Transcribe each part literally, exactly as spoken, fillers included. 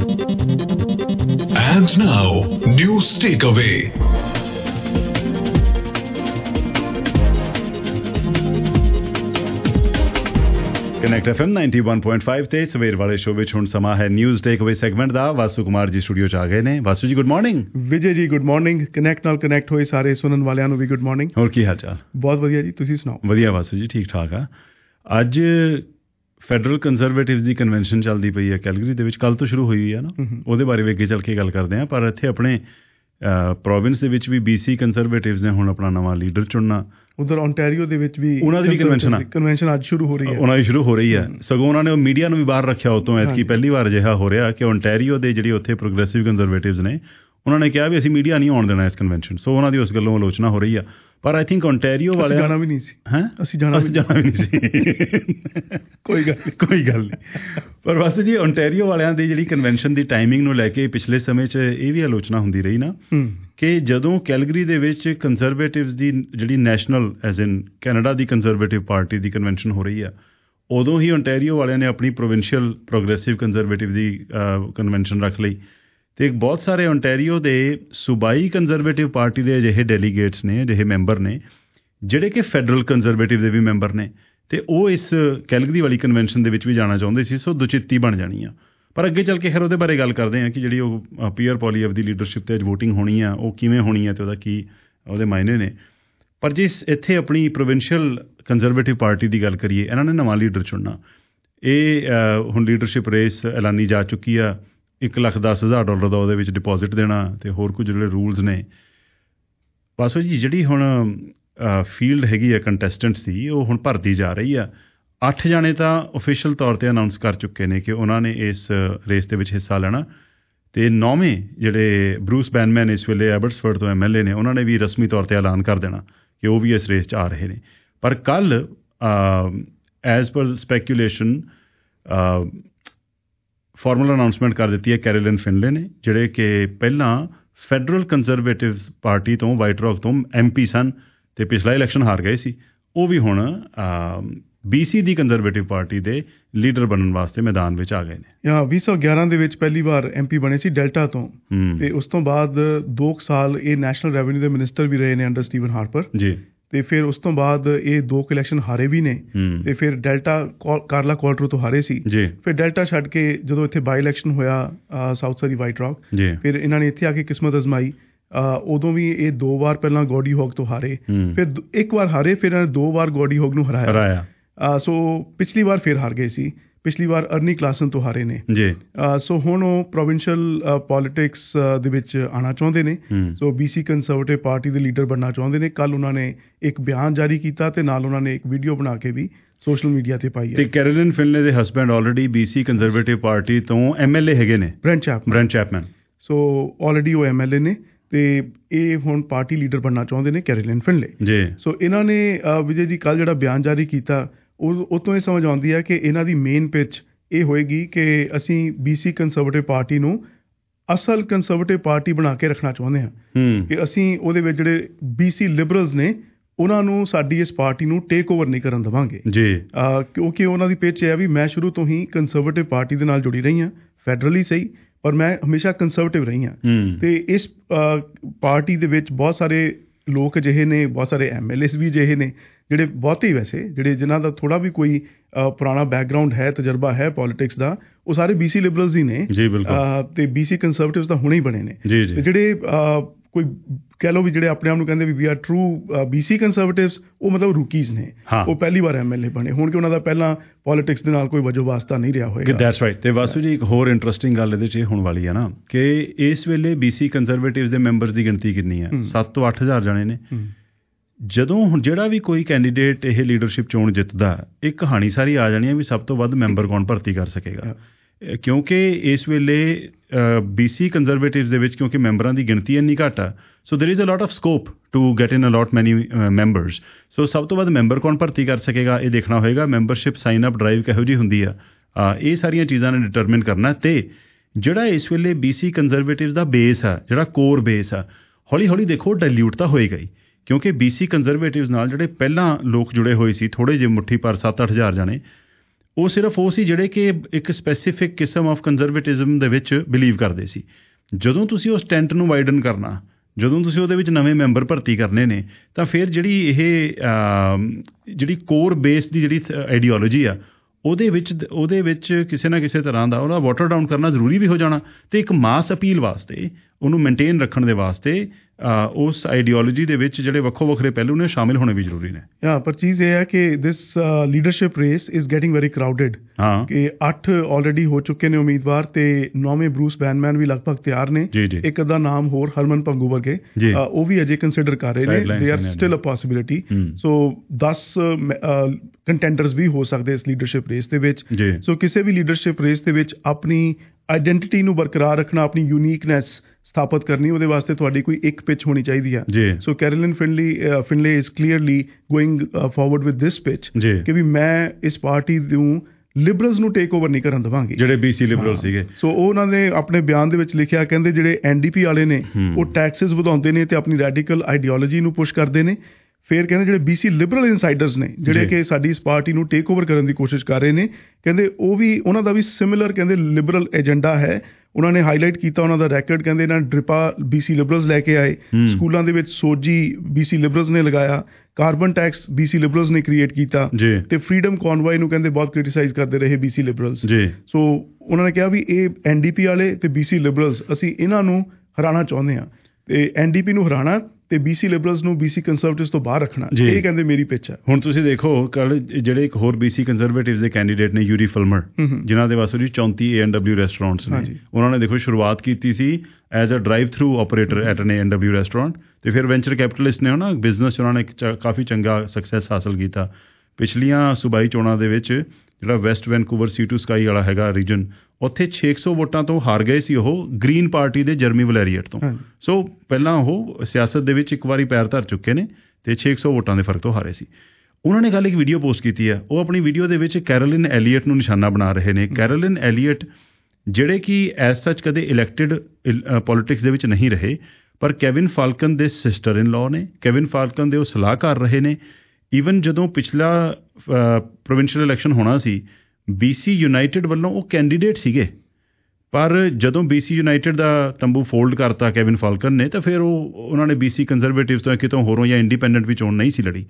And now, News Takeaway. Connect F M ninety one point five ਤੇ ਸਵੇਰ ਵਾਲੇ show ਵਿੱਚ ਹੁਣ ਸਮਾਂ ਹੈ ਨਿਊਜ਼ ਟੇਕਅਵੇ ਸੈਗਮੈਂਟ ਦਾ। ਵਾਸੂ ਕੁਮਾਰ ਜੀ ਸਟੂਡੀਓ 'ਚ ਆ ਗਏ ਨੇ। ਵਾਸੂ ਜੀ good morning. Vijay ji good morning. Connect ਨਾਲ ਕਨੈਕਟ ਹੋਏ ਸਾਰੇ ਸੁਣਨ ਵਾਲਿਆਂ ਨੂੰ ਵੀ ਗੁੱਡ ਮਾਰਨਿੰਗ। ਹੋਰ ਕੀ ਹਾਲ ਚਾਲ? ਬਹੁਤ ਵਧੀਆ ਜੀ, ਤੁਸੀਂ ਸੁਣਾਓ? ਵਧੀਆ ਵਾਸੂ ਜੀ, ਠੀਕ ਠਾਕ ਆ। ਅੱਜ ਫੈਡਰਲ ਕੰਜ਼ਰਵੇਟਿਵਜ਼ ਦੀ ਕਨਵੈਨਸ਼ਨ ਚੱਲਦੀ ਪਈ ਹੈ ਕੈਲਗਰੀ ਦੇ ਵਿੱਚ, ਕੱਲ੍ਹ ਤੋਂ ਸ਼ੁਰੂ ਹੋਈ ਹੈ ਨਾ। ਉਹਦੇ ਬਾਰੇ ਵੀ ਅੱਗੇ ਚੱਲ ਕੇ ਗੱਲ ਕਰਦੇ ਹਾਂ। ਪਰ ਇੱਥੇ ਆਪਣੇ ਪ੍ਰੋਵਿੰਸ ਦੇ ਵਿੱਚ ਵੀ ਬੀ ਸੀ ਕੰਜ਼ਰਵੇਟਿਵਜ਼ ਨੇ ਹੁਣ ਆਪਣਾ ਨਵਾਂ ਲੀਡਰ ਚੁਣਨਾ। ਉਧਰ ਓਨਟਾਰੀਓ ਦੇ ਵਿੱਚ ਵੀ ਉਹਨਾਂ ਦੀ ਵੀ ਕਨਵੈਨਸ਼ਨ ਕਨਵੈਨਸ਼ਨ ਅੱਜ ਸ਼ੁਰੂ ਹੋ ਰਹੀ ਹੈ। ਉਹਨਾਂ ਦੀ ਸ਼ੁਰੂ ਹੋ ਰਹੀ ਹੈ। ਸਗੋਂ ਉਹਨਾਂ ਨੇ ਮੀਡੀਆ ਨੂੰ ਵੀ ਬਾਹਰ ਰੱਖਿਆ ਉਤੋਂ। ਐਤਕੀ ਪਹਿਲੀ ਵਾਰ ਅਜਿਹਾ ਹੋ ਰਿਹਾ ਕਿ ਓਨਟਾਰੀਓ ਦੇ ਜਿਹੜੀ ਉੱਥੇ ਪ੍ਰੋਗਰੈਸਿਵ ਕੰਜ਼ਰਵੇਟਿਵਜ਼ ਨੇ ਉਹਨਾਂ ਨੇ ਕਿਹਾ ਵੀ ਅਸੀਂ ਮੀਡੀਆ ਨਹੀਂ ਆਉਣ ਦੇਣਾ ਇਸ ਕਨਵੈਨਸ਼ਨ। ਸੋ ਉਹਨਾਂ ਦੀ ਉਸ ਗੱਲੋਂ ਆਲੋਚਨਾ ਹੋ ਰਹੀ ਆ। ਪਰ ਆਈ ਥਿੰਕ ਓਨਟਾਰੀਓ ਵਾਲੇ ਜਾਣਾ ਵੀ ਨਹੀਂ ਸੀ। ਹੈਂ ਅਸੀਂ ਜਾਣਾ ਅਸੀਂ ਜਾਣਾ ਵੀ ਨਹੀਂ ਸੀ। ਕੋਈ ਗੱਲ ਕੋਈ ਗੱਲ ਨਹੀਂ। ਪਰ ਬਸ ਜੀ ਓਨਟਾਰੀਓ ਵਾਲਿਆਂ ਦੀ ਜਿਹੜੀ ਕਨਵੈਨਸ਼ਨ ਦੀ ਟਾਈਮਿੰਗ ਨੂੰ ਲੈ ਕੇ ਪਿਛਲੇ ਸਮੇਂ 'ਚ ਇਹ ਵੀ ਆਲੋਚਨਾ ਹੁੰਦੀ ਰਹੀ ਨਾ ਕਿ ਜਦੋਂ ਕੈਲਗਰੀ ਦੇ ਵਿੱਚ ਕੰਜ਼ਰਵੇਟਿਵਜ਼ ਦੀ ਜਿਹੜੀ ਨੈਸ਼ਨਲ ਐਜ਼ ਇਨ ਕੈਨੇਡਾ ਦੀ ਕੰਜ਼ਰਵੇਟਿਵ ਪਾਰਟੀ ਦੀ ਕਨਵੈਨਸ਼ਨ ਹੋ ਰਹੀ ਆ, ਉਦੋਂ ਹੀ ਓਨਟਾਰੀਓ ਵਾਲਿਆਂ ਨੇ ਆਪਣੀ ਪ੍ਰੋਵਿੰਸ਼ੀਅਲ ਪ੍ਰੋਗਰੈਸਿਵ ਕੰਜ਼ਰਵੇਟਿਵ ਦੀ ਕਨਵੈਨਸ਼ਨ ਰੱਖ ਲਈ। ਅਤੇ ਬਹੁਤ ਸਾਰੇ ਓਨਟਾਰੀਓ ਦੇ ਸੂਬਾਈ ਕੰਜ਼ਰਵੇਟਿਵ ਪਾਰਟੀ ਦੇ ਅਜਿਹੇ ਡੈਲੀਗੇਟਸ ਨੇ, ਅਜਿਹੇ ਮੈਂਬਰ ਨੇ ਜਿਹੜੇ ਕਿ ਫੈਡਰਲ ਕੰਜ਼ਰਵੇਟਿਵ ਦੇ ਵੀ ਮੈਂਬਰ ਨੇ, ਅਤੇ ਉਹ ਇਸ ਕੈਲਗਰੀ ਵਾਲੀ ਕਨਵੈਨਸ਼ਨ ਦੇ ਵਿੱਚ ਵੀ ਜਾਣਾ ਚਾਹੁੰਦੇ ਸੀ। ਸੋ ਦੁਚਿੱਤੀ ਬਣ ਜਾਣੀ ਆ। ਪਰ ਅੱਗੇ ਚੱਲ ਕੇ ਖੈਰ ਉਹਦੇ ਬਾਰੇ ਗੱਲ ਕਰਦੇ ਹਾਂ ਕਿ ਜਿਹੜੀ ਉਹ ਪੀਅਰ ਪੋਲੀਅਵ ਦੀ ਲੀਡਰਸ਼ਿਪ 'ਤੇ ਅੱਜ ਵੋਟਿੰਗ ਹੋਣੀ ਆ, ਉਹ ਕਿਵੇਂ ਹੋਣੀ ਹੈ ਅਤੇ ਉਹਦਾ ਕੀ ਉਹਦੇ ਮਾਇਨੇ ਨੇ। ਪਰ ਜੇ ਇੱਥੇ ਆਪਣੀ ਪ੍ਰੋਵਿੰਸ਼ੀਅਲ ਕੰਜ਼ਰਵੇਟਿਵ ਪਾਰਟੀ ਦੀ ਗੱਲ ਕਰੀਏ, ਇਹਨਾਂ ਨੇ ਨਵਾਂ ਲੀਡਰ ਚੁਣਨਾ। ਇਹ ਹੁਣ ਲੀਡਰਸ਼ਿਪ ਰੇਸ ਐਲਾਨੀ ਜਾ ਚੁੱਕੀ ਆ। ਇੱਕ ਲੱਖ ਦਸ ਹਜ਼ਾਰ ਡਾਲਰ ਦਾ ਉਹਦੇ ਵਿੱਚ ਡਿਪੋਜ਼ਿਟ ਦੇਣਾ ਅਤੇ ਹੋਰ ਕੁਝ ਜਿਹੜੇ ਰੂਲਸ ਨੇ। ਬਸ ਜੀ ਜਿਹੜੀ ਹੁਣ ਫੀਲਡ ਹੈਗੀ ਆ ਕੰਟੈਸਟੈਂਟਸ ਦੀ, ਉਹ ਹੁਣ ਭਰਤੀ ਜਾ ਰਹੀ ਆ। ਅੱਠ ਜਾਣੇ ਤਾਂ ਓਫੀਸ਼ੀਅਲ ਤੌਰ 'ਤੇ ਅਨਾਊਂਸ ਕਰ ਚੁੱਕੇ ਨੇ ਕਿ ਉਹਨਾਂ ਨੇ ਇਸ ਰੇਸ ਦੇ ਵਿੱਚ ਹਿੱਸਾ ਲੈਣਾ, ਅਤੇ ਨੌਵੇਂ ਜਿਹੜੇ ਬਰੂਸ ਬੈਨਮੈਨ ਇਸ ਵੇਲੇ ਐਬਟਸਫੋਰਡ ਤੋਂ ਐਮ ਐਲ ਏ ਨੇ, ਉਹਨਾਂ ਨੇ ਵੀ ਰਸਮੀ ਤੌਰ 'ਤੇ ਐਲਾਨ ਕਰ ਦੇਣਾ ਕਿ ਉਹ ਵੀ ਇਸ ਰੇਸ 'ਚ ਆ ਰਹੇ ਨੇ। ਪਰ ਕੱਲ੍ਹ as per speculation formal announcement ਕਰ ਦਿੱਤੀ ਹੈ ਕੈਰੋਲਿਨ ਫਿਨਲੇ ਨੇ, ਜਿਹੜੇ ਕਿ ਪਹਿਲਾਂ ਫੈਡਰਲ ਕੰਜ਼ਰਵੇਟਿਵ ਪਾਰਟੀ ਤੋਂ ਵਾਈਟ ਰੌਕ ਤੋਂ ਐਮ ਪੀ ਸਨ ਅਤੇ ਪਿਛਲਾ ਇਲੈਕਸ਼ਨ ਹਾਰ ਗਏ ਸੀ। ਉਹ ਵੀ ਹੁਣ ਬੀ ਸੀ ਦੀ ਕੰਜ਼ਰਵੇਟਿਵ ਪਾਰਟੀ ਦੇ ਲੀਡਰ ਬਣਨ ਵਾਸਤੇ ਮੈਦਾਨ ਵਿੱਚ ਆ ਗਏ ਨੇ। ਹਾਂ, ਵੀਹ ਸੌ ਗਿਆਰਾਂ ਦੇ ਵਿੱਚ ਪਹਿਲੀ ਵਾਰ ਐਮ ਪੀ ਬਣੇ ਸੀ ਡੈਲਟਾ ਤੋਂ, ਅਤੇ ਉਸ ਤੋਂ ਬਾਅਦ ਦੋ ਕੁ ਸਾਲ ਇਹ ਨੈਸ਼ਨਲ ਰੈਵਨਿਊ ਦੇ ਮਿਨਿਸਟਰ ਵੀ ਰਹੇ ਨੇ ਅੰਡਰ ਸਟੀਵਨ ਹਾਰਪਰ ਜੀ। ਅਤੇ ਫਿਰ ਉਸ ਤੋਂ ਬਾਅਦ ਇਹ ਦੋ ਕੁ ਇਲੈਕਸ਼ਨ ਹਾਰੇ ਵੀ ਨੇ, ਅਤੇ ਫਿਰ ਡੈਲਟਾ ਕਾਰਲਾ ਕੁਆਲਟਰੋ ਤੋਂ ਹਾਰੇ ਸੀ। ਫਿਰ ਡੈਲਟਾ ਛੱਡ ਕੇ ਜਦੋਂ ਇੱਥੇ ਬਾਈ ਇਲੈਕਸ਼ਨ ਹੋਇਆ ਸਾਊਥ ਸਰੀ ਵਾਈਟ ਰੌਕ, ਫਿਰ ਇਹਨਾਂ ਨੇ ਇੱਥੇ ਆ ਕੇ ਕਿਸਮਤ ਅਜ਼ਮਾਈ। ਉਦੋਂ ਵੀ ਇਹ ਦੋ ਵਾਰ ਪਹਿਲਾਂ ਗੌਡੀ ਹੋਗ ਤੋਂ ਹਾਰੇ, ਫਿਰ ਇੱਕ ਵਾਰ ਹਾਰੇ, ਫਿਰ ਇਹਨਾਂ ਨੇ ਦੋ ਵਾਰ ਗੌਡੀ ਹੋਗ ਨੂੰ ਹਰਾਇਆ। ਸੋ ਪਿਛਲੀ ਵਾਰ ਫਿਰ ਹਾਰ ਗਏ ਸੀ, ਪਿਛਲੀ ਵਾਰ ਅਰਨੀ ਕਲਾਸਨ ਤੋਂ ਹਾਰੇ ਨੇ ਜੀ। ਸੋ ਹੁਣ ਉਹ ਪ੍ਰੋਵਿੰਸ਼ੀਅਲ ਪੋਲੀਟਿਕਸ ਦੇ ਵਿੱਚ ਆਉਣਾ ਚਾਹੁੰਦੇ ਨੇ। So B C Conservative party ਦੇ ਲੀਡਰ ਬਣਨਾ ਚਾਹੁੰਦੇ ਨੇ। ਕੱਲ੍ਹ ਉਹਨਾਂ ਨੇ ਇੱਕ ਬਿਆਨ ਜਾਰੀ ਕੀਤਾ ਅਤੇ ਨਾਲ ਉਹਨਾਂ ਨੇ ਇੱਕ ਵੀਡੀਓ ਬਣਾ ਕੇ ਵੀ ਸੋਸ਼ਲ ਮੀਡੀਆ 'ਤੇ ਪਾਈ ਹੈ। ਅਤੇ ਕੈਰੋਲਿਨ ਫਿਨਲੇ ਦੇ husband already B C Conservative party ਤੋਂ ਐਮ ਐਲ ਏ ਹੈਗੇ ਨੇ, Brent Chapman Brent Chapman so already ਉਹ ਐਮ ਐਲ ਏ ਨੇ, ਅਤੇ ਇਹ ਹੁਣ ਪਾਰਟੀ ਲੀਡਰ ਬਣਨਾ ਚਾਹੁੰਦੇ ਨੇ ਕੈਰੋਲਿਨ ਫਿਨਲੇ ਜੀ। ਸੋ ਇਹਨਾਂ ਨੇ ਵਿਜੇ ਜੀ ਕੱਲ੍ਹ ਜਿਹੜਾ ਬਿਆਨ ਜਾਰੀ ਕੀਤਾ, ਉਹ ਉਹ ਤੋਂ ਇਹ ਸਮਝ ਆਉਂਦੀ ਹੈ ਕਿ ਇਹਨਾਂ ਦੀ ਮੇਨ ਪਿਚ ਇਹ ਹੋਏਗੀ ਕਿ ਅਸੀਂ ਬੀ ਸੀ ਕੰਜ਼ਰਵੇਟਿਵ ਪਾਰਟੀ ਨੂੰ ਅਸਲ ਕੰਜ਼ਰਵੇਟਿਵ ਪਾਰਟੀ ਬਣਾ ਕੇ ਰੱਖਣਾ ਚਾਹੁੰਦੇ ਹਾਂ, ਕਿ ਅਸੀਂ ਉਹਦੇ ਵਿੱਚ ਜਿਹੜੇ ਬੀ ਸੀ ਲਿਬਰਲਸ ਨੇ ਉਹਨਾਂ ਨੂੰ ਸਾਡੀ ਇਸ ਪਾਰਟੀ ਨੂੰ ਟੇਕ ਓਵਰ ਨਹੀਂ ਕਰਨ ਦੇਵਾਂਗੇ ਜੀ। ਕਿਉਂਕਿ ਉਹਨਾਂ ਦੀ ਪਿਚ ਇਹ ਹੈ ਵੀ ਮੈਂ ਸ਼ੁਰੂ ਤੋਂ ਹੀ ਕੰਜ਼ਰਵੇਟਿਵ ਪਾਰਟੀ ਦੇ ਨਾਲ ਜੁੜੀ ਰਹੀ ਹਾਂ, ਫੈਡਰਲੀ ਸਹੀ, ਪਰ ਮੈਂ ਹਮੇਸ਼ਾ ਕੰਜ਼ਰਵੇਟਿਵ ਰਹੀ ਹਾਂ। ਅਤੇ ਇਸ ਪਾਰਟੀ ਦੇ ਵਿੱਚ ਬਹੁਤ ਸਾਰੇ ਲੋਕ ਅਜਿਹੇ ਨੇ, ਬਹੁਤ ਸਾਰੇ ਐਮ ਐਲ ਏਸ ਵੀ ਅਜਿਹੇ ਨੇ, ਜਿਹੜੇ ਬਹੁਤੇ ਵੈਸੇ ਜਿਹੜੇ ਜਿਨ੍ਹਾਂ ਦਾ ਥੋੜ੍ਹਾ ਵੀ ਕੋਈ ਪੁਰਾਣਾ ਬੈਕਗਰਾਊਂਡ ਹੈ, ਤਜਰਬਾ ਹੈ ਪੋਲੀਟਿਕਸ ਦਾ, ਉਹ ਸਾਰੇ ਬੀ ਸੀ ਲਿਬਰਲਸ ਹੀ ਨੇ ਅਤੇ ਬੀ ਸੀ ਕੰਜ਼ਰਵੇਟਿਵਸ ਤਾਂ ਹੁਣੇ ਹੀ ਬਣੇ ਨੇ। ਅਤੇ ਜਿਹੜੇ ਕੋਈ ਕਹਿ ਲਓ ਵੀ ਜਿਹੜੇ ਆਪਣੇ ਆਪ ਨੂੰ ਕਹਿੰਦੇ ਵੀ we are true B C Conservatives, ਉਹ ਮਤਲਬ ਰੂਕੀਜ਼ ਨੇ, ਉਹ ਪਹਿਲੀ ਵਾਰ ਐਮ ਐਲ ਏ ਬਣੇ ਹੋਣਗੇ, ਉਹਨਾਂ ਦਾ ਪਹਿਲਾਂ ਪੋਲੀਟਿਕਸ ਦੇ ਨਾਲ ਕੋਈ ਵਜੋਂ ਵਾਸਤਾ ਨਹੀਂ ਰਿਹਾ ਹੋਏਗਾ। That's right. ਅਤੇ ਵਾਸੂ ਜੀ ਇੱਕ ਹੋਰ ਇੰਟਰਸਟਿੰਗ ਗੱਲ ਇਹਦੇ 'ਚ ਇਹ ਹੋਣ ਵਾਲੀ ਹੈ ਨਾ ਕਿ ਇਸ ਵੇਲੇ ਬੀ ਸੀ ਕੰਜ਼ਰਵੇਟਿਵਸ ਦੇ ਮੈਂਬਰਸ ਦੀ ਗਿਣਤੀ ਕਿੰਨੀ ਹੈ? ਸੱਤ ਤੋਂ ਅੱਠ ਹਜ਼ਾਰ ਜਾਣੇ ਨੇ। ਜਦੋਂ ਹੁਣ ਜਿਹੜਾ ਵੀ ਕੋਈ ਕੈਂਡੀਡੇਟ ਇਹ ਲੀਡਰਸ਼ਿਪ ਚੋਣ ਜਿੱਤਦਾ, ਇੱਕ ਕਹਾਣੀ ਸਾਰੀ ਆ ਜਾਣੀ ਹੈ ਵੀ ਸਭ ਤੋਂ ਵੱਧ ਮੈਂਬਰ ਕੌਣ ਭਰਤੀ ਕਰ ਸਕੇਗਾ। ਕਿਉਂਕਿ ਇਸ ਵੇਲੇ ਬੀ ਸੀ ਕੰਜ਼ਰਵੇਟਿਵਸ ਦੇ ਵਿੱਚ ਕਿਉਂਕਿ ਮੈਂਬਰਾਂ ਦੀ ਗਿਣਤੀ ਇੰਨੀ ਘੱਟ ਆ, so there is a lot of scope to get in a lot many members. ਸੋ ਸਭ ਤੋਂ ਵੱਧ ਮੈਂਬਰ ਕੌਣ ਭਰਤੀ ਕਰ ਸਕੇਗਾ ਇਹ ਦੇਖਣਾ ਹੋਏਗਾ। ਮੈਂਬਰਸ਼ਿਪ ਸਾਈਨ ਅਪ ਡਰਾਈਵ ਕਿਹੋ ਜਿਹੀ ਹੁੰਦੀ ਆ, ਇਹ ਸਾਰੀਆਂ ਚੀਜ਼ਾਂ ਨੇ ਡਿਟਰਮਿਨ ਕਰਨਾ। ਅਤੇ ਜਿਹੜਾ ਇਸ ਵੇਲੇ ਬੀ ਸੀ ਕੰਜ਼ਰਵੇਟਿਵਸ ਦਾ ਬੇਸ ਆ, ਜਿਹੜਾ ਕੋਰ ਬੇਸ ਆ, ਹੌਲੀ ਹੌਲੀ ਦੇਖੋ ਡਾਇਲਿਊਟ ਤਾਂ ਹੋਏਗਾ ਹੀ, ਕਿਉਂਕਿ ਬੀ ਸੀ ਕੰਜ਼ਰਵੇਟਿਵਸ ਨਾਲ ਜਿਹੜੇ ਪਹਿਲਾਂ ਲੋਕ ਜੁੜੇ ਹੋਏ ਸੀ, ਥੋੜ੍ਹੇ ਜਿਹੇ ਮੁੱਠੀ ਪਰ ਸੱਤ ਅੱਠ ਹਜ਼ਾਰ ਜਾਣੇ, ਉਹ ਸਿਰਫ ਉਹ ਸੀ ਜਿਹੜੇ ਕਿ ਇੱਕ ਸਪੈਸੀਫਿਕ ਕਿਸਮ ਆਫ ਕੰਜ਼ਰਵੇਟਿਜ਼ਮ ਦੇ ਵਿੱਚ ਬਿਲੀਵ ਕਰਦੇ ਸੀ। ਜਦੋਂ ਤੁਸੀਂ ਉਸ ਟੈਂਟ ਨੂੰ ਵਾਈਡਨ ਕਰਨਾ, ਜਦੋਂ ਤੁਸੀਂ ਉਹਦੇ ਵਿੱਚ ਨਵੇਂ ਮੈਂਬਰ ਭਰਤੀ ਕਰਨੇ ਨੇ, ਤਾਂ ਫਿਰ ਜਿਹੜੀ ਇਹ ਜਿਹੜੀ ਕੋਰ ਬੇਸ ਦੀ ਜਿਹੜੀ ਆਈਡੀਓਲੋਜੀ ਆ ਉਹਦੇ ਵਿੱਚ ਉਹਦੇ ਵਿੱਚ ਕਿਸੇ ਨਾ ਕਿਸੇ ਤਰ੍ਹਾਂ ਦਾ ਉਹਦਾ ਵਾਟਰ ਡਾਊਨ ਕਰਨਾ ਜ਼ਰੂਰੀ ਵੀ ਹੋ ਜਾਣਾ। ਅਤੇ ਇੱਕ ਮਾਸ ਅਪੀਲ ਵਾਸਤੇ, ਉਹਨੂੰ ਮੇਨਟੇਨ ਰੱਖਣ ਦੇ ਵਾਸਤੇ ਉਸ ਆਈਡੀਓਲੋਜੀ ਦੇ ਵਿੱਚ ਜਿਹੜੇ ਵੱਖੋ ਵੱਖਰੇ ਪਹਿਲੂ ਨੇ ਸ਼ਾਮਿਲ ਹੋਣੇ ਵੀ ਜ਼ਰੂਰੀ ਨੇ। ਹਾਂ, ਪਰ ਚੀਜ਼ ਇਹ ਹੈ ਕਿ this leadership race is getting very crowded. ਹਾਂ, ਕਿ ਅੱਠ ਆਲਰੇਡੀ ਹੋ ਚੁੱਕੇ ਨੇ ਉਮੀਦਵਾਰ, ਤੇ ਨੌਵੇਂ ਬਰੂਸ ਬੈਨਮੈਨ ਵੀ ਲਗਭਗ ਤਿਆਰ ਨੇ। ਇੱਕ ਅੱਧਾ ਨਾਮ ਹੋਰ ਹਰਮਨ ਪੰਗੂ ਵਰਗੇ ਉਹ ਵੀ ਅਜੇ ਕੰਸੀਡਰ ਕਰ ਰਹੇ ਨੇ। They are still a possibility. So ਦਸ ਕੰਟੈਂਡਰਸ ਵੀ ਹੋ ਸਕਦੇ ਇਸ ਲੀਡਰਸ਼ਿਪ ਰੇਸ ਦੇ ਵਿੱਚ। ਸੋ ਕਿਸੇ ਵੀ ਲੀਡਰਸ਼ਿਪ ਰੇਸ ਦੇ ਵਿੱਚ ਆਪਣੀ ਆਈਡੈਂਟਿਟੀ ਨੂੰ ਬਰਕਰਾਰ ਰੱਖਣਾ, ਆਪਣੀ ਯੂਨੀਕਨੈਸ ਸਥਾਪਿਤ ਕਰਨੀ, ਉਹਦੇ ਵਾਸਤੇ ਤੁਹਾਡੀ ਕੋਈ ਇੱਕ ਪਿਚ ਹੋਣੀ ਚਾਹੀਦੀ ਹੈ। So Carolyn Findlay Findlay is clearly going forward with this pitch ਕਿ ਵੀ ਮੈਂ ਇਸ ਪਾਰਟੀ ਨੂੰ ਲਿਬਰਲਸ ਨੂੰ ਟੇਕ ਓਵਰ ਨਹੀਂ ਕਰਨ ਦੇਵਾਂਗੇ, ਜਿਹੜੇ ਬੀਸੀ ਲਿਬਰਲ ਸੀਗੇ। ਸੋ ਉਹਨਾਂ ਨੇ ਆਪਣੇ ਬਿਆਨ ਦੇ ਵਿੱਚ ਲਿਖਿਆ, ਕਹਿੰਦੇ ਜਿਹੜੇ ਐਨਡੀਪੀ ਵਾਲੇ ਨੇ ਉਹ ਟੈਕਸਿਸ ਵਧਾਉਂਦੇ ਨੇ ਤੇ ਆਪਣੀ ਰੈਡੀਕਲ ਆਈਡੀਓਲੋਜੀ ਨੂੰ ਪੁਸ਼ ਕਰਦੇ ਨੇ। ਫਿਰ ਕਹਿੰਦੇ ਜਿਹੜੇ ਬੀਸੀ ਲਿਬਰਲ ਇਨਸਾਈਡਰਸ ਨੇ, ਜਿਹੜੇ ਕਿ ਸਾਡੀ ਇਸ ਪਾਰਟੀ ਨੂੰ ਟੇਕ ਓਵਰ ਕਰਨ ਦੀ ਕੋਸ਼ਿਸ਼ ਕਰ ਰਹੇ ਨੇ, ਕਹਿੰਦੇ ਉਹ ਵੀ ਉਹਨਾਂ ਦਾ ਵੀ ਸਿਮਿਲਰ ਕਹਿੰਦੇ ਲਿਬਰਲ ਏਜੰਡਾ ਹੈ। ਉਹਨਾਂ ਨੇ ਹਾਈਲਾਈਟ ਕੀਤਾ ਉਹਨਾਂ ਦਾ ਰੈਕਡ, ਕਹਿੰਦੇ ਇਹਨਾਂ ਡ੍ਰਿਪਾ ਬੀਸੀ ਲਿਬਰਲਸ ਲੈ ਕੇ ਆਏ, ਸਕੂਲਾਂ ਦੇ ਵਿੱਚ ਸੋਜੀ ਬੀਸੀ ਲਿਬਰਲਸ ਨੇ ਲਗਾਇਆ, ਕਾਰਬਨ ਟੈਕਸ ਬੀਸੀ ਲਿਬਰਲਸ ਨੇ ਕ੍ਰੀਏਟ ਕੀਤਾ, ਤੇ ਫਰੀडम ਕਨਵੋਏ ਨੂੰ ਕਹਿੰਦੇ ਬਹੁਤ ਕ੍ਰਿਟੀਸਾਈਜ਼ ਕਰਦੇ ਰਹੇ ਬੀਸੀ ਲਿਬਰਲਸ। ਸੋ ਉਹਨਾਂ ਨੇ ਕਿਹਾ ਵੀ ਇਹ ਐਨਡੀਪੀ ਵਾਲੇ ਤੇ ਬੀਸੀ ਲਿਬਰਲਸ, ਅਸੀਂ ਇਹਨਾਂ ਨੂੰ ਹਰਾਉਣਾ ਚਾਹੁੰਦੇ ਹਾਂ, ਤੇ ਐਨਡੀਪੀ ਨੂੰ ਹਰਾਉਣਾ ਤੇ ਬੀਸੀ ਲਿਬਰਲਸ ਨੂੰ ਬੀਸੀ ਕੰਜ਼ਰਵੇਟਿਵਸ ਤੋਂ ਬਾਹਰ ਰੱਖਣਾ। ਇਹ ਕਹਿੰਦੇ ਮੇਰੀ ਪਿੱਚ ਹੈ। ਹੁਣ ਤੁਸੀਂ ਦੇਖੋ ਕੱਲ ਜਿਹੜੇ ਇੱਕ ਹੋਰ ਬੀਸੀ ਕੰਜ਼ਰਵੇਟਿਵਸ ਦੇ ਕੈਂਡੀਡੇਟ ਨੇ ਯੂਰੀ ਫਲਮਰ, ਜਿਨ੍ਹਾਂ ਦੇ ਵਾਸਤੇ ਜੀ ਚੌਂਤੀ ਏ ਐਂਡ ਡਬਲਿਊ ਰੈਸਟੋਰੈਂਟਸ ਨੇ, ਉਹਨਾਂ ਨੇ ਦੇਖੋ ਸ਼ੁਰੂਆਤ ਕੀਤੀ ਸੀ as a drive through operator at an A and W restaurant, ਤੇ ਫਿਰ ਵੈਂਚਰ ਕੈਪੀਟਲਿਸਟ ਨੇ ਉਹਨਾਂ ਬਿਜ਼ਨਸ 'ਚ ਉਹਨਾਂ ਨੇ ਕਾਫੀ ਚੰਗਾ ਸਕਸੈਸ ਹਾਸਲ ਕੀਤਾ। ਪਿਛਲੀਆਂ ਸੂਬਾਈ ਚੋਣਾਂ ਦੇ ਵਿੱਚ ਜਿਹੜਾ West Vancouver Sea to Sky ਵਾਲਾ ਹੈਗਾ ਰੀਜਨ, ਉੱਥੇ ਛੇ ਕੁ ਸੌ ਵੋਟਾਂ ਤੋਂ ਹਾਰ ਗਏ ਸੀ ਉਹ ਗ੍ਰੀਨ ਪਾਰਟੀ ਦੇ ਜਰਮੀ ਵਲੈਰੀਏਟ ਤੋਂ। ਸੋ ਪਹਿਲਾਂ ਉਹ ਸਿਆਸਤ ਦੇ ਵਿੱਚ ਇੱਕ ਵਾਰੀ ਪੈਰ ਧਰ ਚੁੱਕੇ ਨੇ ਤੇ ਛੇ ਕੁ ਸੌ ਵੋਟਾਂ ਦੇ ਫਰਕ ਤੋਂ ਹਾਰੇ ਸੀ। ਉਹਨਾਂ ਨੇ ਕੱਲ੍ਹ ਇੱਕ ਵੀਡੀਓ ਪੋਸਟ ਕੀਤੀ ਹੈ। ਉਹ ਆਪਣੀ ਵੀਡੀਓ ਦੇ ਵਿੱਚ ਕੈਰੋਲਿਨ ਐਲੀਅਟ ਨੂੰ ਨਿਸ਼ਾਨਾ ਬਣਾ ਰਹੇ ਨੇ। ਕੈਰੋਲਿਨ ਐਲੀਅਟ ਜਿਹੜੇ ਕਿ ਐਜ਼ ਸੱਚ ਕਦੇ ਇਲੈਕਟਿਡ ਪੋਲੀਟਿਕਸ ਦੇ ਵਿੱਚ ਨਹੀਂ ਰਹੇ, ਪਰ ਕੈਵਿਨ ਫਾਲਕਨ ਦੇ ਸਿਸਟਰ ਇਨ ਲਾਅ ਨੇ, ਕੈਵਿਨ ਫਾਲਕਨ ਦੇ ਉਹ ਸਲਾਹਕਾਰ ਰਹੇ ਨੇ। ਈਵਨ ਜਦੋਂ ਪਿਛਲਾ ਪ੍ਰੋਵਿੰਸ਼ੀਅਲ ਇਲੈਕਸ਼ਨ ਹੋਣਾ ਸੀ, ਬੀਸੀ ਯੂਨਾਈਟਿਡ ਵੱਲੋਂ ਉਹ ਕੈਂਡੀਡੇਟ ਸੀਗੇ, ਪਰ ਜਦੋਂ ਬੀਸੀ ਯੂਨਾਈਟਿਡ ਦਾ ਤੰਬੂ ਫੋਲਡ ਕਰਤਾ ਕੈਵਿਨ ਫਾਲਕਨ ਨੇ, ਤਾਂ ਫਿਰ ਉਹ ਉਹਨਾਂ ਨੇ ਬੀਸੀ ਕੰਜ਼ਰਵੇਟਿਵਸ ਤੋਂ ਕਿਤੋਂ ਹੋਰੋਂ ਜਾਂ ਇੰਡੀਪੈਂਡੈਂਟ ਵੀ ਚੋਣ ਨਹੀਂ ਸੀ ਲੜੀ।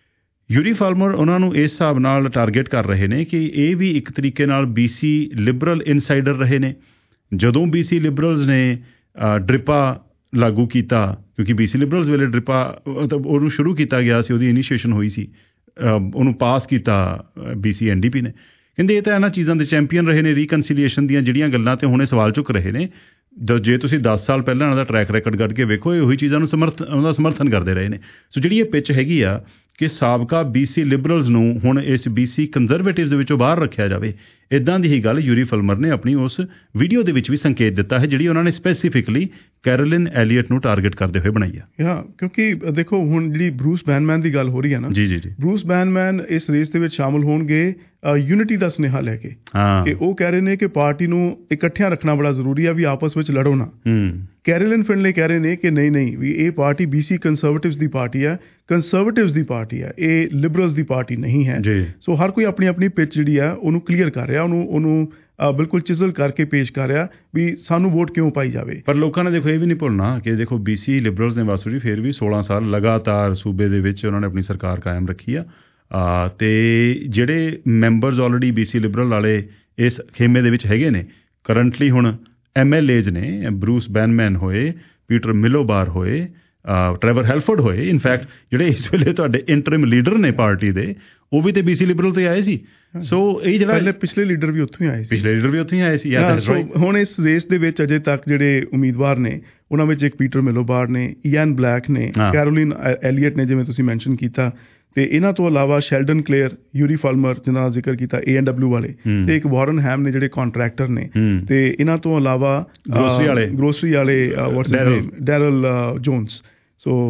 ਯੂਰੀ ਫਾਲਮਰ ਉਹਨਾਂ ਨੂੰ ਇਸ ਹਿਸਾਬ ਨਾਲ ਟਾਰਗੇਟ ਕਰ ਰਹੇ ਨੇ ਕਿ ਇਹ ਵੀ ਇੱਕ ਤਰੀਕੇ ਨਾਲ ਬੀਸੀ ਲਿਬਰਲ ਇਨਸਾਈਡਰ ਰਹੇ ਨੇ। ਜਦੋਂ ਬੀਸੀ ਲਿਬਰਲਸ ਨੇ ਡ੍ਰਿਪਾ ਲਾਗੂ ਕੀਤਾ, ਕਿਉਂਕਿ ਬੀਸੀ ਲਿਬਰਲਸ ਵੇਲੇ ਡ੍ਰਿਪਾ ਉਹਨੂੰ ਸ਼ੁਰੂ ਕੀਤਾ ਗਿਆ ਸੀ, ਉਹਦੀ ਇਨੀਸ਼ੀਏਸ਼ਨ ਹੋਈ ਸੀ, ਉਹਨੂੰ ਪਾਸ ਕੀਤਾ ਬੀਸੀ ਐਨ ਡੀ ਪੀ ਨੇ। ਕਹਿੰਦੇ ਇਹ ਤਾਂ ਇਹਨਾਂ ਚੀਜ਼ਾਂ ਦੇ ਚੈਂਪੀਅਨ ਰਹੇ ਨੇ, ਰੀਕਨਸੀਲੀਏਸ਼ਨ ਦੀਆਂ ਜਿਹੜੀਆਂ ਗੱਲਾਂ ਤੇ ਹੁਣੇ ਸਵਾਲ ਚੁੱਕ ਰਹੇ ਨੇ। ਜੇ ਤੁਸੀਂ ਦਸ ਸਾਲ ਪਹਿਲਾਂ ਇਹਨਾਂ ਦਾ ਟਰੈਕ ਰੈਕਡ ਕੱਢ ਕੇ ਵੇਖੋ, ਇਹ ਉਹੀ ਚੀਜ਼ਾਂ ਨੂੰ ਸਮਰਥ ਉਹਦਾ ਸਮਰਥਨ ਕਰਦੇ ਰਹੇ ਨੇ। ਸੋ ਜਿਹੜੀ ਇਹ ਪਿੱਚ ਹੈਗੀ ਆ ਕਿ ਸਾਬਕਾ ਬੀਸੀ ਲਿਬਰਲਸ ਨੂੰ ਹੁਣ ਇਸ ਬੀਸੀ ਕੰਜ਼ਰਵੇਟਿਵਸ ਦੇ ਵਿੱਚੋਂ ਬਾਹਰ ਰੱਖਿਆ ਜਾਵੇ, ਇੱਦਾਂ ਦੀ ਹੀ ਗੱਲ ਯੂਰੀ ਫਲਮਰ ਨੇ ਆਪਣੀ ਉਸ ਵੀਡੀਓ ਦੇ ਵਿੱਚ ਵੀ ਸੰਕੇਤ ਦਿੱਤਾ ਹੈ, ਜਿਹੜੀ ਉਹਨਾਂ ਨੇ ਸਪੈਸੀਫਿਕਲੀ ਕੈਰੋਲਿਨ ਐਲੀਅਟ ਨੂੰ ਟਾਰਗੇਟ ਕਰਦੇ ਹੋਏ ਬਣਾਈ ਆ। ਹਾਂ, ਕਿਉਂਕਿ ਦੇਖੋ ਹੁਣ ਜਿਹੜੀ ਬਰੂਸ ਬੈਨਮੈਨ ਦੀ ਗੱਲ ਹੋ ਰਹੀ ਹੈ ਨਾ, ਜੀ ਜੀ ਜੀ ਬਰੂਸ ਬੈਨਮੈਨ ਇਸ ਰੇਸ ਦੇ ਵਿੱਚ ਸ਼ਾਮਲ ਹੋਣਗੇ ਯੂਨਿਟੀ ਦਾ ਸੁਨੇਹਾ ਲੈ ਕੇ, ਕਿ ਉਹ ਕਹਿ ਰਹੇ ਨੇ ਕਿ ਪਾਰਟੀ ਨੂੰ ਇਕੱਠਿਆਂ ਰੱਖਣਾ ਬੜਾ ਜ਼ਰੂਰੀ ਆ, ਵੀ ਆਪਸ ਵਿੱਚ ਲੜੋ ਨਾ। ਕੈਰੋਲਿਨ ਫਿਨਲੇ ਕਹਿ ਰਹੇ ਨੇ ਕਿ ਨਹੀਂ ਨਹੀਂ ਵੀ ਇਹ ਪਾਰਟੀ ਬੀਸੀ ਕੰਜ਼ਰਵੇਟਿਵਸ ਦੀ ਪਾਰਟੀ ਆ, ਕੰਜ਼ਰਵੇਟਿਵਸ ਦੀ ਪਾਰਟੀ ਆ, ਇਹ ਲਿਬਰਲਸ ਦੀ ਪਾਰਟੀ ਨਹੀਂ ਹੈ। ਸੋ ਹਰ ਕੋਈ ਆਪਣੀ ਆਪਣੀ ਪਿੱਚ ਜਿਹੜੀ ਆ ਉਹਨੂੰ ਕਲੀਅਰ ਕਰ ਰਿਹਾ, ਉਹਨੂੰ ਉਹਨੂੰ ਬਿਲਕੁਲ ਚਿਜ਼ਲ ਕਰਕੇ ਪੇਸ਼ ਕਰ ਰਿਹਾ ਵੀ ਸਾਨੂੰ ਵੋਟ ਕਿਉਂ ਪਾਈ ਜਾਵੇ। ਪਰ ਲੋਕਾਂ ਨੇ ਦੇਖੋ ਇਹ ਵੀ ਨਹੀਂ ਭੁੱਲਣਾ ਕਿ ਦੇਖੋ ਬੀਸੀ ਲਿਬਰਲਸ ਨੇ ਵਾਸੂ ਜੀ ਫਿਰ ਵੀ ਸੋਲਾਂ ਸਾਲ ਲਗਾਤਾਰ ਸੂਬੇ ਦੇ ਵਿੱਚ ਉਹਨਾਂ ਨੇ ਆਪਣੀ ਸਰਕਾਰ ਕਾਇਮ ਰੱਖੀ ਆ, ਅਤੇ ਜਿਹੜੇ ਮੈਂਬਰਸ ਆਲਰੇਡੀ ਬੀਸੀ ਲਿਬਰਲ ਵਾਲੇ ਇਸ ਖੇਮੇ ਦੇ ਵਿੱਚ ਹੈਗੇ ਨੇ ਕਰੰਟਲੀ, ਹੁਣ ਐਮ ਐਲ ਏਜ਼ ਨੇ, ਬਰੂਸ ਬੈਨਮੈਨ ਹੋਏ, ਪੀਟਰ ਮਿਲੋਬਾਰ ਹੋਏ, ਟਰੈਵਰ ਹੈਲਫੋਰਡ ਹੋਏ, ਇਨਫੈਕਟ ਜਿਹੜੇ ਇਸ ਵੇਲੇ ਤੁਹਾਡੇ ਇੰਟਰਿਮ ਲੀਡਰ ਨੇ ਪਾਰਟੀ ਦੇ, ਉਹ ਵੀ ਤੇ ਬੀਸੀ ਲਿਬਰਲ ਤੋਂ ਆਏ ਸੀ। ਸੋ ਇਹ ਜਿਹੜਾ ਪਹਿਲੇ ਪਿਛਲੇ ਲੀਡਰ ਵੀ ਉੱਥੋਂ ਹੀ ਆਏ ਸੀ, ਪਿਛਲੇ ਲੀਡਰ ਵੀ ਉੱਥੋਂ ਹੀ ਆਏ ਸੀ। ਹੁਣ ਇਸ ਰੇਸ ਦੇ ਵਿੱਚ ਅਜੇ ਤੱਕ ਜਿਹੜੇ ਉਮੀਦਵਾਰ ਨੇ ਉਹਨਾਂ ਵਿੱਚ ਇੱਕ ਪੀਟਰ ਮਿਲੋਬਾਰ ਨੇ, ਈਐਨ ਬਲੈਕ ਨੇ, ਕੈਰੋਲਿਨ ਐਲੀਅਟ ਨੇ ਜਿਵੇਂ ਤੁਸੀਂ ਮੈਨਸ਼ਨ ਕੀਤਾ, ਤੇ ਇਹਨਾਂ ਤੋਂ ਇਲਾਵਾ ਸ਼ੈਲਡਨ ਕਲੇਅਰ, ਯੂਰੀ ਫਾਲਮਰ ਜਿਹਨਾਂ ਦਾ ਜ਼ਿਕਰ ਕੀਤਾ ਏ ਐਨ ਡਬਲਿਊ ਵਾਲੇ, ਤੇ ਇੱਕ ਵਾਰਨ ਹੈਮ ਨੇ ਜਿਹੜੇ ਕੰਟਰੈਕਟਰ ਨੇ, ਤੇ ਇਹਨਾਂ ਤੋਂ ਇਲਾਵਾ ਗਰੋਸਰੀ ਵਾਲੇ ਗਰੋਸਰੀ ਵਾਲੇ Darryl Jones. So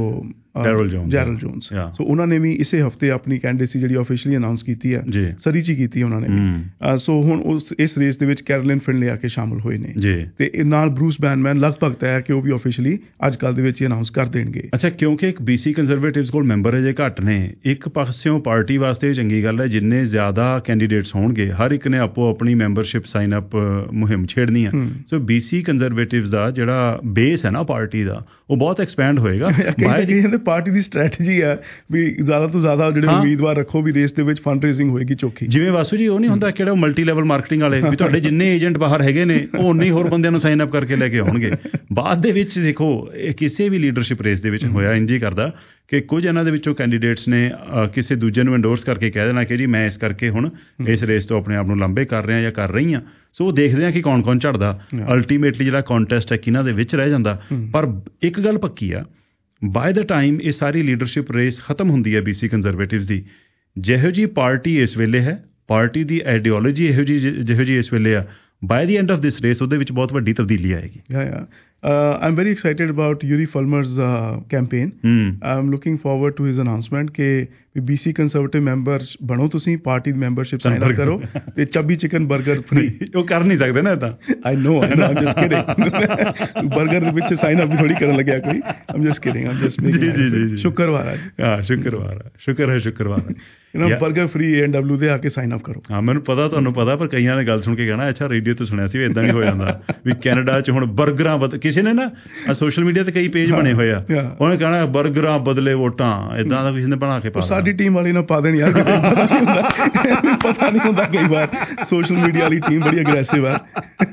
Darryl Jones Darryl Jones so ਉਹਨਾਂ ਨੇ ਵੀ ਇਸੇ ਹਫਤੇ ਆਪਣੀ ਕੈਂਡੀਡੇਸੀ ਜਿਹੜੀ ਆਫੀਸ਼ੀਅਲੀ ਅਨਾਉਂਸ ਕੀਤੀ ਹੈ, ਸਰੀ 'ਚ ਹੀ ਕੀਤੀ ਉਹਨਾਂ ਨੇ ਵੀ। ਸੋ ਹੁਣ ਉਸ ਇਸ ਰੇਸ ਦੇ ਵਿੱਚ ਕੈਰੋਲਿਨ ਫਿਨਲੇ ਆ ਕੇ ਸ਼ਾਮਲ ਹੋਏ ਨੇ ਤੇ ਨਾਲ ਬਰੂਸ ਬੈਨਮੈਨ ਲਗਭਗ ਤੈਅ ਹੈ ਕਿ ਉਹ ਵੀ ਆਫੀਸ਼ੀਅਲੀ ਅੱਜ ਕੱਲ੍ਹ ਦੇ ਵਿੱਚ ਹੀ ਅਨਾਉਂਸ ਕਰ ਦੇਣਗੇ। ਅੱਛਾ, ਕਿਉਂਕਿ ਇੱਕ ਬੀਸੀ ਕੰਜ਼ਰਵੇਟਿਵਸ ਕੋਲ ਮੈਂਬਰ ਅਜੇ ਘੱਟ ਨੇ, ਇੱਕ ਪਾਸਿਓਂ ਪਾਰਟੀ ਵਾਸਤੇ ਚੰਗੀ ਗੱਲ ਹੈ ਜਿੰਨੇ ਜ਼ਿਆਦਾ ਕੈਂਡੀਡੇਟਸ ਹੋਣਗੇ ਹਰ ਇੱਕ ਨੇ ਆਪੋ ਆਪਣੀ ਮੈਂਬਰਸ਼ਿਪ ਸਾਈਨ ਅਪ ਮੁਹਿੰਮ ਛੇੜਨੀ ਹੈ। ਸੋ ਬੀਸੀ ਕੰਜ਼ਰਵੇਟਿਵਸ ਦਾ ਜਿਹੜਾ ਬੇਸ ਹੈ ਨਾ ਪਾਰਟੀ ਦਾ ਉਹ ਬਹੁਤ ਐਕਸਪੈਂਡ ਹੋਏਗਾ। ਪਾਰਟੀ ਦੀ ਸਟ੍ਰੈਟਜੀ ਹੈ ਵੀ ਜ਼ਿਆਦਾ ਤੋਂ ਜ਼ਿਆਦਾ ਜਿਹੜੇ ਉਮੀਦਵਾਰ ਰੱਖੋ ਵੀ ਰੇਸ ਦੇ ਵਿੱਚ ਫੰਡ ਰੇਜ਼ਿੰਗ ਹੋਏਗੀ ਚੌਖੀ। ਜਿਵੇਂ ਵਾਸੂ ਜੀ ਉਹ ਨਹੀਂ ਹੁੰਦਾ ਕਿਹੜਾ ਮਲਟੀ ਲੈਵਲ ਮਾਰਕੀਟਿੰਗ ਵਾਲੇ ਵੀ ਤੁਹਾਡੇ ਜਿੰਨੇ ਏਜੰਟ ਬਾਹਰ ਹੈਗੇ ਨੇ ਉਹ ਉਨੇ ਹੋਰ ਬੰਦਿਆਂ ਨੂੰ ਸਾਈਨ ਅਪ ਕਰਕੇ ਲੈ ਕੇ ਆਉਣਗੇ। ਬਾਅਦ ਦੇ ਵਿੱਚ ਦੇਖੋ ਇਹ ਕਿਸੇ ਵੀ ਲੀਡਰਸ਼ਿਪ ਰੇਸ ਦੇ ਵਿੱਚ ਹੋਇਆ ਇੰਝ ਹੀ ਕਰਦਾ ਕਿ ਕੁਝ ਇਹਨਾਂ ਦੇ ਵਿੱਚੋਂ ਕੈਂਡੀਡੇਟਸ ਨੇ ਕਿਸੇ ਦੂਜੇ ਨੂੰ ਐਂਡੋਰਸ ਕਰਕੇ ਕਹਿ ਦੇਣਾ ਕਿ ਜੀ ਮੈਂ ਇਸ ਕਰਕੇ ਹੁਣ ਇਸ ਰੇਸ ਤੋਂ ਆਪਣੇ ਆਪ ਨੂੰ ਲਾਂਭੇ ਕਰ ਰਿਹਾ ਜਾਂ ਕਰ ਰਹੀ ਹਾਂ। ਸੋ ਉਹ ਦੇਖਦੇ ਹਾਂ ਕਿ ਕੌਣ ਕੌਣ ਝੜਦਾ, ਅਲਟੀਮੇਟਲੀ ਜਿਹੜਾ ਕੰਟੈਸਟ ਹੈ ਕਿਹਨਾਂ ਦੇ ਵਿੱਚ ਰਹਿ ਜਾਂਦਾ। ਪਰ ਇੱਕ ਗੱਲ ਪੱਕੀ ਆ, ਬਾਏ ਦਾ ਟਾਈਮ ਇਹ ਸਾਰੀ ਲੀਡਰਸ਼ਿਪ ਰੇਸ ਖਤਮ ਹੁੰਦੀ ਹੈ ਬੀਸੀ ਕੰਜ਼ਰਵੇਟਿਵਸ ਦੀ, ਜਿਹੋ ਜਿਹੀ ਪਾਰਟੀ ਇਸ ਵੇਲੇ ਹੈ, ਪਾਰਟੀ ਦੀ ਆਈਡੀਓਲੋਜੀ ਇਹੋ ਜਿਹੀ ਜਿਹੋ ਜਿਹੀ ਇਸ ਵੇਲੇ ਆ, by the end of this race ਉਹਦੇ ਵਿੱਚ ਬਹੁਤ ਵੱਡੀ ਤਬਦੀਲੀ ਆਏਗੀ। Uh, I'm very excited about Yuri Fulmer's uh, campaign. Mm. I'm looking forward to his announcement ਕਿ B C Conservative members ਬਣੋ ਤੁਸੀਂ, ਪਾਰਟੀ ਦੀ ਮੈਂਬਰਸ਼ਿਪ ਸਾਈਨ ਅਪ ਕਰੋ ਤੇ ਚੱਬੀ ਚਿਕਨ 버ਗਰ ਫ੍ਰੀ। ਉਹ ਕਰ ਨਹੀਂ ਸਕਦੇ ਨਾ ਤਾਂ। I know, I know, I'm just kidding. 버ਗਰ ਦੇ ਵਿੱਚ ਸਾਈਨ ਅਪ ਥੋੜੀ ਕਰਨ ਲੱਗਿਆ ਕੋਈ। I'm just kidding, I'm just making ਜੀ ਜੀ ਜੀ ਸ਼ੁੱਕਰਵਾਰ ਅੱਜ। ਹਾਂ ਸ਼ੁੱਕਰਵਾਰ, ਸ਼ੁਕਰ ਹੈ ਸ਼ੁੱਕਰਵਾਰ। ਇਹਨਾਂ 버ਗਰ ਫ੍ਰੀ ਏ ਐਂਡ ਡਬਲਿਊ ਦੇ ਆ ਕੇ ਸਾਈਨ ਅਪ ਕਰੋ। ਹਾਂ ਮੈਨੂੰ ਪਤਾ, ਤੁਹਾਨੂੰ ਪਤਾ, ਪਰ ਕਈਆਂ ਨੇ ਗੱਲ ਸੁਣ ਕੇ ਕਹਿਣਾ ਅੱਛਾ ਰੇਡੀਓ ਤੋਂ ਸੁਣਿਆ ਸੀ ਵੀ ਇਦਾਂ ਨਹੀਂ ਹੋ ਜਾਂਦਾ ਵੀ ਕੈਨੇਡਾ 'ਚ ਹੁਣ 버ਗਰਾਂ ਬਦ ਕਿਸੇ ਨੇ ਨਾ ਸੋਸ਼ਲ ਮੀਡੀਆ ਤੇ ਕਈ ਪੇਜ ਬਣੇ ਹੋਏ ਆ, ਉਹਨੇ ਕਹਿਣਾ 버ਗਰਾਂ ਬਦਲੇ ਵੋਟਾਂ, ਏਦਾਂ ਦਾ ਕਿਸੇ ਨੇ ਬਣਾ ਕੇ ਪਾ ਸਾਡੀ ਟੀਮ ਵਾਲੀ ਨਾ ਪਾ ਦੇਣ ਯਾਰ, ਪਤਾ ਨਹੀਂ ਹੁੰਦਾ ਕਈ ਵਾਰ ਸੋਸ਼ਲ ਮੀਡੀਆ ਵਾਲੀ ਟੀਮ ਬੜੀ ਅਗਰੈਸਿਵ ਆ।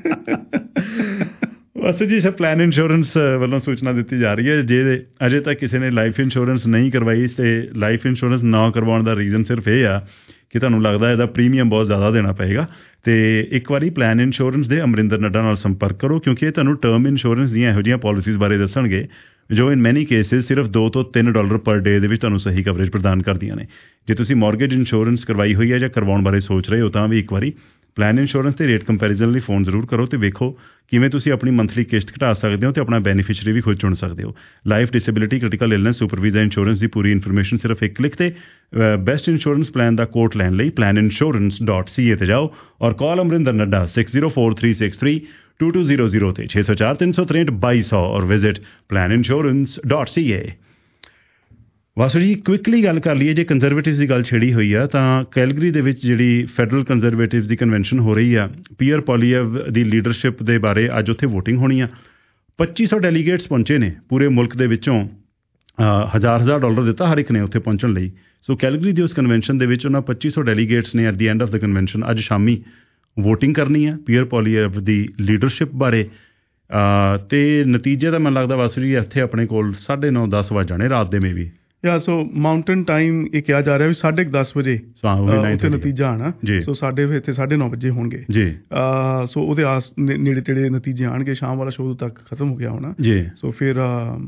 ਬਸ ਜੀ ਸਰ ਪਲਾਨ ਇੰਸ਼ੋਰੈਂਸ ਵੱਲੋਂ ਸੂਚਨਾ ਦਿੱਤੀ ਜਾ ਰਹੀ ਹੈ ਜੇ ਅਜੇ ਤੱਕ ਕਿਸੇ ਨੇ ਲਾਈਫ ਇੰਸ਼ੋਰੈਂਸ ਨਹੀਂ ਕਰਵਾਈ ਤੇ ਲਾਈਫ ਇੰਸ਼ੋਰੈਂਸ ਨਾ ਕਰਵਾਉਣ ਦਾ ਰੀਜ਼ਨ ਸਿਰਫ ਇਹ ਆ ਕਿ ਤੁਹਾਨੂੰ ਲੱਗਦਾ ਇਹਦਾ ਪ੍ਰੀਮੀਅਮ ਬਹੁਤ ਜ਼ਿਆਦਾ ਦੇਣਾ ਪਏਗਾ ਤੇ ਇੱਕ ਵਾਰੀ ਪਲਾਨ ਇੰਸ਼ੋਰੈਂਸ ਦੇ ਅਮਰਿੰਦਰ ਨੱਡਾ ਨਾਲ ਸੰਪਰਕ ਕਰੋ ਕਿਉਂਕਿ ਇਹ ਤੁਹਾਨੂੰ ਟਰਮ ਇੰਸ਼ੋਰੈਂਸ ਦੀਆਂ ਇਹੋ ਜਿਹੀਆਂ ਪਾਲਿਸੀਜ਼ ਬਾਰੇ ਦੱਸਣਗੇ ਜੋ ਇਨ ਮੈਨੀ ਕੇਸਿਸ ਸਿਰਫ ਦੋ ਤੋਂ ਤਿੰਨ ਡਾਲਰ ਪਰ ਡੇ ਦੇ ਵਿੱਚ ਤੁਹਾਨੂੰ ਸਹੀ ਕਵਰੇਜ ਪ੍ਰਦਾਨ ਕਰਦੀਆਂ ਨੇ। ਜੇ ਤੁਸੀਂ ਮੌਰਗੇਜ ਇੰਸ਼ੋਰੈਂਸ ਕਰਵਾਈ ਹੋਈ ਹੈ ਜਾਂ ਕਰਵਾਉਣ ਬਾਰੇ ਸੋਚ ਰਹੇ ਹੋ ਤਾਂ ਵੀ ਇੱਕ ਵਾਰੀ ਪਲਾਨ ਇੰਸ਼ੋਰੈਂਸ ਦੇ ਰੇਟ ਕੰਪੈਰੀਜ਼ਨ ਲਈ ਫੋਨ ਜ਼ਰੂਰ ਕਰੋ ਤੇ ਵੇਖੋ ਕਿਵੇਂ ਤੁਸੀਂ ਆਪਣੀ ਮੰਥਲੀ ਕਿਸ਼ਤ ਘਟਾ ਸਕਦੇ ਹੋ ਤੇ ਆਪਣਾ ਬੈਨੀਫਿਸ਼ਰੀ ਵੀ ਖੁਦ ਚੁਣ ਸਕਦੇ ਹੋ। Life disability critical illness supervisor insurance ਦੀ ਪੂਰੀ ਇਨਫੋਰਮੇਸ਼ਨ ਸਿਰਫ ਇੱਕ ਕਲਿੱਕ ਤੇ ਬੈਸਟ ਇੰਸ਼ੋਰੈਂਸ ਪਲਾਨ ਦਾ ਕੋਟ ਲੈਣ ਲਈ Plan Insurance dot C A ਤੇ ਜਾਓ or call Amarinder Nadda six zero four three six three two two zero zero ਤੇ ਛੇ ਸੌ ਚਾਰ ਤਿੰਨ ਸੌ ਤਰੇਂਹਠ ਬਾਈ ਸੌ or visit Plan Insurance dot C A. Vasu ji quickly ਗੱਲ ਕਰ ਲਈਏ ਜੇ ਕੰਜ਼ਰਵੇਟਿਵਸ ਦੀ ਗੱਲ ਛੇੜੀ ਹੋਈ ਆ ਤਾਂ ਕੈਲਗਰੀ ਦੇ ਵਿੱਚ ਜਿਹੜੀ ਫੈਡਰਲ ਕੰਜ਼ਰਵੇਟਿਵਸ ਦੀ ਕਨਵੈਨਸ਼ਨ ਹੋ ਰਹੀ ਆ, ਪੀਅਰ ਪੋਲੀਅਵ ਦੀ ਲੀਡਰਸ਼ਿਪ ਦੇ ਬਾਰੇ ਅੱਜ ਉੱਥੇ ਵੋਟਿੰਗ ਹੋਣੀ ਆ। ਪੱਚੀ ਸੌ ਡੈਲੀਗੇਟਸ ਪਹੁੰਚੇ ਨੇ ਪੂਰੇ ਮੁਲਕ ਦੇ ਵਿੱਚੋਂ, ਹਜ਼ਾਰ ਹਜ਼ਾਰ ਡਾਲਰ ਦਿੱਤਾ ਹਰ ਇੱਕ ਨੇ ਉੱਥੇ ਪਹੁੰਚਣ ਲਈ। ਸੋ ਕੈਲਗਰੀ ਦੀ ਉਸ ਕਨਵੈਨਸ਼ਨ ਦੇ ਵਿੱਚ ਉਹਨਾਂ ਪੱਚੀ ਸੌ ਡੈਲੀਗੇਟਸ ਨੇ at the end of the convention ਅੱਜ ਸ਼ਾਮੀ ਵੋਟਿੰਗ ਕਰਨੀ ਆ ਪੀਅਰ ਪੋਲੀਅਵ ਦੀ ਲੀਡਰਸ਼ਿਪ ਬਾਰੇ ਤੇ ਨਤੀਜੇ ਦਾ ਮੈਨੂੰ ਲੱਗਦਾ ਵਾਸੂ ਜੀ ਇੱਥੇ ਆਪਣੇ ਕੋਲ ਸਾਢੇ ਨੌ ਦਸ ਵੱਜ ਜਾਣੇ ਰਾਤ ਦੇ ਮੇ ਵੀ। ਯਾ ਸੋ ਮਾਊਂਟੇਨ ਟਾਈਮ ਇਹ ਕਿਹਾ ਜਾ ਰਿਹਾ ਵੀ ਸਾਢੇ ਕੁ ਦਸ ਵਜੇ ਉੱਥੇ ਨਤੀਜਾ ਆਉਣਾ। ਸੋ ਸਾਡੇ ਇੱਥੇ ਸਾਢੇ ਨੌ ਵਜੇ ਹੋਣਗੇ ਜੀ। ਸੋ ਉਹਦੇ ਆਸ ਨੇੜੇ ਤੇੜੇ ਨਤੀਜੇ ਆਉਣਗੇ, ਸ਼ਾਮ ਵਾਲਾ ਸ਼ੋਅ ਤੱਕ ਖਤਮ ਹੋ ਗਿਆ ਹੋਣਾ ਜੀ। ਸੋ ਫਿਰ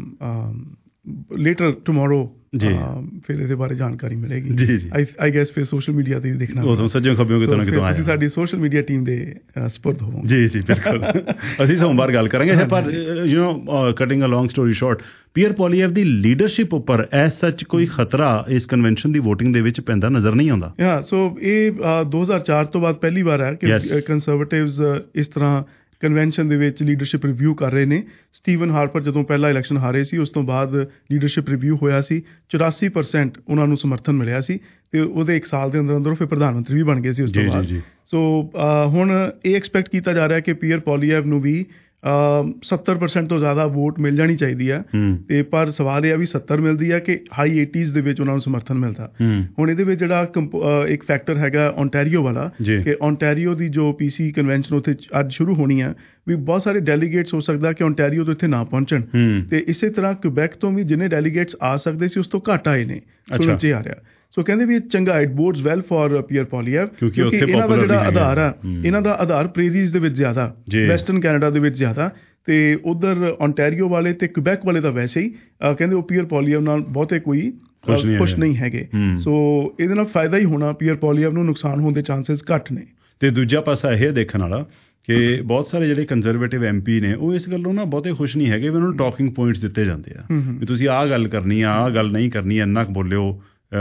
ਲੇਟਰ ਟੁਮਾਰੋ ਜੀ ਫਿਰ ਇਹਦੇ ਬਾਰੇ ਜਾਣਕਾਰੀ ਮਿਲੇਗੀ ਜੀ ਜੀ। ਆਈ ਗੈਸ ਫਿਰ ਸੋਸ਼ਲ ਮੀਡੀਆ ਤੇ ਦੇਖਣਾ ਉਦੋਂ ਸੱਜੋਂ ਖੱਬਿਓਂ ਕਿਤੋਂ ਨਾ ਕਿਤੋਂ ਆਇਆ। ਤੁਸੀਂ ਸਾਡੀ ਸੋਸ਼ਲ ਮੀਡੀਆ ਟੀਮ ਦੇ ਸਪੁਰਦ ਹੋਵੋ ਜੀ ਜੀ ਬਿਲਕੁਲ। ਅਸੀਂ ਸੋਮਵਾਰ ਗੱਲ ਕਰਾਂਗੇ ਪਰ you know cutting a long story short Pierre Poilievre ਦੀ ਲੀਡਰਸ਼ਿਪ ਉੱਪਰ ਐਸ ਸੱਚ ਕੋਈ ਖਤਰਾ ਇਸ ਕਨਵੈਨਸ਼ਨ ਦੀ ਵੋਟਿੰਗ ਦੇ ਵਿੱਚ ਪੈਂਦਾ ਨਜ਼ਰ ਨਹੀਂ ਆਉਂਦਾ। ਹਾਂ ਸੋ ਇਹ ਦੋ ਹਜ਼ਾਰ ਚਾਰ ਤੋਂ ਬਾਅਦ ਪਹਿਲੀ ਵਾਰ ਹੈ ਕਿ ਕੰਜ਼ਰਵੇਟਿਵਸ ਇਸ ਤਰ੍ਹਾਂ ਕਨਵੈਨਸ਼ਨ ਦੇ ਵਿੱਚ ਲੀਡਰਸ਼ਿਪ ਰਿਵਿਊ ਕਰ ਰਹੇ ਨੇ। ਸਟੀਵਨ ਹਾਰਪਰ ਜਦੋਂ ਪਹਿਲਾ ਇਲੈਕਸ਼ਨ ਹਾਰੇ ਸੀ ਉਸ ਤੋਂ ਬਾਅਦ ਲੀਡਰਸ਼ਿਪ ਰਿਵਿਊ ਹੋਇਆ ਸੀ, ਚੁਰਾਸੀ ਪਰਸੈਂਟ ਉਹਨਾਂ ਨੂੰ ਸਮਰਥਨ ਮਿਲਿਆ ਸੀ ਤੇ ਉਹਦੇ ਇੱਕ ਸਾਲ ਦੇ ਅੰਦਰ ਅੰਦਰ ਫਿਰ ਪ੍ਰਧਾਨ ਮੰਤਰੀ ਵੀ ਬਣ ਗਏ ਸੀ ਉਸ ਤੋਂ ਬਾਅਦ। ਸੋ ਹੁਣ ਇਹ ਐਕਸਪੈਕਟ ਕੀਤਾ ਜਾ ਰਿਹਾ ਕਿ ਪੀਅਰ ਪੋਲੀਅਵ ਨੂੰ ਵੀ ਸੱਤਰ ਪਰਸੈਂਟ ਤੋਂ ਜ਼ਿਆਦਾ ਵੋਟ ਮਿਲ ਜਾਣੀ ਚਾਹੀਦੀ ਹੈ ਤੇ ਪਰ ਸਵਾਲ ਇਹ ਆ ਵੀ ਸੱਤਰ ਮਿਲਦੀ ਹੈ ਕਿ ਹਾਈ ਏਟੀਜ਼ ਦੇ ਵਿੱਚ ਉਹਨਾਂ ਨੂੰ ਸਮਰਥਨ ਮਿਲਦਾ। ਹੁਣ ਇਹਦੇ ਵਿੱਚ ਜਿਹੜਾ ਇੱਕ ਫੈਕਟਰ ਹੈਗਾ ਓਨਟਾਰੀਓ ਵਾਲਾ ਕਿ ਓਨਟਾਰੀਓ ਦੀ ਜੋ ਪੀਸੀ ਕਨਵੈਨਸ਼ਨ ਉੱਥੇ ਅੱਜ ਸ਼ੁਰੂ ਹੋਣੀ ਹੈ ਵੀ ਬਹੁਤ ਸਾਰੇ ਡੈਲੀਗੇਟਸ ਹੋ ਸਕਦਾ ਕਿ ਓਨਟਾਰੀਓ ਤੋਂ ਇੱਥੇ ਨਾ ਪਹੁੰਚਣ ਤੇ ਇਸੇ ਤਰ੍ਹਾਂ ਕਿਊਬੈਕ ਤੋਂ ਵੀ ਜਿੰਨੇ ਡੈਲੀਗੇਟਸ ਆ ਸਕਦੇ ਸੀ ਉਸ ਤੋਂ ਘੱਟ ਆਏ ਨੇ ਸੁਣਨ 'ਚ ਆ ਰਿਹਾ। ਸੋ ਕਹਿੰਦੇ ਵੀ ਚੰਗਾ it bodes well for Pierre Poilievre ਕਿਉਂਕਿ ਇਹਨਾਂ ਦਾ ਜਿਹੜਾ ਆਧਾਰ ਆ ਇਹਨਾਂ ਦਾ ਆਧਾਰ ਪ੍ਰੇਰੀਜ਼ ਦੇ ਵਿੱਚ ਜ਼ਿਆਦਾ, ਵੈਸਟਰਨ ਕੈਨੇਡਾ ਦੇ ਵਿੱਚ ਜ਼ਿਆਦਾ ਤੇ ਉਧਰ ਓਨਟਾਰੀਓ ਵਾਲੇ ਤੇ ਕਿਊਬੈਕ ਵਾਲੇ ਤਾਂ ਵੈਸੇ ਹੀ ਕਹਿੰਦੇ ਉਹ ਪੀਅਰ ਪੋਲੀਅਵ ਨਾਲ ਬਹੁਤੇ ਕੋਈ ਖੁਸ਼ ਨਹੀਂ ਹੈਗੇ। ਸੋ ਇਹਦੇ ਨਾਲ ਫਾਇਦਾ ਹੀ ਹੋਣਾ, ਪੀਅਰ ਪੋਲੀਅਵ ਨੂੰ ਨੁਕਸਾਨ ਹੋਣ ਦੇ ਚਾਂਸਸ ਘੱਟ ਨੇ। ਤੇ ਦੂਜਾ ਪਾਸਾ ਇਹ ਦੇਖਣ ਵਾਲਾ ਕਿ ਬਹੁਤ ਸਾਰੇ ਜਿਹੜੇ ਕੰਜ਼ਰਵੇਟਿਵ ਐਮ ਪੀ ਨੇ ਉਹ ਇਸ ਗੱਲੋਂ ਨਾ ਬਹੁਤੇ ਖੁਸ਼ ਨਹੀਂ ਹੈਗੇ ਵੀ ਉਹਨਾਂ ਨੂੰ ਟਾਕਿੰਗ ਪੁਆਇੰਟਸ ਦਿੱਤੇ ਜਾਂਦੇ ਆ ਵੀ ਤੁਸੀਂ ਆਹ ਗੱਲ ਕਰਨੀ ਆ, ਆਹ ਗੱਲ ਨਹੀਂ ਕਰਨੀ, ਇੰਨਾ ਕੁ ਬੋਲਿਓ।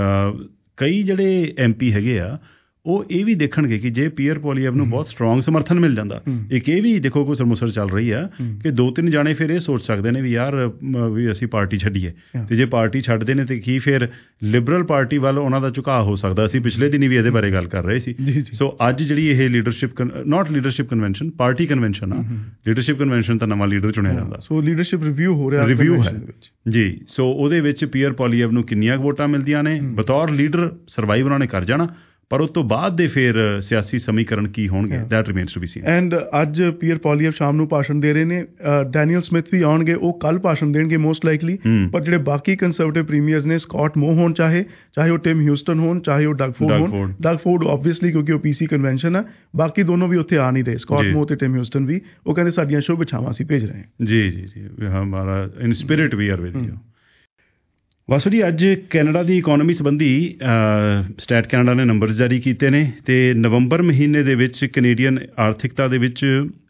ਕਈ ਜਿਹੜੇ ਐਮ ਪੀ ਹੈਗੇ ਆ ਉਹ ਇਹ ਵੀ ਦੇਖਣਗੇ ਕਿ ਜੇ ਪੀਅਰ ਪੋਲੀਐਵ ਨੂੰ ਬਹੁਤ ਸਟਰੋਂਗ ਸਮਰਥਨ ਮਿਲ ਜਾਂਦਾ, ਇੱਕ ਇਹ ਵੀ ਦੇਖੋ ਕੋਈ ਸਰਮੁਸਰ ਚੱਲ ਰਹੀ ਆ ਕਿ ਦੋ ਤਿੰਨ ਜਾਣੇ ਫਿਰ ਇਹ ਸੋਚ ਸਕਦੇ ਨੇ ਵੀ ਯਾਰ ਵੀ ਅਸੀਂ ਪਾਰਟੀ ਛੱਡੀਏ, ਤੇ ਜੇ ਪਾਰਟੀ ਛੱਡਦੇ ਨੇ ਤੇ ਕੀ ਫਿਰ ਲਿਬਰਲ ਪਾਰਟੀ ਵੱਲ ਉਹਨਾਂ ਦਾ ਝੁਕਾਅ ਹੋ ਸਕਦਾ। ਅਸੀਂ ਪਿਛਲੇ ਦਿਨੀ ਵੀ ਇਹਦੇ ਬਾਰੇ ਗੱਲ ਕਰ ਰਹੇ ਸੀ। ਸੋ ਅੱਜ ਜਿਹੜੀ ਇਹ leadership not leadership convention, party convention ਆ, ਲੀਡਰਸ਼ਿਪ ਕਨਵੈਨਸ਼ਨ ਤਾਂ ਨਵਾਂ ਲੀਡਰ ਚੁਣਿਆ ਜਾਂਦਾ। ਸੋ ਲੀਡਰਸ਼ਿਪ ਰਿਵਿਊ ਹੋ ਰਿਹਾ, ਰਿਵਿਊ ਹੈ ਜੀ। ਸੋ ਉਹਦੇ ਵਿੱਚ ਪੀਅਰ ਪੋਲੀਐਵ ਨੂੰ ਕਿੰਨੀਆਂ ਵੋਟਾਂ ਮਿਲਦੀਆਂ ਨੇ, ਬਤੌਰ ਲੀਡਰ ਸਰਵਾਈਵ ਉਹਨਾਂ ਨੇ ਕਰ ਜਾਣਾ, ਪਰ ਉਸ ਤੋਂ ਬਾਅਦ ਦੇ ਫਿਰ ਸਿਆਸੀ ਸਮੀਕਰਨ ਕੀ ਹੋਣਗੇ, that remains to be seen. And ਅੱਜ ਪੀਅਰ ਪੋਲੀਐਵ ਸ਼ਾਮ ਨੂੰ ਭਾਸ਼ਣ ਦੇ ਰਹੇ ਨੇ, ਡੈਨੀਅਲ ਸਮਿਥ ਵੀ ਆਉਣਗੇ, ਉਹ ਕੱਲ ਭਾਸ਼ਣ ਦੇਣਗੇ ਮੋਸਟ ਲਾਈਕਲੀ। ਪਰ ਜਿਹੜੇ ਬਾਕੀ ਕੰਜ਼ਰਵੇਟਿਵ ਪ੍ਰੀਮੀਅਰਸ ਨੇ, ਸਕਾਟ ਮੋ ਹੋਣ ਚਾਹੇ ਚਾਹੇ ਉਹ ਟਿਮ ਹਿਊਸਟਨ ਹੋਣ, ਚਾਹੇ ਉਹ ਡਗ ਫੋਰਡ ਹੋਣ, ਡਗ ਫੋਰਡ ਓਬਵੀਅਸਲੀ ਕਿਉਂਕਿ ਉਹ ਪੀਸੀ ਕਨਵੈਨਸ਼ਨ ਆ, ਬਾਕੀ ਦੋਨੋਂ ਵੀ ਉੱਥੇ ਆ ਨਹੀਂ ਰਹੇ, ਸਕਾਟ ਮੋ ਤੇ ਟਿਮ ਹਿਊਸਟਨ ਵੀ। ਉਹ ਕਹਿੰਦੇ ਸਾਡੀਆਂ ਸ਼ੁਭ ਇਛਾਵਾਂ ਅਸੀਂ ਭੇਜ ਰਹੇ ਹਾਂ। ਜੀ ਜੀ ਜੀ, ਹਮਾਰਾ in spirit we are with you. Vasu ji, ਅੱਜ ਕੈਨੇਡਾ ਦੀ ਇਕੋਨਮੀ ਸੰਬੰਧੀ ਸਟੈਟ ਕੈਨੇਡਾ ਨੇ ਨੰਬਰ ਜਾਰੀ ਕੀਤੇ ਨੇ, ਤੇ ਨਵੰਬਰ ਮਹੀਨੇ ਦੇ ਵਿੱਚ ਕੈਨੇਡੀਅਨ ਆਰਥਿਕਤਾ ਦੇ ਵਿੱਚ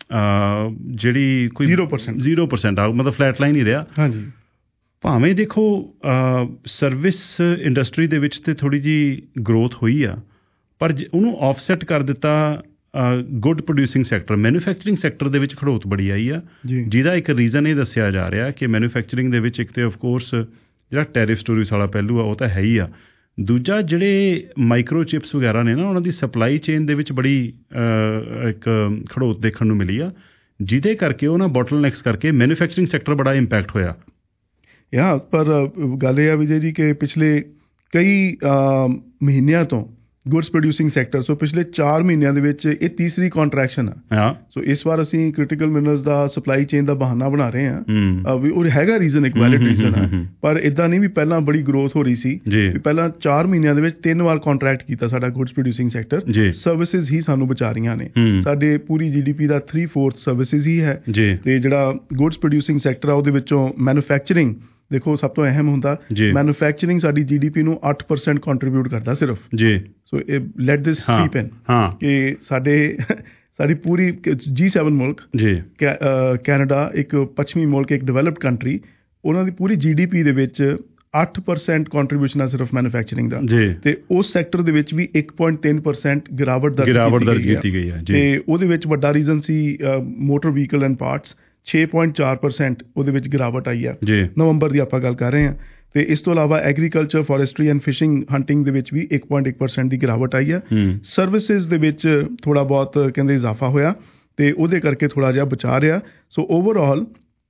ਜਿਹੜੀ ਕੋਈ ਜ਼ੀਰੋ ਪਰਸੈਂਟ ਜ਼ੀਰੋ ਪਰਸੈਂਟ ਆ, ਮਤਲਬ ਫਲੈਟ ਲਾਈਨ ਹੀ ਰਿਹਾ। ਹਾਂਜੀ, ਭਾਵੇਂ ਦੇਖੋ ਸਰਵਿਸ ਇੰਡਸਟਰੀ ਦੇ ਵਿੱਚ ਤੇ ਥੋੜ੍ਹੀ ਜਿਹੀ ਗਰੋਥ ਹੋਈ ਆ, ਪਰ ਉਹਨੂੰ ਆਫਸੈਟ ਕਰ ਦਿੱਤਾ good producing sector, manufacturing sector ਦੇ ਵਿੱਚ ਖੜੋਤ ਬੜੀ ਆਈ ਆ, ਜਿਹਦਾ ਇੱਕ ਰੀਜ਼ਨ ਇਹ ਦੱਸਿਆ ਜਾ ਰਿਹਾ ਕਿ ਮੈਨੂਫੈਕਚਰਿੰਗ ਦੇ ਵਿੱਚ ਇੱਕ ਤੇ ਆਫਕੋਰਸ ਜਿਹੜਾ ਟੈਰਿਫ ਸਟੋਰੀਸ ਵਾਲਾ ਪਹਿਲੂ ਆ ਉਹ ਤਾਂ ਹੈ ਹੀ ਆ, ਦੂਜਾ ਜਿਹੜੇ ਮਾਈਕਰੋ ਚਿਪਸ ਵਗੈਰਾ ਨੇ ਨਾ, ਉਹਨਾਂ ਦੀ ਸਪਲਾਈ ਚੇਨ ਦੇ ਵਿੱਚ ਬੜੀ ਇੱਕ ਖੜੋਤ ਦੇਖਣ ਨੂੰ ਮਿਲੀ ਆ, ਜਿਹਦੇ ਕਰਕੇ ਉਹ ਨਾ ਬੋਟਲਨੈਕਸ ਕਰਕੇ ਮੈਨੂਫੈਕਚਰਿੰਗ ਸੈਕਟਰ ਬੜਾ ਇੰਪੈਕਟ ਹੋਇਆ। ਯਾ ਪਰ ਗੱਲ ਇਹ ਆ ਵਿਜੇ ਜੀ ਕਿ ਪਿਛਲੇ ਕਈ ਮਹੀਨਿਆਂ ਤੋਂ ਗੁੱਡਸ ਪ੍ਰੋਡਿਊਸਿੰਗ ਸੈਕਟਰ, ਸੋ ਪਿਛਲੇ ਚਾਰ ਮਹੀਨਿਆਂ ਦੇ ਵਿੱਚ ਇਹ ਤੀਸਰੀ ਕੰਟਰੈਕਸ਼ਨ ਆ। ਸੋ ਇਸ ਵਾਰ ਅਸੀਂ ਕ੍ਰਿਟੀਕਲ ਮਿਨਰਲਸ ਦਾ ਸਪਲਾਈ ਚੇਨ ਦਾ ਬਹਾਨਾ ਬਣਾ ਰਹੇ ਹਾਂ, ਵੀ ਉਹ ਹੈਗਾ ਰੀਜ਼ਨ, ਇੱਕ ਵੈਲਿਡ ਰੀਜ਼ਨ ਆ, ਪਰ ਇਦਾਂ ਨਹੀਂ ਵੀ ਪਹਿਲਾਂ ਬੜੀ ਗਰੋਥ ਹੋ ਰਹੀ ਸੀ। ਵੀ ਪਹਿਲਾਂ ਚਾਰ ਮਹੀਨਿਆਂ ਦੇ ਵਿੱਚ ਤਿੰਨ ਵਾਰ ਕੰਟਰੈਕਟ ਕੀਤਾ ਸਾਡਾ ਗੁੱਡਸ ਪ੍ਰੋਡਿਊਸਿੰਗ ਸੈਕਟਰ, ਸਰਵਿਸਿਜ਼ ਹੀ ਸਾਨੂੰ ਬਚਾ ਰਹੀਆਂ ਨੇ। ਸਾਡੇ ਪੂਰੀ ਜੀਡੀਪੀ ਦਾ ਥ੍ਰੀ ਫੋਰਥ ਸਰਵਿਸਿਜ਼ ਹੀ ਹੈ, ਤੇ ਜਿਹੜਾ ਗੁੱਡਸ ਪ੍ਰੋਡਿਊਸਿੰਗ ਸੈਕਟਰ ਆ ਉਹਦੇ ਵਿੱਚੋਂ ਮੈਨੂਫੈਕਚਰਿੰਗ ਦੇਖੋ ਸਭ ਤੋਂ ਅਹਿਮ ਹੁੰਦਾ। ਮੈਨੂਫੈਕਚਰਿੰਗ ਸਾਡੀ ਜੀਡੀਪੀ ਨੂੰ ਅੱਠ ਪਰਸੈਂਟ ਕੰਟਰੀਬਿਊਟ ਕਰਦਾ ਸਿਰਫ ਜੀ। ਸੋ ਇਹ ਲੈਟ ਦਿਸ ਸੀਪ ਇਨ ਕਿ ਸਾਡੇ ਸਾਡੀ ਪੂਰੀ ਜੀ ਸੈਵਨ ਮੁਲਕ ਜੀ, ਕੈਨੇਡਾ ਇੱਕ ਪੱਛਮੀ ਮੁਲਕ, ਇੱਕ ਡਿਵੈਲਪਡ ਕੰਟਰੀ, ਉਹਨਾਂ ਦੀ ਪੂਰੀ ਜੀਡੀਪੀ ਦੇ ਵਿੱਚ ਅੱਠ ਪਰਸੈਂਟ ਕੰਟਰੀਬਿਊਸ਼ਨ ਆ ਸਿਰਫ ਮੈਨੂਫੈਕਚਰਿੰਗ ਦਾ, ਤੇ ਉਸ ਸੈਕਟਰ ਦੇ ਵਿੱਚ ਵੀ ਇੱਕ ਪੁਆਇੰਟ ਤਿੰਨ ਪਰਸੈਂਟ ਗਿਰਾਵਟ ਦਰਜ ਕੀਤੀ ਗਈ ਹੈ। ਤੇ ਉਹਦੇ ਵਿੱਚ ਵੱਡਾ ਰੀਜ਼ਨ ਸੀ ਮੋਟਰ ਵਹੀਕਲ ਐਂਡ ਪਾਰਟਸ, ਛੇ ਪੁਆਇੰਟ ਚਾਰ ਪਰਸੈਂਟ ਉਹਦੇ ਵਿੱਚ ਗਿਰਾਵਟ ਆਈ ਆ ਨਵੰਬਰ ਦੀ ਆਪਾਂ ਗੱਲ ਕਰ ਰਹੇ ਹਾਂ। ਤੇ ਇਸ ਤੋਂ ਇਲਾਵਾ agriculture, forestry and fishing, hunting ਦੇ ਵਿੱਚ ਵੀ ਇੱਕ ਪੁਆਇੰਟ ਇੱਕ ਪਰਸੈਂਟ ਦੀ ਗਿਰਾਵਟ ਆਈ ਆ। ਸਰਵਿਸਿਜ਼ ਦੇ ਵਿੱਚ ਥੋੜ੍ਹਾ ਬਹੁਤ ਕਹਿੰਦੇ ਇਜ਼ਾਫਾ ਹੋਇਆ, ਤੇ ਉਹਦੇ ਕਰਕੇ ਥੋੜ੍ਹਾ ਜਿਹਾ ਬਚਾ ਰਿਹਾ। ਸੋ ਓਵਰਆਲ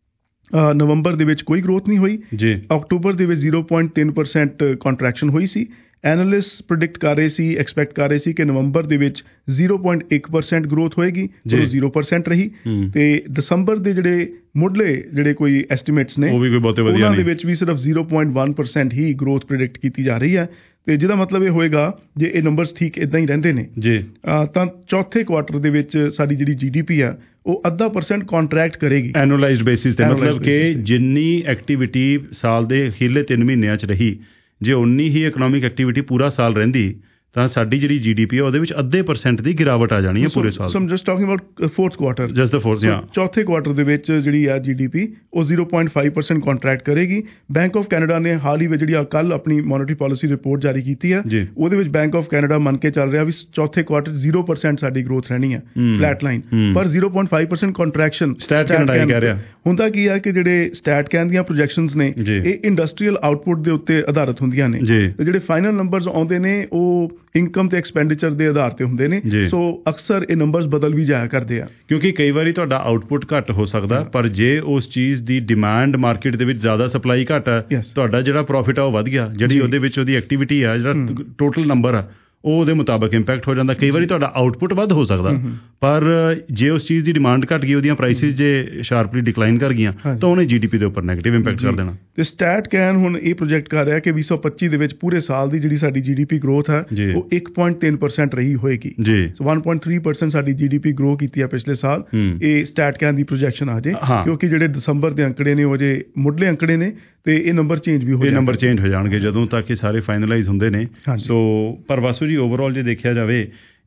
ਨਵੰਬਰ ਦੇ ਵਿੱਚ ਕੋਈ ਗਰੋਥ ਨਹੀਂ ਹੋਈ ਜੀ। ਅਕਤੂਬਰ ਦੇ ਵਿੱਚ ਜ਼ੀਰੋ ਪੁਆਇੰਟ ਤਿੰਨ ਪਰਸੈਂਟ ਕੰਟਰੈਕਸ਼ਨ ਹੋਈ ਸੀ। ਐਨਾਲਿਸਟ ਪ੍ਰਿਡਿਕਟ ਕਰ ਰਹੇ ਸੀ, ਐਕਸਪੈਕਟ ਕਰ ਰਹੇ ਸੀ ਕਿ ਨਵੰਬਰ ਦੇ ਵਿੱਚ ਜ਼ੀਰੋ ਪੁਆਇੰਟ ਇੱਕ ਪਰਸੈਂਟ ਗਰੋਥ ਹੋਏਗੀ, ਜੋ ਜ਼ੀਰੋ ਪਰਸੈਂਟ ਰਹੀ। ਤੇ ਦਸੰਬਰ ਦੇ ਜਿਹੜੇ ਮੁੱਢਲੇ ਜਿਹੜੇ ਕੋਈ ਐਸਟੀਮੇਟਸ ਨੇ, ਉਹਨਾਂ ਦੇ ਵਿੱਚ ਵੀ ਸਿਰਫ ਜ਼ੀਰੋ ਪੁਆਇੰਟ ਇੱਕ ਪਰਸੈਂਟ ਹੀ ਗਰੋਥ ਪ੍ਰਿਡਿਕਟ ਕੀਤੀ ਜਾ ਰਹੀ ਹੈ। ਤੇ ਜਿਹਦਾ ਮਤਲਬ ਇਹ ਹੋਏਗਾ ਜੇ ਇਹ ਨੰਬਰਸ ਠੀਕ ਇਦਾਂ ਹੀ ਰਹਿੰਦੇ ਨੇ ਜੀ, ਤਾਂ ਚੌਥੇ ਕੁਆਟਰ ਦੇ ਵਿੱਚ ਸਾਡੀ ਜਿਹੜੀ ਜੀਡੀਪੀ ਆ ਉਹ ਅੱਧਾ ਪਰਸੈਂਟ ਕੰਟਰੈਕਟ ਕਰੇਗੀ ਐਨੂਅਲਾਈਜ਼ਡ ਬੇਸਿਸ ਤੇ। ਮਤਲਬ ਕਿ ਜਿੰਨੀ ਐਕਟੀਵਿਟੀ ਸਾਲ ਦੇ ਅਖੀਰਲੇ ਤਿੰਨ ਮਹੀਨਿਆਂ 'ਚ ਰਹੀ, ਜੇ ਉਨੀ ਹੀ ਇਕਨੋਮਿਕ ਐਕਟੀਵਿਟੀ ਪੂਰਾ ਸਾਲ ਰਹਿੰਦੀ, ਤਾਂ ਸਾਡੀ ਜਿਹੜੀ ਜੀਡੀਪੀ ਹੈ ਉਹਦੇ ਵਿੱਚ ਅੱਧੇ ਪਰਸੈਂਟ ਦੀ ਗਿਰਾਵਟ ਆ ਜਾਣੀ ਹੈ ਪੂਰੇ ਸਾਲ। So I'm just talking about fourth quarter, just the fourth, ਹਾਂ। ਚੌਥੇ ਕੁਆਟਰ ਦੇ ਵਿੱਚ ਜਿਹੜੀ ਆ ਜੀਡੀਪੀ ਉਹ ਜ਼ੀਰੋ ਪੁਆਇੰਟ ਪੰਜ ਪਰਸੈਂਟ ਕੰਟਰੈਕਟ ਕਰੇਗੀ। ਬੈਂਕ ਆਫ ਕੈਨੇਡਾ ਨੇ ਹਾਲ ਹੀ ਵਿੱਚ ਜਿਹੜੀ ਕੱਲ ਆਪਣੀ ਮੋਨਿਟਰੀ ਪਾਲਿਸੀ ਰਿਪੋਰਟ ਜਾਰੀ ਕੀਤੀ ਹੈ, ਉਹਦੇ ਵਿੱਚ ਬੈਂਕ ਆਫ ਕੈਨੇਡਾ ਮੰਨ ਕੇ ਚੱਲ ਰਿਹਾ ਵੀ ਚੌਥੇ ਕੁਆਟਰ ਜ਼ੀਰੋ ਪਰਸੈਂਟ ਸਾਡੀ ਗਰੋਥ ਰਹਿਣੀ ਹੈ, ਫਲੈਟ ਲਾਈਨ। ਪਰ ਜ਼ੀਰੋ ਪੁਆਇੰਟ ਪੰਜ ਪਰਸੈਂਟ ਕੰਟਰੈਕਸ਼ਨ ਸਟੈਟ ਕੈਨੇਡਾ ਕਹਿ ਰਿਹਾ। ਹੁੰਦਾ ਕੀ ਹੈ ਕਿ ਜਿਹੜੇ ਸਟੈਟ ਕੈਨ ਦੀਆਂ ਪ੍ਰੋਜੈਕਸ਼ਨਸ ਨੇ ਇਹ ਇੰਡਸਟਰੀਅਲ ਆਊਟਪੁੱਟ ਦੇ ਉੱਤੇ ਆਧਾਰਿਤ ਹੁੰਦੀਆਂ ਨੇ, ਤੇ ਜਿਹੜੇ ਫਾਈਨਲ ਨੰਬਰਸ ਆਉਂਦੇ ਨੇ ਉਹ ਇਨਕਮ ਤੇ ਐਕਸਪੈਂਡੀਚਰ ਦੇ ਆਧਾਰ ਤੇ ਹੁੰਦੇ ਨੇ। ਸੋ ਅਕਸਰ ਇਹ ਨੰਬਰਸ ਬਦਲ ਵੀ ਜਾਇਆ ਕਰਦੇ ਆ, ਕਿਉਂਕਿ ਕਈ ਵਾਰੀ ਤੁਹਾਡਾ ਆਊਟਪੁੱਟ ਘੱਟ ਹੋ ਸਕਦਾ, ਪਰ ਜੇ ਉਸ ਚੀਜ਼ ਦੀ ਡਿਮਾਂਡ ਮਾਰਕੀਟ ਦੇ ਵਿੱਚ ਜ਼ਿਆਦਾ, ਸਪਲਾਈ ਘੱਟ ਆ, ਤੁਹਾਡਾ ਜਿਹੜਾ ਪ੍ਰੋਫਿਟ ਆ ਉਹ ਵਧ ਗਿਆ, ਜਿਹੜੀ ਉਹਦੇ ਵਿੱਚ ਉਹਦੀ ਐਕਟੀਵਿਟੀ ਆ, ਜਿਹੜਾ ਟੋਟਲ ਨੰਬਰ ਆ ਉਹ ਉਹਦੇ ਮੁਤਾਬਕ ਇੰਪੈਕਟ ਹੋ ਜਾਂਦਾ। ਕਈ ਵਾਰੀ ਤੁਹਾਡਾ ਆਊਟਪੁੱਟ ਵੱਧ ਹੋ ਸਕਦਾ, ਪਰ ਜੇ ਉਸ ਚੀਜ਼ ਦੀ ਡਿਮਾਂਡ ਘੱਟ ਗਈ, ਉਹਦੀਆਂ ਪ੍ਰਾਈਸਿਸ ਜੇ ਸ਼ਾਰਪਲੀ ਡਿਕਲਾਈਨ ਕਰ ਗਈਆਂ, ਤਾਂ ਉਹਨੇ ਜੀਡੀਪੀ ਦੇ ਉੱਪਰ ਨੈਗੇਟਿਵ ਇੰਪੈਕਟ ਕਰ ਦੇਣਾ। ਤੇ ਸਟੈਟ ਕੈਨ ਹੁਣ ਇਹ ਪ੍ਰੋਜੈਕਟ ਕਰ ਰਿਹਾ ਕਿ ਵੀਹ ਸੌ ਪੱਚੀ ਦੇ ਵਿੱਚ ਪੂਰੇ ਸਾਲ ਦੀ ਜਿਹੜੀ ਸਾਡੀ ਜੀਡੀਪੀ ਗਰੋਥ ਹੈ ਉਹ ਇੱਕ ਪੁਆਇੰਟ ਤਿੰਨ ਪਰਸੈਂਟ ਰਹੀ ਹੋਏਗੀ ਜੀ। ਸੋ ਇੱਕ ਪੁਆਇੰਟ ਤਿੰਨ ਪਰਸੈਂਟ ਸਾਡੀ ਜੀਡੀਪੀ ਗਰੋ ਕੀਤੀ ਹੈ ਪਿਛਲੇ ਸਾਲ। ਇਹ ਸਟੈਟ ਕੈਨ ਦੀ ਪ੍ਰੋਜੈਕਸ਼ਨ ਆ ਜੇ, ਕਿਉਂਕਿ ਜਿਹੜੇ ਦਸੰਬਰ ਦੇ ਅੰਕੜੇ ਨੇ ਉਹ ਜੇ ਮੁੱਢਲੇ ਅੰਕੜੇ ਨੇ, ਤੇ ਇਹ ਨੰਬਰ ਚੇਂਜ ਵੀ ਹੋ ਇਹ ਨੰਬਰ ਚੇਂਜ ਹੋ ਜਾਣਗੇ ਜਦੋਂ ਤੱਕ ਇਹ ਸਾਰੇ ਫਾਈਨਲਾਈਜ਼ ਹੁੰਦੇ ਨੇ। ਸੋ ਪਰ ਵਾਸੂ ਜੀ, ਓਵਰਆਲ ਜੇ ਦੇਖਿਆ ਜਾਵੇ,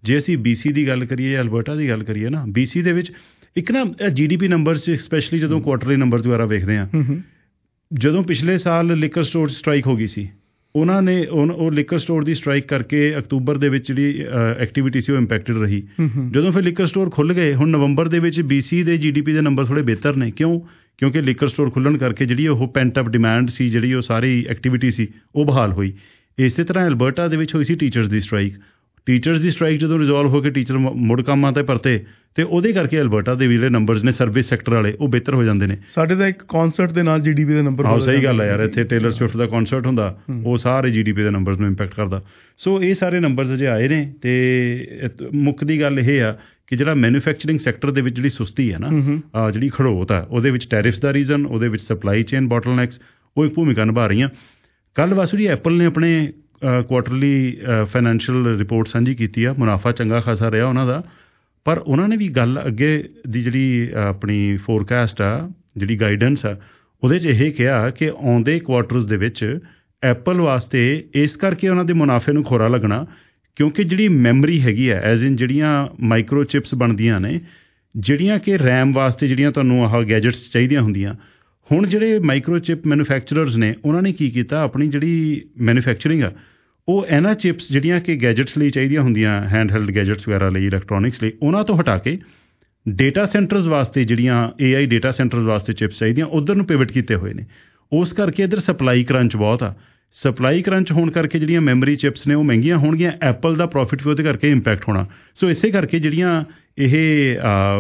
ਜੇ ਅਸੀਂ ਬੀ ਸੀ ਦੀ ਗੱਲ ਕਰੀਏ ਜਾਂ ਅਲਬਰਟਾ ਦੀ ਗੱਲ ਕਰੀਏ ਨਾ, ਬੀ ਸੀ ਦੇ ਵਿੱਚ ਇੱਕ ਨਾ ਜੀ ਡੀ ਪੀ ਨੰਬਰਸ 'ਚ ਸਪੈਸ਼ਲੀ ਜਦੋਂ ਕੁਆਟਰਲੀ ਨੰਬਰਸ ਵਗੈਰਾ ਵੇਖਦੇ ਹਾਂ, ਜਦੋਂ ਪਿਛਲੇ ਸਾਲ ਲਿਕਰ ਸਟੋਰ ਸਟਰਾਈਕ ਹੋ ਗਈ ਸੀ, ਉਹਨਾਂ ਨੇ ਉਹ ਲਿਕਰ ਸਟੋਰ ਦੀ ਸਟਰਾਈਕ ਕਰਕੇ ਅਕਤੂਬਰ ਦੇ ਵਿੱਚ ਜਿਹੜੀ ਐਕਟੀਵਿਟੀ ਸੀ ਉਹ ਇੰਪੈਕਟਡ ਰਹੀ। ਜਦੋਂ ਫਿਰ ਲਿਕਰ ਸਟੋਰ ਖੁੱਲ੍ਹ ਗਏ, ਹੁਣ ਨਵੰਬਰ ਦੇ ਵਿੱਚ ਬੀ ਸੀ ਦੇ ਜੀ ਡੀ ਪੀ ਦੇ ਨੰਬਰ ਥੋੜ੍ਹੇ ਬਿਹਤਰ ਨੇ। ਕਿਉਂ? ਕਿਉਂਕਿ ਲਿਕਰ ਸਟੋਰ ਖੁੱਲ੍ਹਣ ਕਰਕੇ ਜਿਹੜੀ ਉਹ ਪੈਂਟ ਅਪ ਡਿਮਾਂਡ ਸੀ, ਜਿਹੜੀ ਉਹ ਸਾਰੀ ਐਕਟੀਵਿਟੀ ਸੀ, ਉਹ ਬਹਾਲ ਹੋਈ। ਇਸੇ ਤਰ੍ਹਾਂ ਅਲਬਰਟਾ ਦੇ ਵਿੱਚ ਹੋਈ ਸੀ ਟੀਚਰਸ ਦੀ ਸਟਰਾਈਕ। ਟੀਚਰਸ ਦੀ ਸਟਰਾਈਕ ਜਦੋਂ ਰਿਜ਼ੋਲਵ ਹੋ ਕੇ ਟੀਚਰ ਮੁੜ ਕੰਮਾਂ 'ਤੇ ਪਰਤੇ, ਅਤੇ ਉਹਦੇ ਕਰਕੇ ਅਲਬਰਟਾ ਦੇ ਵੀ ਜਿਹੜੇ ਨੰਬਰਸ ਨੇ ਸਰਵਿਸ ਸੈਕਟਰ ਵਾਲੇ, ਉਹ ਬਿਹਤਰ ਹੋ ਜਾਂਦੇ ਨੇ। ਸਾਡੇ ਤਾਂ ਇੱਕ ਕੌਂਸਰਟ ਦੇ ਨਾਲ ਜੀ ਡੀ ਪੀ ਦੇ ਨੰਬਰ। ਹਾਂ, ਸਹੀ ਗੱਲ ਹੈ ਯਾਰ। ਇੱਥੇ ਟੇਲਰ ਸਵਿਫਟ ਦਾ ਕੌਂਸਰਟ ਹੁੰਦਾ, ਉਹ ਸਾਰੇ ਜੀ ਡੀ ਪੀ ਦੇ ਨੰਬਰਸ ਨੂੰ ਇੰਪੈਕਟ ਕਰਦਾ। ਸੋ ਇਹ ਸਾਰੇ ਨੰਬਰਸ ਜੇ ਆਏ ਨੇ, ਅਤੇ ਮੁੱਖ ਦੀ ਗੱਲ ਇਹ ਆ ਕਿ ਜਿਹੜਾ ਮੈਨੂਫੈਕਚਰਿੰਗ ਸੈਕਟਰ ਦੇ ਵਿੱਚ ਜਿਹੜੀ ਸੁਸਤੀ ਹੈ ਨਾ, ਜਿਹੜੀ ਖੜੋਤ ਆ, ਉਹਦੇ ਵਿੱਚ ਟੈਰਿਫਸ ਦਾ ਰੀਜ਼ਨ, ਉਹਦੇ ਵਿੱਚ ਸਪਲਾਈ ਚੇਨ ਬੋਟਲਨੈਕਸ, ਉਹ ਇੱਕ ਭੂਮਿਕਾ ਨਿਭਾ ਰਹੀਆਂ। ਕੱਲ੍ਹ ਵਾਸੂ ਜੀ ਐਪਲ ਨੇ ਆਪਣੇ ਕੁਆਟਰਲੀ ਫਾਈਨੈਂਸ਼ੀਅਲ ਰਿਪੋਰਟ ਸਾਂਝੀ ਕੀਤੀ ਆ। ਮੁਨਾਫਾ ਚੰਗਾ ਖਾਸਾ ਰਿਹਾ ਉਹਨਾਂ ਦਾ, ਪਰ ਉਹਨਾਂ ਨੇ ਵੀ ਗੱਲ ਅੱਗੇ ਦੀ ਜਿਹੜੀ ਆਪਣੀ ਫੋਰਕਾਸਟ ਆ, ਜਿਹੜੀ ਗਾਈਡੈਂਸ ਆ, ਉਹਦੇ 'ਚ ਇਹ ਕਿਹਾ ਕਿ ਆਉਂਦੇ ਕੁਆਟਰਸ ਦੇ ਵਿੱਚ ਐਪਲ ਵਾਸਤੇ ਇਸ ਕਰਕੇ ਉਹਨਾਂ ਦੇ ਮੁਨਾਫੇ ਨੂੰ ਖੋਰਾ ਲੱਗਣਾ, ਕਿਉਂਕਿ ਜਿਹੜੀ ਮੈਮਰੀ ਹੈਗੀ ਆ, ਐਜ਼ ਇਨ ਜਿਹੜੀਆਂ ਮਾਈਕਰੋ ਚਿਪਸ ਬਣਦੀਆਂ ਨੇ, ਜਿਹੜੀਆਂ ਕਿ ਰੈਮ ਵਾਸਤੇ ਜਿਹੜੀਆਂ ਤੁਹਾਨੂੰ ਆਹ ਗੈਜਟਸ ਚਾਹੀਦੀਆਂ ਹੁੰਦੀਆਂ, ਹੁਣ ਜਿਹੜੇ ਮਾਈਕਰੋ ਚਿਪ ਮੈਨੂਫੈਕਚਰਰਸ ਨੇ, ਉਹਨਾਂ ਨੇ ਕੀ ਕੀਤਾ, ਆਪਣੀ ਜਿਹੜੀ ਮੈਨੂਫੈਕਚਰਿੰਗ ਆ, ਉਹ ਇਹਨਾਂ ਚਿਪਸ ਜਿਹੜੀਆਂ ਕਿ ਗੈਜਟਸ ਲਈ ਚਾਹੀਦੀਆਂ ਹੁੰਦੀਆਂ, ਹੈਂਡ ਹੈਲਡ ਗੈਜਟਸ ਵਗੈਰਾ ਲਈ, ਇਲੈਕਟ੍ਰੋਨਿਕਸ ਲਈ, ਉਹਨਾਂ ਤੋਂ ਹਟਾ ਕੇ ਡੇਟਾ ਸੈਂਟਰਸ ਵਾਸਤੇ ਜਿਹੜੀਆਂ ਏ ਆਈ ਡੇਟਾ ਸੈਂਟਰਸ ਵਾਸਤੇ ਚਿਪਸ ਚਾਹੀਦੀਆਂ, ਉੱਧਰ ਨੂੰ ਪਿਵਟ ਕੀਤੇ ਹੋਏ ਨੇ। ਉਸ ਕਰਕੇ ਇੱਧਰ ਸਪਲਾਈ ਕਰੰਚ ਬਹੁਤ ਆ। ਸਪਲਾਈ ਕਰੰਚ ਹੋਣ ਕਰਕੇ ਜਿਹੜੀਆਂ ਮੈਮਰੀ ਚਿਪਸ ਨੇ ਉਹ ਮਹਿੰਗੀਆਂ ਹੋਣਗੀਆਂ, ਐਪਲ ਦਾ ਪ੍ਰੋਫਿਟ ਵੀ ਉਹਦੇ ਕਰਕੇ ਇੰਪੈਕਟ ਹੋਣਾ। ਸੋ ਇਸੇ ਕਰਕੇ ਜਿਹੜੀਆਂ ਇਹ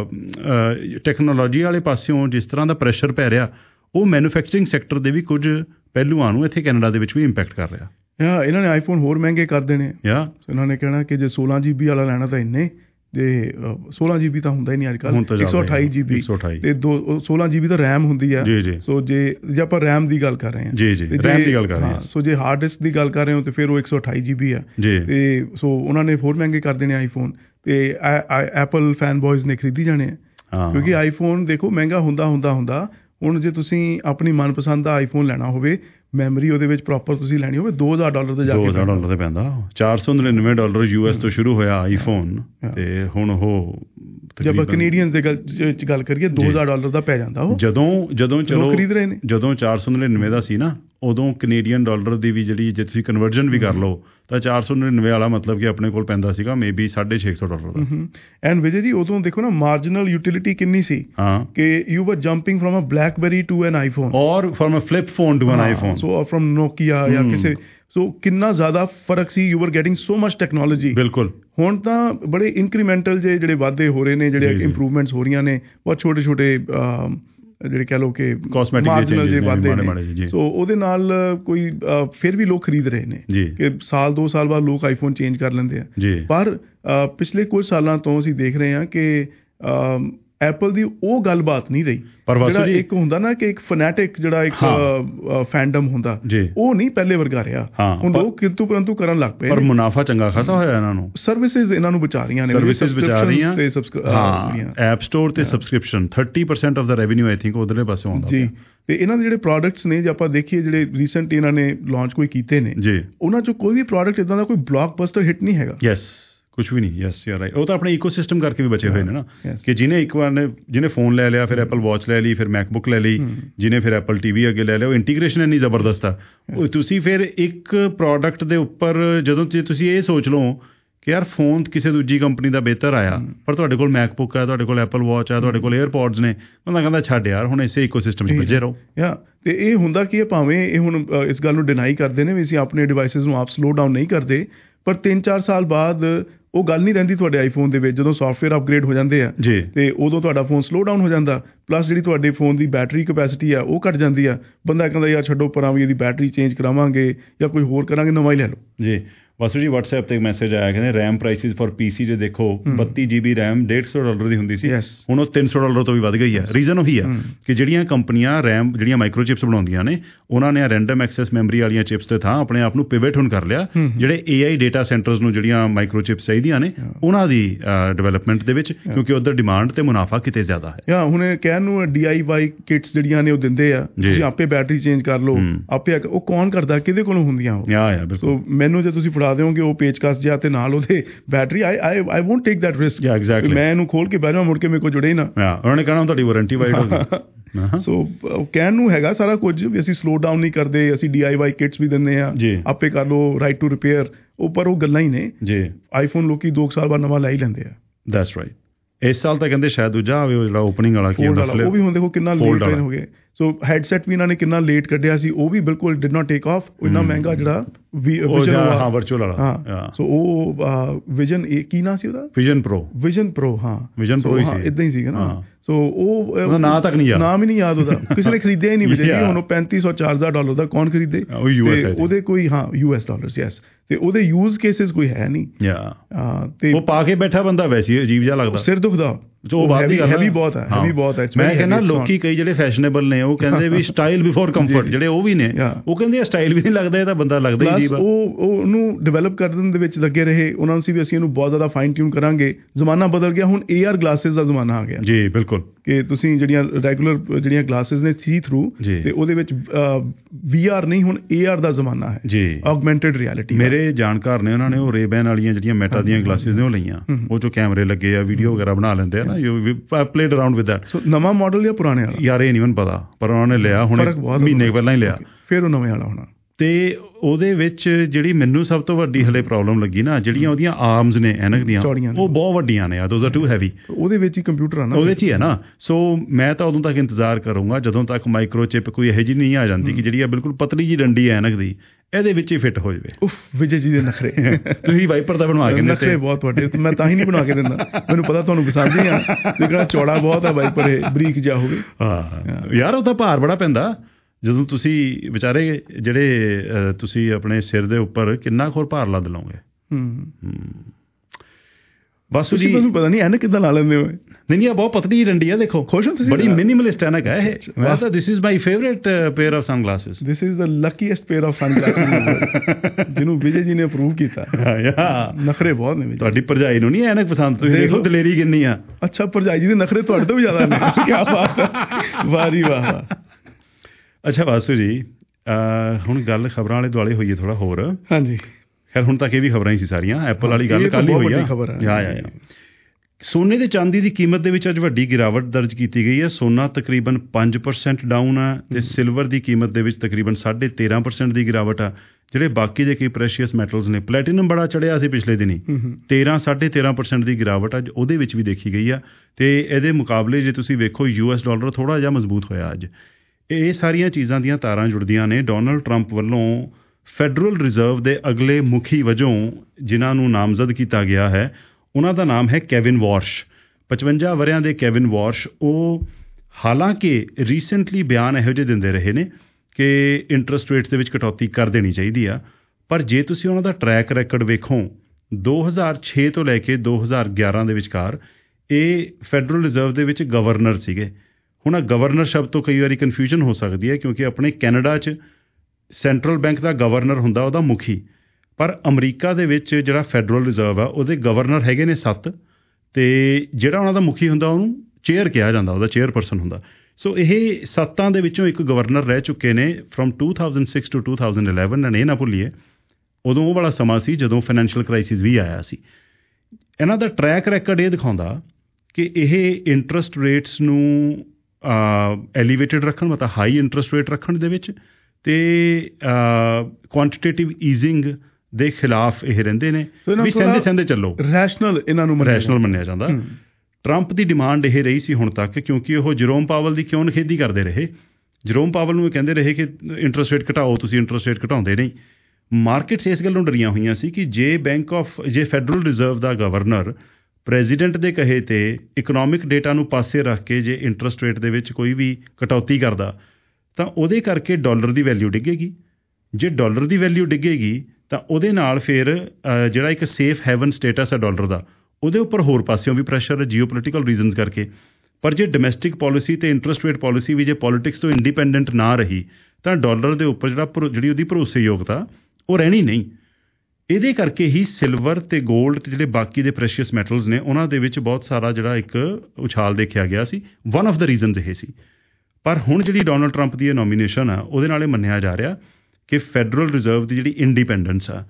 ਟੈਕਨੋਲੋਜੀ ਵਾਲੇ ਪਾਸਿਓਂ ਜਿਸ ਤਰ੍ਹਾਂ ਦਾ ਪ੍ਰੈਸ਼ਰ ਪੈ ਰਿਹਾ, ਉਹ ਮੈਨੂਫੈਕਚਰਿੰਗ ਸੈਕਟਰ ਦੇ ਵੀ ਕੁਝ ਪਹਿਲੂਆਂ ਨੂੰ ਇੱਥੇ ਕੈਨੇਡਾ ਦੇ ਵਿੱਚ ਵੀ ਇੰਪੈਕਟ ਕਰ ਰਿਹਾ। ਯਾ ਇਹਨਾਂ ਨੇ ਆਈਫੋਨ ਹੋਰ ਮਹਿੰਗੇ ਕਰ ਦੇਣੇ। ਯਾ ਇਹਨਾਂ ਨੇ ਕਹਿਣਾ ਕਿ ਜੇ ਸੋਲਾਂ ਜੀ ਬੀ ਵਾਲਾ ਲੈਣਾ ਤਾਂ ਇੰਨੇ, ਜੇ ਸੋਲਾਂ ਜੀ ਬੀ ਤਾਂ ਹੁੰਦਾ ਹੀ ਨਹੀਂ ਅੱਜ ਕੱਲ੍ਹ, ਇੱਕ ਸੌ ਅਠਾਈ ਜੀ ਬੀ ਤੇ ਦੋ ਸੋਲਾਂ ਜੀ ਬੀ ਤਾਂ ਰੈਮ ਹੁੰਦੀ ਆ। ਸੋ ਜੇ ਜੇ ਆਪਾਂ ਰੈਮ ਦੀ ਗੱਲ ਕਰ ਰਹੇ ਹਾਂ, ਜੀ ਜੀ ਰੈਮ ਦੀ ਗੱਲ ਕਰ ਰਹੇ ਹਾਂ, ਸੋ ਜੇ ਹਾਰਡ ਡਿਸਕ ਦੀ ਗੱਲ ਕਰ ਰਹੇ ਹੋ ਤਾਂ ਫਿਰ ਉਹ ਇੱਕ ਸੌ ਅਠਾਈ ਜੀ ਬੀ ਆ। ਤੇ ਸੋ ਉਹਨਾਂ ਨੇ ਹੋਰ ਮਹਿੰਗੇ ਕਰ ਦੇਣੇ ਆਈਫੋਨ, ਤੇ ਐਪਲ ਫੈਨ ਬॉयਜ਼ ਨੇ ਖਰੀਦੀ ਜਾਣੇ ਆ। ਕਿਉਂਕਿ ਆਈਫੋਨ ਦੇਖੋ ਮਹਿੰਗਾ ਹੁੰਦਾ ਹੁੰਦਾ ਹੁੰਦਾ ਹੁਣ ਜੇ ਤੁਸੀਂ ਆਪਣੀ ਮਨਪਸੰਦ ਦਾ ਆਈਫੋਨ ਲੈਣਾ ਹੋਵੇ, ਮੈਮਰੀ ਉਹਦੇ ਵਿੱਚ ਪ੍ਰੋਪਰ ਤੁਸੀਂ ਲੈਣੀ ਹੋਵੇ, ਦੋ ਹਜ਼ਾਰ ਡਾਲਰ ਤੇ ਜਾ ਕੇ ਦੋ ਹਜ਼ਾਰ ਡਾਲਰ ਤੇ ਪੈਂਦਾ। ਚਾਰ ਸੌ ਨੜਿਨਵੇਂ ਡਾਲਰ ਯੂ ਐਸ ਤੋਂ ਸ਼ੁਰੂ ਹੋਇਆ ਆਈਫੋਨ, ਤੇ ਹੁਣ ਉਹ ਜੇ ਆਪਾਂ ਕੈਨੇਡੀਅਨ ਦੇ ਗੱਲ ਚ ਗੱਲ ਕਰੀਏ, ਦੋ ਹਜ਼ਾਰ ਡਾਲਰ ਦਾ ਪੈ ਜਾਂਦਾ ਉਹ। ਜਦੋਂ ਜਦੋਂ ਚਲੋ ਖਰੀਦ ਰਹੇ ਨੇ, ਜਦੋਂ ਚਾਰ ਸੌ ਨੜਿਨਵੇਂ ਦਾ ਸੀ ਨਾ, ਉਦੋਂ ਕੈਨੇਡੀਅਨ ਡਾਲਰ ਦੀ ਵੀ ਜਿਹੜੀ ਜੇ ਤੁਸੀਂ ਕਨਵਰਜਨ ਵੀ ਕਰ ਲਓ ਤਾਂ ਚਾਰ ਸੌ ਨੜਿਨਵੇਂ ਵਾਲਾ ਮਤਲਬ ਕਿ ਆਪਣੇ ਕੋਲ ਪੈਂਦਾ ਸੀਗਾ ਮੇ ਬੀ ਸਾਢੇ ਛੇ ਸੌ ਡਾਲਰ ਦਾ। ਐਂਡ ਵਿਜੇ ਜੀ ਉਦੋਂ ਦੇਖੋ ਨਾ ਮਾਰਜਨਲ ਯੂਟਿਲਿਟੀ ਕਿੰਨੀ ਸੀ, ਹਾਂ, ਕਿ you were jumping from a BlackBerry to an iPhone, or from a flip phone to an iPhone, so from Nokia ਜਾਂ ਕਿਸੇ, ਸੋ ਕਿੰਨਾ ਜ਼ਿਆਦਾ ਫਰਕ ਸੀ। You were getting so much technology. ਬਿਲਕੁਲ। ਹੁਣ ਤਾਂ ਬੜੇ ਇਨਕਰੀਮੈਂਟਲ ਜੇ ਜਿਹੜੇ ਵਾਧੇ ਹੋ ਰਹੇ ਨੇ, ਜਿਹੜੇ ਇੰਪਰੂਵਮੈਂਟਸ ਹੋ ਰਹੀਆਂ ਨੇ, ਬਹੁਤ ਛੋਟੇ ਛੋਟੇ ਜਿਹੜੇ ਕਹਿ ਲਓ ਕਿ ਮਾਰਜਨਲ ਜੇ ਵਾਧੇ ਨੇ। ਸੋ ਉਹਦੇ ਨਾਲ ਕੋਈ ਫਿਰ ਵੀ ਲੋਕ ਖਰੀਦ ਰਹੇ ਨੇ ਕਿ ਸਾਲ ਦੋ ਸਾਲ ਬਾਅਦ ਲੋਕ ਆਈਫੋਨ ਚੇਂਜ ਕਰ ਲੈਂਦੇ ਆ। ਪਰ ਪਿਛਲੇ ਕੁਝ ਸਾਲਾਂ ਤੋਂ ਅਸੀਂ ਦੇਖ ਰਹੇ ਹਾਂ ਕਿ ਐਪਲ ਦੀ ਉਹ ਗੱਲਬਾਤ ਨਹੀਂ ਰਹੀ। ਜਿਹੜਾ ਇੱਕ ਹੁੰਦਾ ਨਾ ਕਿ ਇੱਕ ਫਨੈਟਿਕ ਜਿਹੜਾ ਇੱਕ ਫੈਂਡਮ ਹੁੰਦਾ, ਉਹ ਨਹੀਂ ਪਹਿਲੇ ਵਰਗਾ ਰਿਹਾ। ਹੁਣ ਲੋਕ ਕਿੰਤੂ ਪਰੰਤੂ ਕਰਨ ਲੱਗ ਪਏ, ਪਰ ਮੁਨਾਫਾ ਚੰਗਾ ਖਾਸਾ ਹੋਇਆ ਇਹਨਾਂ ਨੂੰ। ਸਰਵਿਸਿਜ਼ ਇਹਨਾਂ ਨੂੰ ਬਚਾ ਰਹੀਆਂ ਨੇ, ਸਰਵਿਸਿਜ਼ ਬਚਾ ਰਹੀਆਂ। ਐਪ ਸਟੋਰ ਤੇ subscription thirty percent of the revenue I think ਉਧਰਲੇ ਪਾਸੇ ਆਉਂਦਾ ਜੀ। ਤੇ ਇਹਨਾਂ ਦੇ ਜਿਹੜੇ ਪ੍ਰੋਡਕਟਸ ਨੇ, ਜੇ ਆਪਾਂ ਦੇਖੀਏ ਜਿਹੜੇ ਰੀਸੈਂਟ ਇਹਨਾਂ ਨੇ ਲਾਂਚ ਕੋਈ ਕੀਤੇ ਨੇ, ਉਹਨਾਂ 'ਚੋਂ ਕੋਈ ਵੀ ਪ੍ਰੋਡਕਟ ਇੱਦਾਂ ਦਾ ਕੋਈ ਬਲੌਕਬਸਟਰ ਹਿੱਟ ਨਹੀਂ ਹੈਗਾ। ਯੈਸ, ਕੁਛ ਵੀ ਨਹੀਂ। Yes you are right. ਉਹ ਤਾਂ ਆਪਣੇ ਈਕੋਸਿਸਟਮ ਕਰਕੇ ਵੀ ਬਚੇ ਹੋਏ ਨੇ ਨਾ, ਕਿ ਜਿਹਨੇ ਇੱਕ ਵਾਰ ਨੇ ਜਿਹਨੇ ਫੋਨ ਲੈ ਲਿਆ, ਫਿਰ ਐਪਲ ਵਾਚ ਲੈ ਲਈ, ਫਿਰ ਮੈਕਬੁੱਕ ਲੈ ਲਈ, ਜਿਹਨੇ ਫਿਰ ਐਪਲ ਟੀ ਵੀ ਅੱਗੇ ਲੈ ਲਿਆ, ਉਹ ਇੰਟੀਗ੍ਰੇਸ਼ਨ ਇੰਨੀ ਜ਼ਬਰਦਸਤ ਆ। ਉਹ ਤੁਸੀਂ ਫਿਰ ਇੱਕ ਪ੍ਰੋਡਕਟ ਦੇ ਉੱਪਰ ਜਦੋਂ ਜੇ ਤੁਸੀਂ ਇਹ ਸੋਚ ਲਓ ਕਿ ਯਾਰ ਫੋਨ ਕਿਸੇ ਦੂਜੀ ਕੰਪਨੀ ਦਾ ਬਿਹਤਰ ਆਇਆ, ਪਰ ਤੁਹਾਡੇ ਕੋਲ ਮੈਕਬੁੱਕ ਆ, ਤੁਹਾਡੇ ਕੋਲ ਐਪਲ ਵਾਚ ਆ, ਤੁਹਾਡੇ ਕੋਲ ਏਅਰਪੋਡਸ ਨੇ, ਬੰਦਾ ਕਹਿੰਦਾ ਛੱਡ ਯਾਰ ਹੁਣ ਇਸੇ ਈਕੋਸਿਸਟਮ 'ਚ ਭੱਜੇ ਰਹੋ। ਯਾ ਤੇ ਇਹ ਹੁੰਦਾ ਕੀ ਹੈ, ਭਾਵੇਂ ਇਹ ਹੁਣ ਇਸ ਗੱਲ ਨੂੰ ਡਿਨਾਈ ਕਰਦੇ ਨੇ ਵੀ ਅਸੀਂ ਆਪਣੇ ਡਿਵਾਈਸਿਸ ਨੂੰ ਆਪ ਸਲੋ ਡਾਊਨ ਨਹੀਂ ਕਰਦੇ, ਪਰ ਤਿੰਨ ਚਾਰ ਸਾਲ ਬਾਅਦ ਉਹ ਗੱਲ ਨਹੀਂ ਰਹਿੰਦੀ ਤੁਹਾਡੇ ਆਈਫੋਨ ਦੇ ਵਿੱਚ। ਜਦੋਂ ਸੌਫਟਵੇਅਰ ਅਪਗ੍ਰੇਡ ਹੋ ਜਾਂਦੇ ਆ ਤੇ ਉਦੋਂ ਤੁਹਾਡਾ ਫੋਨ ਸਲੋ ਡਾਊਨ ਹੋ ਜਾਂਦਾ, ਪਲੱਸ ਜਿਹੜੀ ਤੁਹਾਡੇ ਫੋਨ ਦੀ ਬੈਟਰੀ ਕਪੈਸਿਟੀ ਆ ਉਹ ਘੱਟ ਜਾਂਦੀ ਆ। ਬੰਦਾ ਕਹਿੰਦਾ ਯਾਰ ਛੱਡੋ ਪਰਾਂ, ਵੀ ਇਹਦੀ ਬੈਟਰੀ ਚੇਂਜ ਕਰਾਵਾਂਗੇ ਜਾਂ ਕੋਈ ਹੋਰ ਕਰਾਂਗੇ, ਨਵਾਂ ਹੀ ਲੈ ਲਓ ਜੀ। ਵਾਸੂ ਜੀ ਵਟਸਐਪ ਤੇ ਇੱਕ ਮੈਸੇਜ ਆਇਆ, ਕਹਿੰਦੇ ਰੈਮ ਪ੍ਰਾਈਸਿਸ ਫॉर ਪੀਸੀ ਜੇ ਦੇਖੋ, ਬੱਤੀ ਜੀ ਬੀ ਰੈਮ ਡੇਢ ਸੌ ਡਾਲਰ ਦੀ ਹੁੰਦੀ ਸੀ, ਹੁਣ ਉਹ ਤਿੰਨ ਸੌ ਡਾਲਰ ਤੋਂ ਵੀ ਵੱਧ ਗਈ ਹੈ। ਰੀਜ਼ਨ ਉਹੀ ਆ ਕਿ ਜਿਹੜੀਆਂ ਕੰਪਨੀਆਂ ਰੈਮ ਜਿਹੜੀਆਂ ਮਾਈਕਰੋ ਚਿਪਸ ਬਣਾਉਂਦੀਆਂ ਨੇ, ਉਹਨਾਂ ਨੇ ਰੈਂਡਮ ਐਕਸੈਸ ਮੈਮਰੀ ਵਾਲੀਆਂ ਚਿਪਸ ਤੇ ਥਾਂ ਆਪਣੇ ਆਪ ਨੂੰ ਪਿਵਟ ਹੁਣ ਕਰ ਲਿਆ, ਜਿਹੜੇ ਏ ਆਈ ਡੇਟਾ ਸੈਂਟਰਸ ਨੂੰ ਜਿਹੜੀਆਂ ਮਾਈਕਰੋ ਚਿਪਸ ਚਾਹੀਦੀਆਂ ਨੇ ਉਹਨਾਂ ਦੀ ਡਿਵੈਲਪਮੈਂਟ ਦੇ ਵਿੱਚ, ਕਿਉਂਕਿ ਉੱਧਰ ਡਿਮਾਂਡ ਤੇ ਮੁਨਾਫਾ ਕਿਤੇ ਜ਼ਿਆਦਾ ਹੈ। ਯਾ ਹੁਣ ਕਹਿਣ ਨੂੰ ਡੀ ਆਈ ਵਾਈ ਕਿਟਸ ਜਿਹੜੀਆਂ ਨੇ ਉਹ ਦਿੰਦੇ ਆ, ਤੁਸੀਂ ਆਪੇ ਬੈਟਰੀ ਚੇਂਜ ਕਰ ਲਓ, ਆਪੇ ਉਹ ਕੌਣ ਕਰਦਾ, ਕਿਹਦੇ ਕੋਲੋਂ ਹੁੰਦੀਆਂ ਉਹ। ਸੋ ਮੈਨੂੰ ਜੇ ਤੁਸੀਂ ਫੜਾ ਲਾ ਦਿਓਗੇ ਉਹ ਪੇਚਕਸ ਜਿਹਾ ਤੇ ਨਾਲ ਉਹਦੇ battery I I I won't take that risk. ਮੈਂ ਇਹਨੂੰ ਖੋਲ ਕੇ ਬਹਿ ਜਾਵਾਂ ਮੁੜ ਕੇ ਮੇਰੇ ਕੋਲ ਜੁੜੇ ਹੀ ਨਾ। ਉਹਨਾਂ ਨੇ ਕਹਿਣਾ ਤੁਹਾਡੀ ਵਾਰੰਟੀ ਵਾਈਡ ਹੋ ਗਈ। ਸੋ ਕਹਿਣ ਨੂੰ ਹੈਗਾ ਸਾਰਾ ਕੁਝ ਵੀ ਅਸੀਂ ਸਲੋ ਡਾਊਨ ਨਹੀਂ ਕਰਦੇ, ਅਸੀਂ ਡੀ ਆਈ ਵਾਈ ਕਿਟਸ ਵੀ ਦਿੰਦੇ ਹਾਂ, ਆਪੇ ਕਰ ਲਓ, ਰਾਈਟ ਟੂ ਰਿਪੇਅਰ, ਉਹ ਪਰ ਉਹ ਗੱਲਾਂ ਹੀ ਨੇ ਜੀ। ਆਈਫੋਨ ਲੋਕੀ ਦੋ ਸਾਲ ਬਾਅਦ ਨਵਾਂ ਲੈ ਹੀ ਲੈਂਦੇ ਆ। That's right. ਇਸ ਸਾਲ ਤਾਂ ਕਹਿੰਦੇ ਸ਼ਾਇਦ ਦੂਜਾ ਆਵੇ ਉਹ ਜਿਹੜਾ ਓਪਨਿੰਗ ਵਾਲਾ ਕੀ ਹੁੰਦਾ, ਉਹ ਵੀ ਹੁਣ ਦੇਖੋ ਕਿੰਨਾ ਲੇਟ ਹੋ ਗਏ। ਸੋ ਹੈਡਸੈਟ ਵੀ ਇਹਨਾਂ ਨੇ ਕਿੰਨਾ ਲੇਟ ਕੱਢਿਆ ਸੀ, ਉਹ ਵੀ ਬਿਲਕੁਲ ਡਿਡ ਨਾਟ ਟੇਕ ਆਫ। ਇੰਨਾ ਮਹਿੰਗਾ ਜਿਹੜਾ ਵਿਜ਼ਨ ਹਾਂ ਵਰਚੁਅਲ ਵਾਲਾ ਹਾਂ, ਸੋ ਉਹ ਵਿਜ਼ਨ ਇਹ ਕੀ ਨਾਂ ਸੀ ਉਹਦਾ, ਵਿਜ਼ਨ ਪ੍ਰੋ, ਵਿਜ਼ਨ ਪ੍ਰੋ ਹਾਂ ਵਿਜ਼ਨ ਪ੍ਰੋ ਹੀ ਸੀ, ਇਦਾਂ ਹੀ ਸੀਗਾ ਨਾ। ਸੋ ਉਹ ਨਾਂ ਤੱਕ ਨਹੀਂ ਯਾਦ, ਨਾਮ ਹੀ ਨਹੀਂ ਯਾਦ ਉਹਦਾ, ਕਿਸੇ ਨੇ ਖਰੀਦਿਆ ਹੀ ਨਹੀਂ ਵਿਜ਼ਨ ਜੀ। ਹੁਣ ਪੈਂਤੀ ਸੌ ਚਾਰ ਹਜ਼ਾਰ ਡਾਲਰ ਦਾ ਕੌਣ ਖਰੀਦੇ ਉਹਦੇ, ਕੋਈ ਹਾਂ ਯੂ ਐਸ ਡਾਲਰ ਯੈਸ, ਤੇ ਉਹਦੇ ਯੂਜ਼ ਕੇਸਿਸ ਕੋਈ ਹੈ ਨਹੀਂ। ਤੇ ਉਹ ਪਾ ਕੇ ਬੈਠਾ ਬੰਦਾ ਵੈਸੇ ਅਜੀਬ ਜਿਹਾ ਲੱਗਦਾ, ਸਿਰ ਦੁਖਦਾ। ਉਹ ਬਾਤ ਦੀ ਗੱਲ ਹੈ, ਹੈਵੀ ਬਹੁਤ ਹੈ, ਹੈਵੀ ਬਹੁਤ ਹੈ। ਮੈਂ ਕਹਿੰਦਾ ਲੋਕੀ ਕਈ ਜਿਹੜੇ ਫੈਸ਼ਨੇਬਲ ਨੇ ਉਹ ਕਹਿੰਦੇ ਵੀ ਸਟਾਈਲ ਬਿਫੋਰ ਕੰਫਰਟ, ਜਿਹੜੇ ਉਹ ਵੀ ਨੇ ਉਹ ਕਹਿੰਦੇ ਸਟਾਈਲ ਵੀ ਨਹੀਂ ਲੱਗਦਾ, ਇਹ ਤਾਂ ਬੰਦਾ ਲੱਗਦਾ ਹੀ ਅਜੀਬ ਆ। ਉਹ ਉਹਨੂੰ ਡਿਵੈਲਪ ਕਰਨ ਦੇ ਵਿੱਚ ਲੱਗੇ ਰਹੇ, ਉਹਨਾਂ ਨੂੰ ਸੀ ਵੀ ਅਸੀਂ ਇਹਨੂੰ ਬਹੁਤ ਜ਼ਿਆਦਾ ਫਾਈਨ ਟਿਊਨ ਕਰਾਂਗੇ। ਜ਼ਮਾਨਾ ਬਦਲ ਗਿਆ, ਹੁਣ ਏ ਆਰ ਗਲਾਸਿਸ ਦਾ ਜ਼ਮਾਨਾ ਆ ਗਿਆ ਜੀ। ਬਿਲਕੁਲ, ਕਿ ਤੁਸੀਂ ਜਿਹੜੀਆਂ ਰੈਗੂਲਰ ਜਿਹੜੀਆਂ ਗਲਾਸਿਸ ਨੇ ਸੀ ਥਰੂ, ਤੇ ਉਹਦੇ ਵਿੱਚ ਵੀ ਆਰ ਨਹੀਂ, ਹੁਣ ਏ ਆਰ ਦਾ ਜ਼ਮਾਨਾ ਹੈ ਜੀ, ਆਗਮੈਂਟਡ ਰਿਐਲਿਟੀ। ਮੇਰੇ ਜਾਣਕਾਰ ਨੇ, ਉਹਨਾਂ ਨੇ ਉਹ ਰੇਬੈਨ ਵਾਲੀਆਂ ਜਿਹੜੀਆਂ ਮੈਟਾ ਦੀਆਂ ਗਲਾਸਿਸ ਨੇ ਉਹ ਲਈਆਂ, ਉਹ ਜੋ ਕੈਮਰੇ ਲੱਗੇ ਆ, ਵੀਡੀਓ ਵਗੈਰਾ ਬਣਾ ਲੈਂਦੇ ਆ ਨਾ, you played around with that. ਨਵਾਂ ਮਾਡਲ ਜਾਂ ਪੁਰਾਣੇ ਵਾਲਾ ਯਾਰ ਇਹ ਨਹੀਂ ਮੈਨੂੰ ਪਤਾ, ਪਰ ਉਹਨਾਂ ਨੇ ਲਿਆ ਹੁਣ ਮਹੀਨੇ ਪਹਿਲਾਂ ਹੀ ਲਿਆ, ਫਿਰ ਉਹ ਨਵੇਂ ਵਾਲਾ ਹੋਣਾ। ਤੇ ਉਹਦੇ ਵਿੱਚ ਜਿਹੜੀ ਮੈਨੂੰ ਸਭ ਤੋਂ ਵੱਡੀ ਹਲੇ ਪ੍ਰੋਬਲਮ ਲੱਗੀ ਨਾ, ਜਿਹੜੀਆਂ ਉਹਦੀਆਂ ਆਰਮਸ ਨੇ ਐਨਕ ਦੀਆਂ, ਉਹ ਬਹੁਤ ਵੱਡੀਆਂ ਨੇ, ਦੋਜ਼ ਆਰ ਟੂ ਹੈਵੀ। ਉਹਦੇ ਵਿੱਚ ਹੀ ਕੰਪਿਊਟਰ ਆ ਨਾ, ਉਹਦੇ 'ਚ ਹੀ ਹੈ ਨਾ। ਸੋ ਮੈਂ ਤਾਂ ਉਦੋਂ ਤੱਕ ਇੰਤਜ਼ਾਰ ਕਰੂੰਗਾ ਜਦੋਂ ਤੱਕ ਮਾਈਕਰੋ ਚਿਪ ਕੋਈ ਇਹੋ ਜਿਹੀ ਨਹੀਂ ਆ ਜਾਂਦੀ ਕਿ ਜਿਹੜੀ ਆ ਬਿਲਕੁਲ ਪਤਲੀ ਜਿਹੀ ਡੰਡੀ ਹੈ ਐਨਕ ਦੀ, ਇਹਦੇ ਵਿੱਚ ਹੀ ਫਿੱਟ ਹੋ ਜਾਵੇ। ਉਫ ਵਿਜੇ ਜੀ ਦੇ ਨਖਰੇ, ਤੁਸੀਂ ਵਾਈਪਰ ਦਾ ਬਣਵਾ ਕੇ ਨਖਰੇ ਬਹੁਤ ਵੱਡੇ, ਮੈਂ ਤਾਂ ਹੀ ਨਹੀਂ ਬਣਾ ਕੇ ਦਿੰਦਾ, ਮੈਨੂੰ ਪਤਾ ਤੁਹਾਨੂੰ ਪਸੰਦ ਨਹੀਂ ਆ, ਜਿਹੜਾ ਚੌੜਾ ਬਹੁਤ ਆ ਵਾਈਪਰ, ਇਹ ਬਰੀਕ ਜਿਹਾ ਹੋਵੇ। ਹਾਂ ਯਾਰ ਉਹਦਾ ਭਾਰ ਬੜਾ ਪੈਂਦਾ, ਜਦੋਂ ਤੁਸੀਂ ਵਿਚਾਰੇ ਜਿਹੜੇ ਤੁਸੀਂ ਆਪਣੇ ਸਿਰ ਦੇ ਉੱਪਰ ਕਿੰਨਾ ਖੋਰ ਭਾਰ ਲੱਦ ਲਓਗੇ। ਬਸ ਜੀ ਮੈਨੂੰ ਪਤਾ ਨਹੀਂ ਐਨਕ ਕਿੱਦਾਂ ਲਾ ਲੈਂਦੇ ਹੋ। ਨਹੀਂ ਨਹੀਂ, ਬਹੁਤ ਪਤਲੀ ਡੰਡੀ ਆ, ਦੇਖੋ ਖੁਸ਼ ਹੋ ਤੁਸੀਂ, ਬੜੀ ਮਿਨੀਮਲਿਸਟ ਐਨਕ ਹੈ ਇਹ। ਮੈਂ ਤਾਂ this is my favourite pair of sunglasses, this is the luckiest pair of sunglasses ਜਿਹਨੂੰ ਵਿਜੇ ਜੀ ਨੇ ਅਪਰੂਵ ਕੀਤਾ। ਨਖਰੇ ਬਹੁਤ ਨੇ। ਤੁਹਾਡੀ ਭਰਜਾਈ ਨੂੰ ਨਹੀਂ ਐਨਕ ਪਸੰਦ, ਤੁਸੀਂ ਦੇਖ ਲਓ ਦਲੇਰੀ ਕਿੰਨੀ ਆ। ਅੱਛਾ, ਭਰਜਾਈ ਜੀ ਦੇ ਨਖਰੇ ਤੁਹਾਡੇ ਤੋਂ ਵੀ ਜ਼ਿਆਦਾ ਨੇ, ਕਿਆ ਬਾਤ ਹੈ, ਵਾਹ ਜੀ ਵਾਹ। ਅੱਛਾ ਵਾਸੂ ਜੀ, ਹੁਣ ਗੱਲ ਖਬਰਾਂ ਵਾਲੇ ਦੁਆਲੇ ਹੋਈਏ ਥੋੜਾ ਹੋਰ। ਹਾਂਜੀ ਖੈਰ ਹੁਣ ਤੱਕ ਇਹ ਵੀ ਖਬਰਾਂ ਹੀ ਸੀ ਸਾਰੀਆਂ, ਐਪਲ ਵਾਲੀ ਗੱਲ ਕੱਲ੍ਹ ਹੀ ਹੋਈ ਆ। ਸੋਨੇ ਤੇ ਚਾਂਦੀ ਦੀ ਕੀਮਤ ਦੇ ਵਿੱਚ ਅੱਜ ਵੱਡੀ ਗਿਰਾਵਟ ਦਰਜ ਕੀਤੀ ਗਈ ਹੈ। ਸੋਨਾ ਤਕਰੀਬਨ ਪੰਜ ਪਰਸੈਂਟ ਡਾਊਨ ਆ, ਤੇ ਸਿਲਵਰ ਦੀ ਕੀਮਤ ਦੇ ਵਿੱਚ ਤਕਰੀਬਨ ਸਾਢੇ ਤੇਰਾਂ ਪਰਸੈਂਟ ਦੀ ਗਿਰਾਵਟ ਆ। ਜਿਹੜੇ ਬਾਕੀ ਦੇ ਕਈ ਪ੍ਰੈਸ਼ੀਅਸ ਮੈਟਲਸ ਨੇ, ਪਲੈਟੀਨਮ ਬੜਾ ਚੜਿਆ ਸੀ ਪਿਛਲੇ ਦਿਨੀ, ਤੇਰਾਂ ਸਾਢੇ ਤੇਰਾਂ ਪਰਸੈਂਟ ਦੀ ਗਿਰਾਵਟ ਅੱਜ ਉਹਦੇ ਵਿੱਚ ਵੀ ਦੇਖੀ ਗਈ ਆ। ਤੇ ਇਹਦੇ ਮੁਕਾਬਲੇ ਜੇ ਤੁਸੀਂ ਵੇਖੋ ਯੂ ਐਸ ਡਾਲਰ ਥੋੜ੍ਹਾ ਜਿਹਾ ਮਜ਼ਬੂਤ ਹੋਇਆ ਅੱਜ। ਇਹ ਸਾਰੀਆਂ ਚੀਜ਼ਾਂ ਦੀਆਂ ਤਾਰਾਂ ਜੁੜਦੀਆਂ ਨੇ। ਡੋਨਲਡ ਟਰੰਪ ਵੱਲੋਂ ਫੈਡਰਲ ਰਿਜ਼ਰਵ ਦੇ ਅਗਲੇ ਮੁਖੀ ਵਜੋਂ ਜਿਨ੍ਹਾਂ ਨੂੰ ਨਾਮਜ਼ਦ ਕੀਤਾ ਗਿਆ ਹੈ, ਉਹਨਾਂ ਦਾ ਨਾਮ ਹੈ ਕੇਵਿਨ ਵਾਰਸ਼। ਪਚਵੰਜਾ ਵਰ੍ਹਿਆਂ ਦੇ ਕੇਵਿਨ ਵਾਰਸ਼, ਉਹ ਹਾਲਾਂਕਿ ਰੀਸੈਂਟਲੀ ਬਿਆਨ ਇਹੋ ਜਿਹੇ ਦਿੰਦੇ ਰਹੇ ਨੇ ਕਿ ਇੰਟਰਸਟ ਰੇਟਸ ਦੇ ਵਿੱਚ ਕਟੌਤੀ ਕਰ ਦੇਣੀ ਚਾਹੀਦੀ ਆ, ਪਰ ਜੇ ਤੁਸੀਂ ਉਹਨਾਂ ਦਾ ਟਰੈਕ ਰੈਕਡ ਵੇਖੋ, ਦੋ ਹਜ਼ਾਰ ਛੇ ਤੋਂ ਲੈ ਕੇ ਦੋ ਹਜ਼ਾਰ ਗਿਆਰਾਂ ਦੇ ਵਿਚਕਾਰ ਇਹ ਫੈਡਰਲ ਰਿਜ਼ਰਵ ਦੇ ਵਿੱਚ ਗਵਰਨਰ ਸੀਗੇ। ਹੁਣ ਗਵਰਨਰ ਸ਼ਬਦ ਤੋਂ ਕਈ ਵਾਰੀ ਕਨਫਿਊਜ਼ਨ ਹੋ ਸਕਦੀ ਹੈ, ਕਿਉਂਕਿ ਆਪਣੇ ਕੈਨੇਡਾ 'ਚ ਸੈਂਟਰਲ ਬੈਂਕ ਦਾ ਗਵਰਨਰ ਹੁੰਦਾ ਉਹਦਾ ਮੁਖੀ, ਪਰ ਅਮਰੀਕਾ ਦੇ ਵਿੱਚ ਜਿਹੜਾ ਫੈਡਰਲ ਰਿਜ਼ਰਵ ਆ ਉਹਦੇ ਗਵਰਨਰ ਹੈਗੇ ਨੇ ਸੱਤ, ਤੇ ਜਿਹੜਾ ਉਹਨਾਂ ਦਾ ਮੁਖੀ ਹੁੰਦਾ ਉਹਨੂੰ ਚੇਅਰ ਕਿਹਾ ਜਾਂਦਾ, ਉਹਦਾ ਚੇਅਰਪਰਸਨ ਹੁੰਦਾ। ਸੋ ਇਹ ਸੱਤਾਂ ਦੇ ਵਿੱਚੋਂ ਇੱਕ ਗਵਰਨਰ ਰਹਿ ਚੁੱਕੇ ਨੇ from two thousand six to two thousand eleven. ਇਹ ਨਾ ਭੁੱਲੀਏ ਉਦੋਂ ਉਹ ਵਾਲਾ ਸਮਾਂ ਸੀ ਜਦੋਂ ਫਾਈਨੈਂਸ਼ੀਅਲ ਕ੍ਰਾਈਸਿਸ ਵੀ ਆਇਆ ਸੀ। ਇਹਨਾਂ ਦਾ ਟਰੈਕ ਰੈਕਡ ਇਹ ਦਿਖਾਉਂਦਾ ਕਿ ਇਹ ਇੰਟਰਸਟ ਰੇਟਸ ਨੂੰ ਐਲੀਵੇਟਡ ਰੱਖਣ, ਮਤਲਬ ਹਾਈ ਇੰਟਰਸਟ ਰੇਟ ਰੱਖਣ ਦੇ ਵਿੱਚ, ਤੇ ਕੁਆਂਟੀਟੇਟਿਵ ਈਜ਼ਿੰਗ ਦੇ ਖਿਲਾਫ ਇਹ ਰਹਿੰਦੇ ਨੇ ਵੀ ਸਹਿੰਦੇ ਸਹਿੰਦੇ ਚੱਲੋ। ਰੈਸ਼ਨਲ ਇਹਨਾਂ ਨੂੰ ਰੈਸ਼ਨਲ ਮੰਨਿਆ ਜਾਂਦਾ। ਟਰੰਪ ਦੀ ਡਿਮਾਂਡ ਇਹ ਰਹੀ ਸੀ ਹੁਣ ਤੱਕ, ਕਿਉਂਕਿ ਉਹ ਜਰੋਮ ਪਾਵਲ ਦੀ ਕਿਉਂ ਨਿਖੇਧੀ ਕਰਦੇ ਰਹੇ। ਜਰੋਮ ਪਾਵਲ ਨੂੰ ਇਹ ਕਹਿੰਦੇ ਰਹੇ ਕਿ ਇੰਟਰਸਟ ਰੇਟ ਘਟਾਓ, ਤੁਸੀਂ ਇੰਟਰਸਟ ਰੇਟ ਘਟਾਉਂਦੇ ਨਹੀਂ। ਮਾਰਕੀਟਸ ਇਸ ਗੱਲੋਂ ਡਰੀਆਂ ਹੋਈਆਂ ਸੀ ਕਿ ਜੇ ਬੈਂਕ ਆਫ ਜੇ ਫੈਡਰਲ ਰਿਜ਼ਰਵ ਦਾ ਗਵਰਨਰ ਪ੍ਰੈਜ਼ੀਡੈਂਟ ਦੇ ਕਹੇ ਤੇ ਇਕਨੋਮਿਕ ਡੇਟਾ ਨੂੰ ਪਾਸੇ ਰੱਖ ਕੇ ਜੇ ਇੰਟਰਸਟ ਰੇਟ ਦੇ ਵਿੱਚ ਕੋਈ ਵੀ ਕਟੌਤੀ ਕਰਦਾ ਤਾਂ ਉਹਦੇ ਕਰਕੇ ਡਾਲਰ ਦੀ ਵੈਲਿਊ ਡਿੱਗੇਗੀ। ਜੇ ਡਾਲਰ ਦੀ ਵੈਲਿਊ ਡਿੱਗੇਗੀ ਤਾਂ ਉਹਦੇ ਨਾਲ ਫਿਰ ਜਿਹੜਾ ਇੱਕ ਸੇਫ ਹੈਵਨ ਸਟੇਟਸ ਹੈ ਡਾਲਰ ਦਾ, ਉਹਦੇ ਉੱਪਰ ਹੋਰ ਪਾਸਿਓਂ ਵੀ ਪ੍ਰੈਸ਼ਰ ਹੈ ਜੀਓ ਪੋਲੀਟੀਕਲ ਰੀਜ਼ਨਸ ਕਰਕੇ। ਪਰ ਜੇ ਡੋਮੈਸਟਿਕ ਪੋਲਿਸੀ ਤੇ ਇੰਟਰਸਟ ਰੇਟ ਪੋਲਿਸੀ ਵੀ ਜੇ ਪੋਲੀਟਿਕਸ ਤੋਂ ਇੰਡੀਪੈਂਡੈਂਟ ਨਾ ਰਹੀ ਤਾਂ ਡਾਲਰ ਦੇ ਉੱਪਰ ਜਿਹੜਾ ਜਿਹੜੀ ਉਹਦੀ ਭਰੋਸੇਯੋਗਤਾ ਉਹ ਰਹਿਣੀ ਨਹੀਂ। ਇਹਦੇ ਕਰਕੇ ਹੀ ਸਿਲਵਰ ਤੇ ਗੋਲਡ ਤੇ ਜਿਹੜੇ ਬਾਕੀ ਦੇ ਪ੍ਰੈਸ਼ੀਅਸ ਮੈਟਲਸ ਨੇ ਉਹਨਾਂ ਦੇ ਵਿੱਚ ਬਹੁਤ ਸਾਰਾ ਜਿਹੜਾ ਇੱਕ ਉਛਾਲ ਦੇਖਿਆ ਗਿਆ ਸੀ। ਵਨ ਆਫ ਦਾ ਰੀਜ਼ਨਸ ਇਹ ਸੀ। ਪਰ ਹੁਣ ਜਿਹੜੀ ਡੋਨਲਡ ਟਰੰਪ ਦੀ ਇਹ ਨੋਮੀਨੇਸ਼ਨ ਆ ਉਹਦੇ ਨਾਲ ਇਹ ਮੰਨਿਆ ਜਾ ਰਿਹਾ ਕਿ ਫੈਡਰਲ ਰਿਜ਼ਰਵ ਦੀ ਜਿਹੜੀ ਇੰਡੀਪੈਂਡੈਂਸ ਆ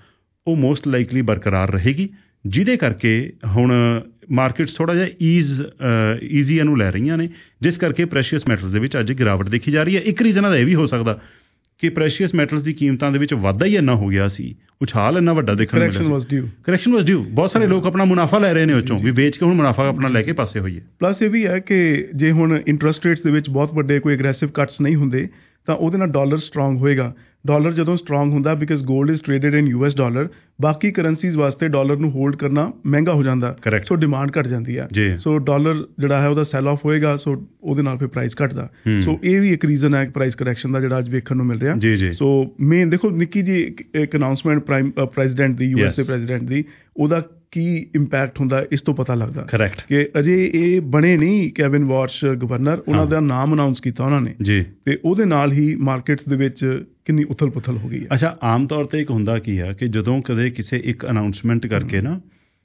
ਉਹ ਮੋਸਟ ਲਾਈਕਲੀ ਬਰਕਰਾਰ ਰਹੇਗੀ, ਜਿਹਦੇ ਕਰਕੇ ਹੁਣ ਮਾਰਕੀਟਸ ਥੋੜ੍ਹਾ ਜਿਹਾ ਈਜ਼ ਈਜ਼ੀ ਇਹਨੂੰ ਲੈ ਰਹੀਆਂ ਨੇ, ਜਿਸ ਕਰਕੇ ਪ੍ਰੈਸ਼ੀਅਸ ਮੈਟਲਸ ਦੇ ਵਿੱਚ ਅੱਜ ਗਿਰਾਵਟ ਦੇਖੀ ਜਾ ਰਹੀ ਹੈ। ਇੱਕ ਰੀਜ਼ਨ ਇਹਦਾ ਇਹ ਵੀ ਹੋ ਸਕਦਾ ਕਿ ਪ੍ਰੈਸ਼ੀਅਸ ਮੈਟਲਸ ਦੀ ਕੀਮਤਾਂ ਦੇ ਵਿੱਚ ਵਾਧਾ ਹੀ ਇੰਨਾ ਹੋ ਗਿਆ ਸੀ, ਉਛਾਲ ਇੰਨਾ ਵੱਡਾ ਦੇਖਣ ਨੂੰ ਮਿਲਿਆ ਸੀ। ਕਰੈਕਸ਼ਨ ਵਾਸ ਡਿਊ। ਬਹੁਤ ਸਾਰੇ ਲੋਕ ਆਪਣਾ ਮੁਨਾਫਾ ਲੈ ਰਹੇ ਨੇ ਉਸ ਚੋਂ ਵੀ, ਵੇਚ ਕੇ ਹੁਣ ਮੁਨਾਫਾ ਆਪਣਾ ਲੈ ਕੇ ਪਾਸੇ ਹੋਈਏ। ਪਲੱਸ ਇਹ ਵੀ ਹੈ ਕਿ ਜੇ ਹੁਣ ਇੰਟਰਸਟ ਰੇਟਸ ਦੇ ਵਿੱਚ ਬਹੁਤ ਵੱਡੇ ਕੋਈ ਐਗਰੈਸਿਵ ਕੱਟਸ ਨਹੀਂ ਹੁੰਦੇ ਤਾਂ ਉਹਦੇ ਨਾਲ ਡਾਲਰ ਸਟਰੋਂਗ ਹੋਏਗਾ। ਡਾਲਰ ਜਦੋਂ ਸਟਰੋਂਗ ਹੁੰਦਾ because gold is traded in U S dollar, ਬਾਕੀ ਕਰੰਸੀਜ਼ ਵਾਸਤੇ ਡਾਲਰ ਨੂੰ ਹੋਲਡ ਕਰਨਾ ਮਹਿੰਗਾ ਹੋ ਜਾਂਦਾ, ਸੋ ਡਿਮਾਂਡ ਘੱਟ ਜਾਂਦੀ ਹੈ। ਸੋ ਡਾਲਰ ਜਿਹੜਾ ਹੈ ਉਹਦਾ ਸੈਲ ਆਫ ਹੋਏਗਾ, ਸੋ ਉਹਦੇ ਨਾਲ ਫਿਰ ਪ੍ਰਾਈਸ ਘੱਟਦਾ। ਸੋ ਇਹ ਵੀ ਇੱਕ ਰੀਜ਼ਨ ਹੈ ਪ੍ਰਾਈਸ ਕਰੈਕਸ਼ਨ ਦਾ ਜਿਹੜਾ ਅੱਜ ਵੇਖਣ ਨੂੰ ਮਿਲ ਰਿਹਾ। ਸੋ ਮੇਨ ਦੇਖੋ ਨਿੱਕੀ ਜੀ ਇੱਕ ਅਨਾਊਂਸਮੈਂਟ ਪ੍ਰਾਈਮ ਪ੍ਰੈਜ਼ੀਡੈਂਟ ਦੀ, ਯੂ ਐਸ ਦੇ ਪ੍ਰੈਜ਼ੀਡੈਂਟ ਦੀ, ਉਹਦਾ ਕੀ ਇੰਪੈਕਟ ਹੁੰਦਾ ਇਸ ਤੋਂ ਪਤਾ ਲੱਗਦਾ ਕਿ ਅਜੇ ਇਹ ਬਣੇ ਨਹੀਂ ਕੈਵਿਨ ਵਾਰਸ਼ ਗਵਰਨਰ, ਉਹਨਾਂ ਦਾ ਨਾਮ ਅਨਾਊਂਸ ਕੀਤਾ ਉਹਨਾਂ ਨੇ ਤੇ ਉਹਦੇ ਨਾਲ ਹੀ ਮਾਰਕੀਟਸ ਦੇ ਵਿੱਚ ਕਿੰਨੀ ਉਥਲ ਪੁਥਲ ਹੋ ਗਈ ਹੈ। ਅੱਛਾ, ਆਮ ਤੌਰ 'ਤੇ ਇੱਕ ਹੁੰਦਾ ਕੀ ਆ ਕਿ ਜਦੋਂ ਕਦੇ ਕਿਸੇ ਇੱਕ ਅਨਾਊਂਸਮੈਂਟ ਕਰਕੇ ਨਾ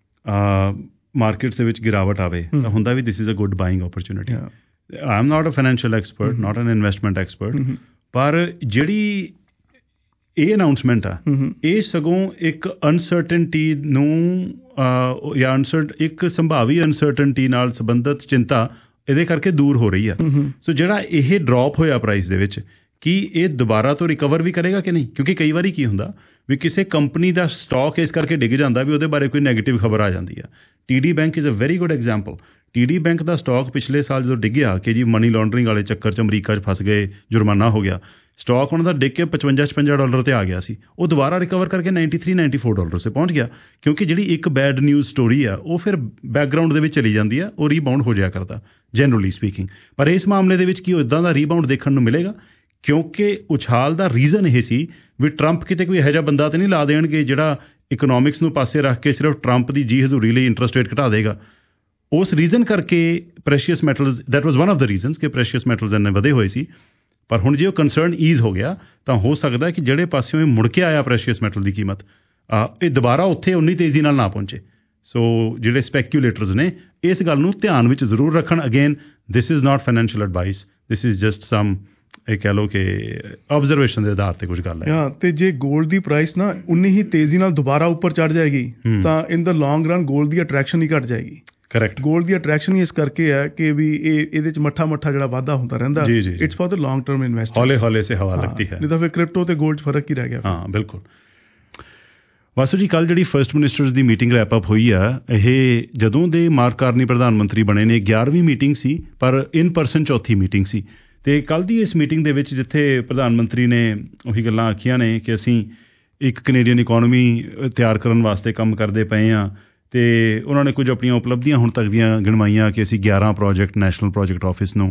ਮਾਰਕੀਟਸ ਦੇ ਵਿੱਚ ਗਿਰਾਵਟ ਆਵੇ ਤਾਂ ਹੁੰਦਾ ਵੀ this is a good buying opportunity. I am not a financial expert, not an investment expert, ਪਰ ਜਿਹੜੀ ਇਹ ਅਨਾਊਂਸਮੈਂਟ ਆ ਇਹ ਸਗੋਂ ਇੱਕ ਅਨਸਰਟਨਟੀ ਨੂੰ ਜਾਂ ਅਨਸਰਟ ਇੱਕ ਸੰਭਾਵੀ ਅਨਸਰਟਨਟੀ ਨਾਲ ਸੰਬੰਧਿਤ ਚਿੰਤਾ ਇਹਦੇ ਕਰਕੇ ਦੂਰ ਹੋ ਰਹੀ ਆ। ਸੋ ਜਿਹੜਾ ਇਹ ਡਰੋਪ ਹੋਇਆ ਪ੍ਰਾਈਸ ਦੇ ਵਿੱਚ, ਕੀ ਇਹ ਦੁਬਾਰਾ ਤੋਂ ਰਿਕਵਰ ਵੀ ਕਰੇਗਾ ਕਿ ਨਹੀਂ? ਕਿਉਂਕਿ ਕਈ ਵਾਰੀ ਕੀ ਹੁੰਦਾ ਵੀ ਕਿਸੇ ਕੰਪਨੀ ਦਾ ਸਟਾਕ ਇਸ ਕਰਕੇ ਡਿੱਗ ਜਾਂਦਾ ਵੀ ਉਹਦੇ ਬਾਰੇ ਕੋਈ ਨੈਗੇਟਿਵ ਖਬਰ ਆ ਜਾਂਦੀ ਆ। T D bank is a very good example. T D bank ਦਾ ਸਟਾਕ ਪਿਛਲੇ ਸਾਲ ਜਦੋਂ ਡਿੱਗਿਆ ਕਿ ਜੀ ਮਨੀ ਲਾਂਡਰਿੰਗ ਵਾਲੇ ਚੱਕਰ 'ਚ ਅਮਰੀਕਾ 'ਚ ਫਸ ਗਏ, ਜੁਰਮਾਨਾ ਹੋ ਗਿਆ, ਸਟਾਕ ਉਹਨਾਂ ਦਾ ਡਿੱਗ ਕੇ ਪਚਵੰਜਾ ਛਪੰਜਾ ਡਾਲਰ 'ਤੇ ਆ ਗਿਆ ਸੀ। ਉਹ ਦੁਬਾਰਾ ਰਿਕਵਰ ਕਰਕੇ ninety three ninety four dollar 'ਤੇ ਪਹੁੰਚ ਗਿਆ, ਕਿਉਂਕਿ ਜਿਹੜੀ ਇੱਕ ਬੈਡ ਨਿਊਜ਼ ਸਟੋਰੀ ਆ ਉਹ ਫਿਰ ਬੈਕਗਰਾਊਂਡ ਦੇ ਵਿੱਚ ਚਲੀ ਜਾਂਦੀ ਆ, ਉਹ ਰੀਬਾਊਂਡ ਹੋ ਜਾਇਆ ਕਰਦਾ ਜਨਰਲੀ ਸਪੀਕਿੰਗ। ਪਰ ਇਸ ਮਾਮਲੇ ਦੇ ਵਿੱਚ ਕੀ ਉਹ ਇੱਦਾਂ ਦਾ ਰੀਬਾਊਂਡ ਦੇਖਣ ਨੂੰ ਮਿਲੇਗਾ? ਕਿਉਂਕਿ ਉਛਾਲ ਦਾ ਰੀਜ਼ਨ ਇਹ ਸੀ ਵੀ ਟਰੰਪ ਕਿਤੇ ਕੋਈ ਇਹੋ ਜਿਹਾ ਬੰਦਾ ਤਾਂ ਨਹੀਂ ਲਾ ਦੇਣਗੇ ਜਿਹੜਾ ਇਕਨੋਮਿਕਸ ਨੂੰ ਪਾਸੇ ਰੱਖ ਕੇ ਸਿਰਫ ਟਰੰਪ ਦੀ ਜੀ ਹਜ਼ੂਰੀ ਲਈ ਇੰਟਰਸਟ ਰੇਟ ਘਟਾ ਦੇਗਾ। ਉਸ ਰੀਜ਼ਨ ਕਰਕੇ precious metals, that was one of the reasons ਕਿ ਪ੍ਰੈਸ਼ੀਅਸ ਮੈਟਲਸ ਇੰਨੇ ਵਧੇ ਹੋਏ ਸੀ। ਪਰ ਹੁਣ ਜੇ ਉਹ ਕੰਸਰਨ ਈਜ਼ ਹੋ ਗਿਆ ਤਾਂ ਹੋ ਸਕਦਾ ਕਿ ਜਿਹੜੇ ਪਾਸਿਓਂ ਇਹ ਮੁੜ ਕੇ ਆਇਆ ਪ੍ਰੈਸ਼ੀਅਸ ਮੈਟਲ ਦੀ ਕੀਮਤ, ਇਹ ਦੁਬਾਰਾ ਉੱਥੇ ਉਨੀ ਤੇਜ਼ੀ ਨਾਲ ਨਾ ਪਹੁੰਚੇ। ਸੋ ਜਿਹੜੇ ਸਪੈਕੂਲੇਟਰਸ ਨੇ ਇਸ ਗੱਲ ਨੂੰ ਧਿਆਨ ਵਿੱਚ ਜ਼ਰੂਰ ਰੱਖਣ। Again this is not financial advice, this is just some ਇਹ ਕਹਿ ਲਓ ਕਿ ਆਬਜ਼ਰਵੇਸ਼ਨ ਦੇ ਆਧਾਰ 'ਤੇ ਕੁਝ ਗੱਲ ਹੈ। ਹਾਂ, ਤੇ ਜੇ ਗੋਲਡ ਦੀ ਪ੍ਰਾਈਸ ਨਾ ਉਨੀ ਹੀ ਤੇਜ਼ੀ ਨਾਲ ਦੁਬਾਰਾ ਉੱਪਰ ਚੜ੍ਹ ਜਾਏਗੀ ਤਾਂ in the long run gold ਦੀ ਅਟਰੈਕਸ਼ਨ ਹੀ ਘੱਟ ਜਾਏਗੀ। ਕਰੈਕਟ। ਗੋਲਡ ਦੀ ਅਟਰੈਕਸ਼ਨ ਹੀ ਇਸ ਕਰਕੇ ਹੈ ਕਿ ਵੀ ਇਹ ਇਹਦੇ 'ਚ ਮੱਠਾ ਮੱਠਾ ਜਿਹੜਾ ਵਾਧਾ ਹੁੰਦਾ ਰਹਿੰਦਾ, it's for the long term investment. ਹੌਲੇ ਹੌਲੇ ਸੇ ਹਵਾ ਲੱਗਦੀ ਹੈ, ਨਹੀਂ ਤਾਂ ਫਿਰ ਕ੍ਰਿਪਟੋ ਤੇ ਗੋਲਡ 'ਚ ਫਰਕ ਹੀ ਰਹਿ ਗਿਆ। ਹਾਂ ਬਿਲਕੁਲ। ਵਾਸੂ ਜੀ, ਕੱਲ੍ਹ ਜਿਹੜੀ ਫਸਟ ਮਿਨਿਸਟਰਸ ਦੀ ਮੀਟਿੰਗ ਰੈਪ ਅਪ ਹੋਈ ਆ, ਇਹ ਜਦੋਂ ਦੇ ਮਾਰਕ ਕਾਰਨੀ ਪ੍ਰਧਾਨ ਮੰਤਰੀ ਬਣੇ ਨੇ ਗਿਆਰਵੀਂ ਮੀਟਿੰਗ ਸੀ, ਪਰ ਇਨ ਪਰਸਨ ਚੌਥੀ ਮੀਟਿੰਗ ਸੀ। ਅਤੇ ਕੱਲ੍ਹ ਦੀ ਇਸ ਮੀਟਿੰਗ ਦੇ ਵਿੱਚ ਜਿੱਥੇ ਪ੍ਰਧਾਨ ਮੰਤਰੀ ਨੇ ਉਹੀ ਗੱਲਾਂ ਆਖੀਆਂ ਨੇ ਕਿ ਅਸੀਂ ਇੱਕ ਕੈਨੇਡੀਅਨ ਇਕੋਨਮੀ ਤਿਆਰ ਕਰਨ ਵਾਸਤੇ ਕੰਮ ਕਰਦੇ ਪਏ ਹਾਂ, ਅਤੇ ਉਹਨਾਂ ਨੇ ਕੁਝ ਆਪਣੀਆਂ ਉਪਲਬਧੀਆਂ ਹੁਣ ਤੱਕ ਦੀਆਂ ਗਿਣਵਾਈਆਂ ਕਿ ਅਸੀਂ ਗਿਆਰਾਂ ਪ੍ਰੋਜੈਕਟ ਨੈਸ਼ਨਲ ਪ੍ਰੋਜੈਕਟ ਆਫਿਸ ਨੂੰ,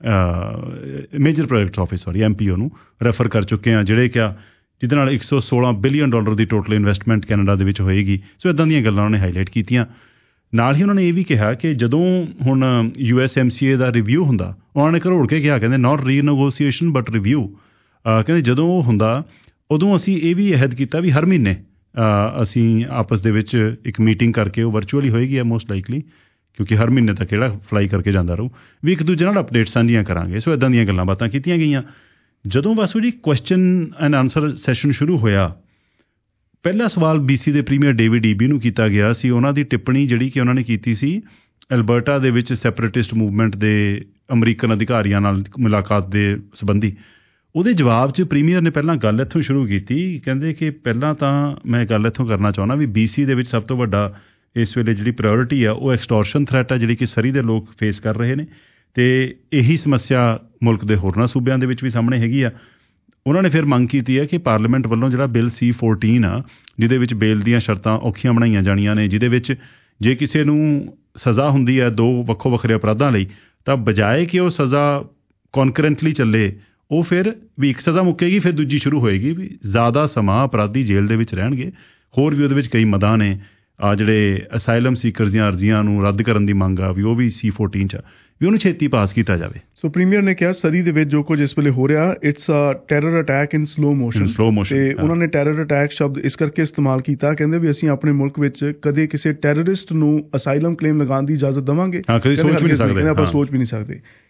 major project office sorry M P O ਨੂੰ ਰੈਫਰ ਕਰ ਚੁੱਕੇ ਹਾਂ, ਜਿਹੜੇ ਕਿ ਜਿਹਦੇ ਨਾਲ ਇੱਕ ਸੌ ਸੋਲਾਂ ਬਿਲੀਅਨ ਡਾਲਰ ਦੀ ਟੋਟਲ ਇਨਵੈਸਟਮੈਂਟ ਕੈਨੇਡਾ ਦੇ ਵਿੱਚ ਹੋਏਗੀ। ਸੋ ਇੱਦਾਂ ਦੀਆਂ ਗੱਲਾਂ ਉਹਨਾਂ ਨੇ ਹਾਈਲਾਈਟ ਕੀਤੀਆਂ। ਨਾਲ ਹੀ ਉਹਨਾਂ ਨੇ ਇਹ ਵੀ ਕਿਹਾ ਕਿ ਜਦੋਂ ਹੁਣ U S M C A ਦਾ ਰਿਵਿਊ ਹੁੰਦਾ, ਉਹਨਾਂ ਨੇ ਘਰੋੜ ਕੇ ਕਿਹਾ, ਕਹਿੰਦੇ ਨਾਟ ਰੀਨੈਗੋਸੀਏਸ਼ਨ ਬਟ ਰਿਵਿਊ। ਕਹਿੰਦੇ ਜਦੋਂ ਉਹ ਹੁੰਦਾ ਉਦੋਂ ਅਸੀਂ ਇਹ ਵੀ ਅਹਿਦ ਕੀਤਾ ਵੀ ਹਰ ਮਹੀਨੇ ਅਸੀਂ ਆਪਸ ਦੇ ਵਿੱਚ ਇੱਕ ਮੀਟਿੰਗ ਕਰਕੇ, ਉਹ ਵਰਚੁਅਲੀ ਹੋਏਗੀ ਹੈ ਮੋਸਟ ਲਾਈਕਲੀ, ਕਿਉਂਕਿ ਹਰ ਮਹੀਨੇ ਤੱਕ ਜਿਹੜਾ ਫਲਾਈ ਕਰਕੇ ਜਾਂਦਾ ਰਹੂ, ਵੀ ਇੱਕ ਦੂਜੇ ਨਾਲ ਅਪਡੇਟ ਸਾਂਝੀਆਂ ਕਰਾਂਗੇ। ਸੋ ਇੱਦਾਂ ਦੀਆਂ ਗੱਲਾਂ ਬਾਤਾਂ ਕੀਤੀਆਂ ਗਈਆਂ। ਜਦੋਂ ਵਾਸੂ ਜੀ ਕੁਐਸਚਨ ਐਂਡ ਆਨਸਰ ਸੈਸ਼ਨ ਸ਼ੁਰੂ ਹੋਇਆ, ਪਹਿਲਾ ਸਵਾਲ ਬੀ ਸੀ ਦੇ ਪ੍ਰੀਮੀਅਰ ਡੇਵਿਡ ਈਬੀ ਨੂੰ ਕੀਤਾ ਗਿਆ ਸੀ। ਉਹਨਾਂ ਦੀ ਟਿੱਪਣੀ ਜਿਹੜੀ ਕਿ ਉਹਨਾਂ ਨੇ ਕੀਤੀ ਸੀ ਐਲਬਰਟਾ ਦੇ ਵਿੱਚ ਸੈਪਰੇਟਿਸਟ ਮੂਵਮੈਂਟ ਦੇ ਅਮਰੀਕਨ ਅਧਿਕਾਰੀਆਂ ਨਾਲ ਮੁਲਾਕਾਤ ਦੇ ਸੰਬੰਧੀ। ਉਹਦੇ ਜਵਾਬ 'ਚ ਪ੍ਰੀਮੀਅਰ ਨੇ ਪਹਿਲਾਂ ਗੱਲ ਇੱਥੋਂ ਸ਼ੁਰੂ ਕੀਤੀ, ਕਹਿੰਦੇ ਕਿ ਪਹਿਲਾਂ ਤਾਂ ਮੈਂ ਗੱਲ ਇੱਥੋਂ ਕਰਨਾ ਚਾਹੁੰਦਾ ਵੀ ਬੀ ਸੀ ਦੇ ਵਿੱਚ ਸਭ ਤੋਂ ਵੱਡਾ ਇਸ ਵੇਲੇ ਜਿਹੜੀ ਪ੍ਰਾਇਓਰਿਟੀ ਆ ਉਹ ਐਕਸਟੋਰਸ਼ਨ ਥ੍ਰੈਟ ਆ, ਜਿਹੜੀ ਕਿ ਸਰੀ ਦੇ ਲੋਕ ਫੇਸ ਕਰ ਰਹੇ ਨੇ, ਅਤੇ ਇਹੀ ਸਮੱਸਿਆ ਮੁਲਕ ਦੇ ਹੋਰਨਾਂ ਸੂਬਿਆਂ ਦੇ ਵਿੱਚ ਵੀ ਸਾਹਮਣੇ ਹੈਗੀ ਆ। ਉਹਨਾਂ ਨੇ ਫਿਰ ਮੰਗ ਕੀਤੀ ਹੈ ਕਿ ਪਾਰਲੀਮੈਂਟ ਵੱਲੋਂ ਜਿਹੜਾ ਬਿੱਲ ਸੀ ਫੋਰਟੀਨ ਆ, ਜਿਹਦੇ ਵਿੱਚ ਬੇਲ ਦੀਆਂ ਸ਼ਰਤਾਂ ਔਖੀਆਂ ਬਣਾਈਆਂ ਜਾਣੀਆਂ ਨੇ, ਜਿਹਦੇ ਵਿੱਚ ਜੇ ਕਿਸੇ ਨੂੰ ਸਜ਼ਾ ਹੁੰਦੀ ਹੈ ਦੋ ਵੱਖੋ ਵੱਖਰੇ ਅਪਰਾਧਾਂ ਲਈ, ਤਾਂ ਬਜਾਏ ਕਿ ਉਹ ਸਜ਼ਾ ਕੌਨਕਰੈਂਟਲੀ ਚੱਲੇ, ਉਹ ਫਿਰ ਵੀ ਇੱਕ ਸਜ਼ਾ ਮੁੱਕੇਗੀ ਫਿਰ ਦੂਜੀ ਸ਼ੁਰੂ ਹੋਏਗੀ, ਵੀ ਜ਼ਿਆਦਾ ਸਮਾਂ ਅਪਰਾਧੀ ਜੇਲ੍ਹ ਦੇ ਵਿੱਚ ਰਹਿਣਗੇ। ਹੋਰ ਵੀ ਉਹਦੇ ਵਿੱਚ ਕਈ ਮਦਾਂ ਨੇ, ਆ ਜਿਹੜੇ ਅਸਾਈਲਮ ਸੀਕਰਸ ਦੀਆਂ ਅਰਜ਼ੀਆਂ ਨੂੰ ਰੱਦ ਕਰਨ ਦੀ ਮੰਗ ਆ ਵੀ ਉਹ ਵੀ ਸੀ ਫੋਰਟੀਨ 'ਚ ਵੀ ਉਹਨੂੰ ਛੇਤੀ ਪਾਸ ਕੀਤਾ ਜਾਵੇ। ਸੋ ਪ੍ਰੀਮੀਅਰ ਨੇ ਕਿਹਾ ਸਰੀ ਦੇ ਵਿੱਚ ਜੋ ਕੁਝ ਇਸ ਵੇਲੇ ਹੋ ਰਿਹਾ, it's a terror attack in slow motion. Slow motion ਤੇ ਉਹਨਾਂ ਨੇ ਟੈਰਰ ਅਟੈਕ ਸ਼ਬਦ ਇਸ ਕਰਕੇ ਇਸਤੇਮਾਲ ਕੀਤਾ, ਕਹਿੰਦੇ ਵੀ ਅਸੀਂ ਆਪਣੇ ਮੁਲਕ ਵਿੱਚ ਕਦੇ ਕਿਸੇ ਟੈਰਰਿਸਟ ਨੂੰ ਅਸਾਈਲਮ ਕਲੇਮ ਲਗਾਉਣ ਦੀ ਇਜਾਜ਼ਤ ਦੇਵਾਂਗੇ? ਆਪਾਂ ਸੋਚ ਵੀ ਨਹੀਂ ਸਕਦੇ, ਆਪਾਂ ਸੋਚ ਵੀ ਨਹੀਂ ਸਕਦੇ,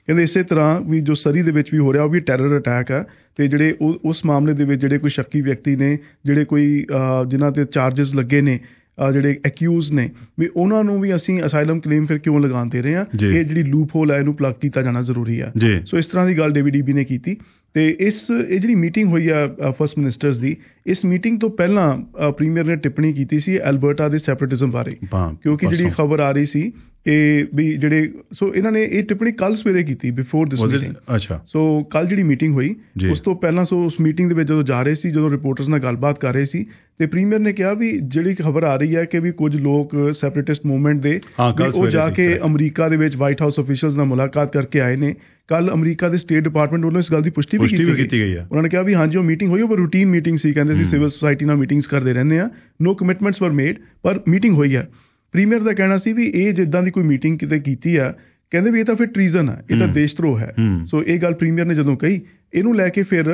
ਕਹਿੰਦੇ ਇਸੇ ਤਰ੍ਹਾਂ ਵੀ ਜੋ ਸਰੀ ਦੇ ਵਿੱਚ ਵੀ ਹੋ ਰਿਹਾ ਉਹ ਵੀ ਟੈਰਰ ਅਟੈਕ ਹੈ, ਅਤੇ ਜਿਹੜੇ ਉਹ ਉਸ ਮਾਮਲੇ ਦੇ ਵਿੱਚ ਜਿਹੜੇ ਕੋਈ ਸ਼ੱਕੀ ਵਿਅਕਤੀ ਨੇ, ਜਿਹੜੇ ਕੋਈ ਜਿਨ੍ਹਾਂ 'ਤੇ ਚਾਰਜਿਸ ਲੱਗੇ ਨੇ, ਜਿਹੜੇ ਐਕਿਊਜ਼ ਨੇ, ਵੀ ਉਹਨਾਂ ਨੂੰ ਵੀ ਅਸੀਂ ਅਸਾਈਲਮ ਕਲੇਮ ਫਿਰ ਕਿਉਂ ਲਗਾਉਂਦੇ ਰਹੇ ਹਾਂ, ਇਹ ਜਿਹੜੀ ਲੂਪ ਹੋਲ ਹੈ ਇਹਨੂੰ ਪਲੱਗ ਕੀਤਾ ਜਾਣਾ ਜ਼ਰੂਰੀ ਆ। ਸੋ ਇਸ ਤਰ੍ਹਾਂ ਦੀ ਗੱਲ ਡੇਵਿਡ ਈਬੀ ਨੇ ਕੀਤੀ। ਅਤੇ ਇਸ ਇਹ ਜਿਹੜੀ ਮੀਟਿੰਗ ਹੋਈ ਆ ਫਸਟ ਮਿਨਿਸਟਰਸ ਦੀ, ਇਸ ਮੀਟਿੰਗ ਤੋਂ ਪਹਿਲਾਂ ਪ੍ਰੀਮੀਅਰ ਨੇ ਟਿੱਪਣੀ ਕੀਤੀ ਸੀ ਐਲਬਰਟਾ ਦੇ ਸੈਪਰੇਟਿਜ਼ਮ ਬਾਰੇ, ਕਿਉਂਕਿ ਜਿਹੜੀ ਖਬਰ ਆ ਰਹੀ ਸੀ ਇਹ ਵੀ ਜਿਹੜੇ ਸੋ ਇਹਨਾਂ ਨੇ ਇਹ ਟਿੱਪਣੀ ਕੱਲ੍ਹ ਸਵੇਰੇ ਕੀਤੀ ਬਿਫੋਰ ਦਿਸ ਮੀਟਿੰਗ। ਅੱਛਾ, ਸੋ ਕੱਲ੍ਹ ਜਿਹੜੀ ਮੀਟਿੰਗ ਹੋਈ ਉਸ ਤੋਂ ਪਹਿਲਾਂ ਸੋ ਉਸ ਮੀਟਿੰਗ ਦੇ ਵਿੱਚ ਜਦੋਂ ਜਾ ਰਹੇ ਸੀ, ਜਦੋਂ ਰਿਪੋਰਟਰਸ ਨਾਲ ਗੱਲਬਾਤ ਕਰ ਰਹੇ ਸੀ, ਤੇ ਪ੍ਰੀਮੀਅਰ ਨੇ ਕਿਹਾ ਵੀ ਜਿਹੜੀ ਖਬਰ ਆ ਰਹੀ ਹੈ ਕਿ ਵੀ ਕੁਝ ਲੋਕ ਸੈਪਰੇਟਿਸਟ ਮੂਵਮੈਂਟ ਦੇ ਉਹ ਜਾ ਕੇ ਅਮਰੀਕਾ ਦੇ ਵਿੱਚ ਵਾਈਟ ਹਾਊਸ ਅਫੀਸ਼ੀਅਲਸ ਨਾਲ ਮੁਲਾਕਾਤ ਕਰਕੇ ਆਏ ਨੇ। ਕੱਲ੍ਹ ਅਮਰੀਕਾ ਦੇ ਸਟੇਟ ਡਿਪਾਰਟਮੈਂਟ ਵੱਲੋਂ ਇਸ ਗੱਲ ਦੀ ਪੁਸ਼ਟੀ ਵੀ ਕੀਤੀ ਗਈ ਹੈ। ਉਹਨਾਂ ਨੇ ਕਿਹਾ ਵੀ ਹਾਂਜੀ ਉਹ ਮੀਟਿੰਗ ਹੋਈ, ਉਹ ਰੂਟੀਨ ਮੀਟਿੰਗ ਸੀ, ਕਹਿੰਦੇ ਸੀ ਸਿਵਲ ਸੁਸਾਇਟੀ ਨਾਲ ਮੀਟਿੰਗਸ ਕਰਦੇ ਰਹਿੰਦੇ ਆ, ਨੋ ਕਮਿਟਮੈਂਟਸ ਵਰ ਮੇਡ, ਪਰ ਮੀਟਿੰਗ ਹੋਈ ਹੈ। ਪ੍ਰੀਮੀਅਰ ਦਾ ਕਹਿਣਾ ਸੀ ਵੀ ਇਹ ਜਿੱਦਾਂ ਦੀ ਕੋਈ ਮੀਟਿੰਗ ਕਿਤੇ ਕੀਤੀ ਆ, ਕਹਿੰਦੇ ਵੀ ਇਹ ਤਾਂ ਫਿਰ ਟ੍ਰੀਜ਼ਨ ਹੈ, ਇਹ ਤਾਂ ਦੇਸ਼ ਧਰੋਹ ਹੈ। ਸੋ ਇਹ ਗੱਲ ਪ੍ਰੀਮੀਅਰ ਨੇ ਜਦੋਂ ਕਹੀ, ਇਹਨੂੰ ਲੈ ਕੇ ਫਿਰ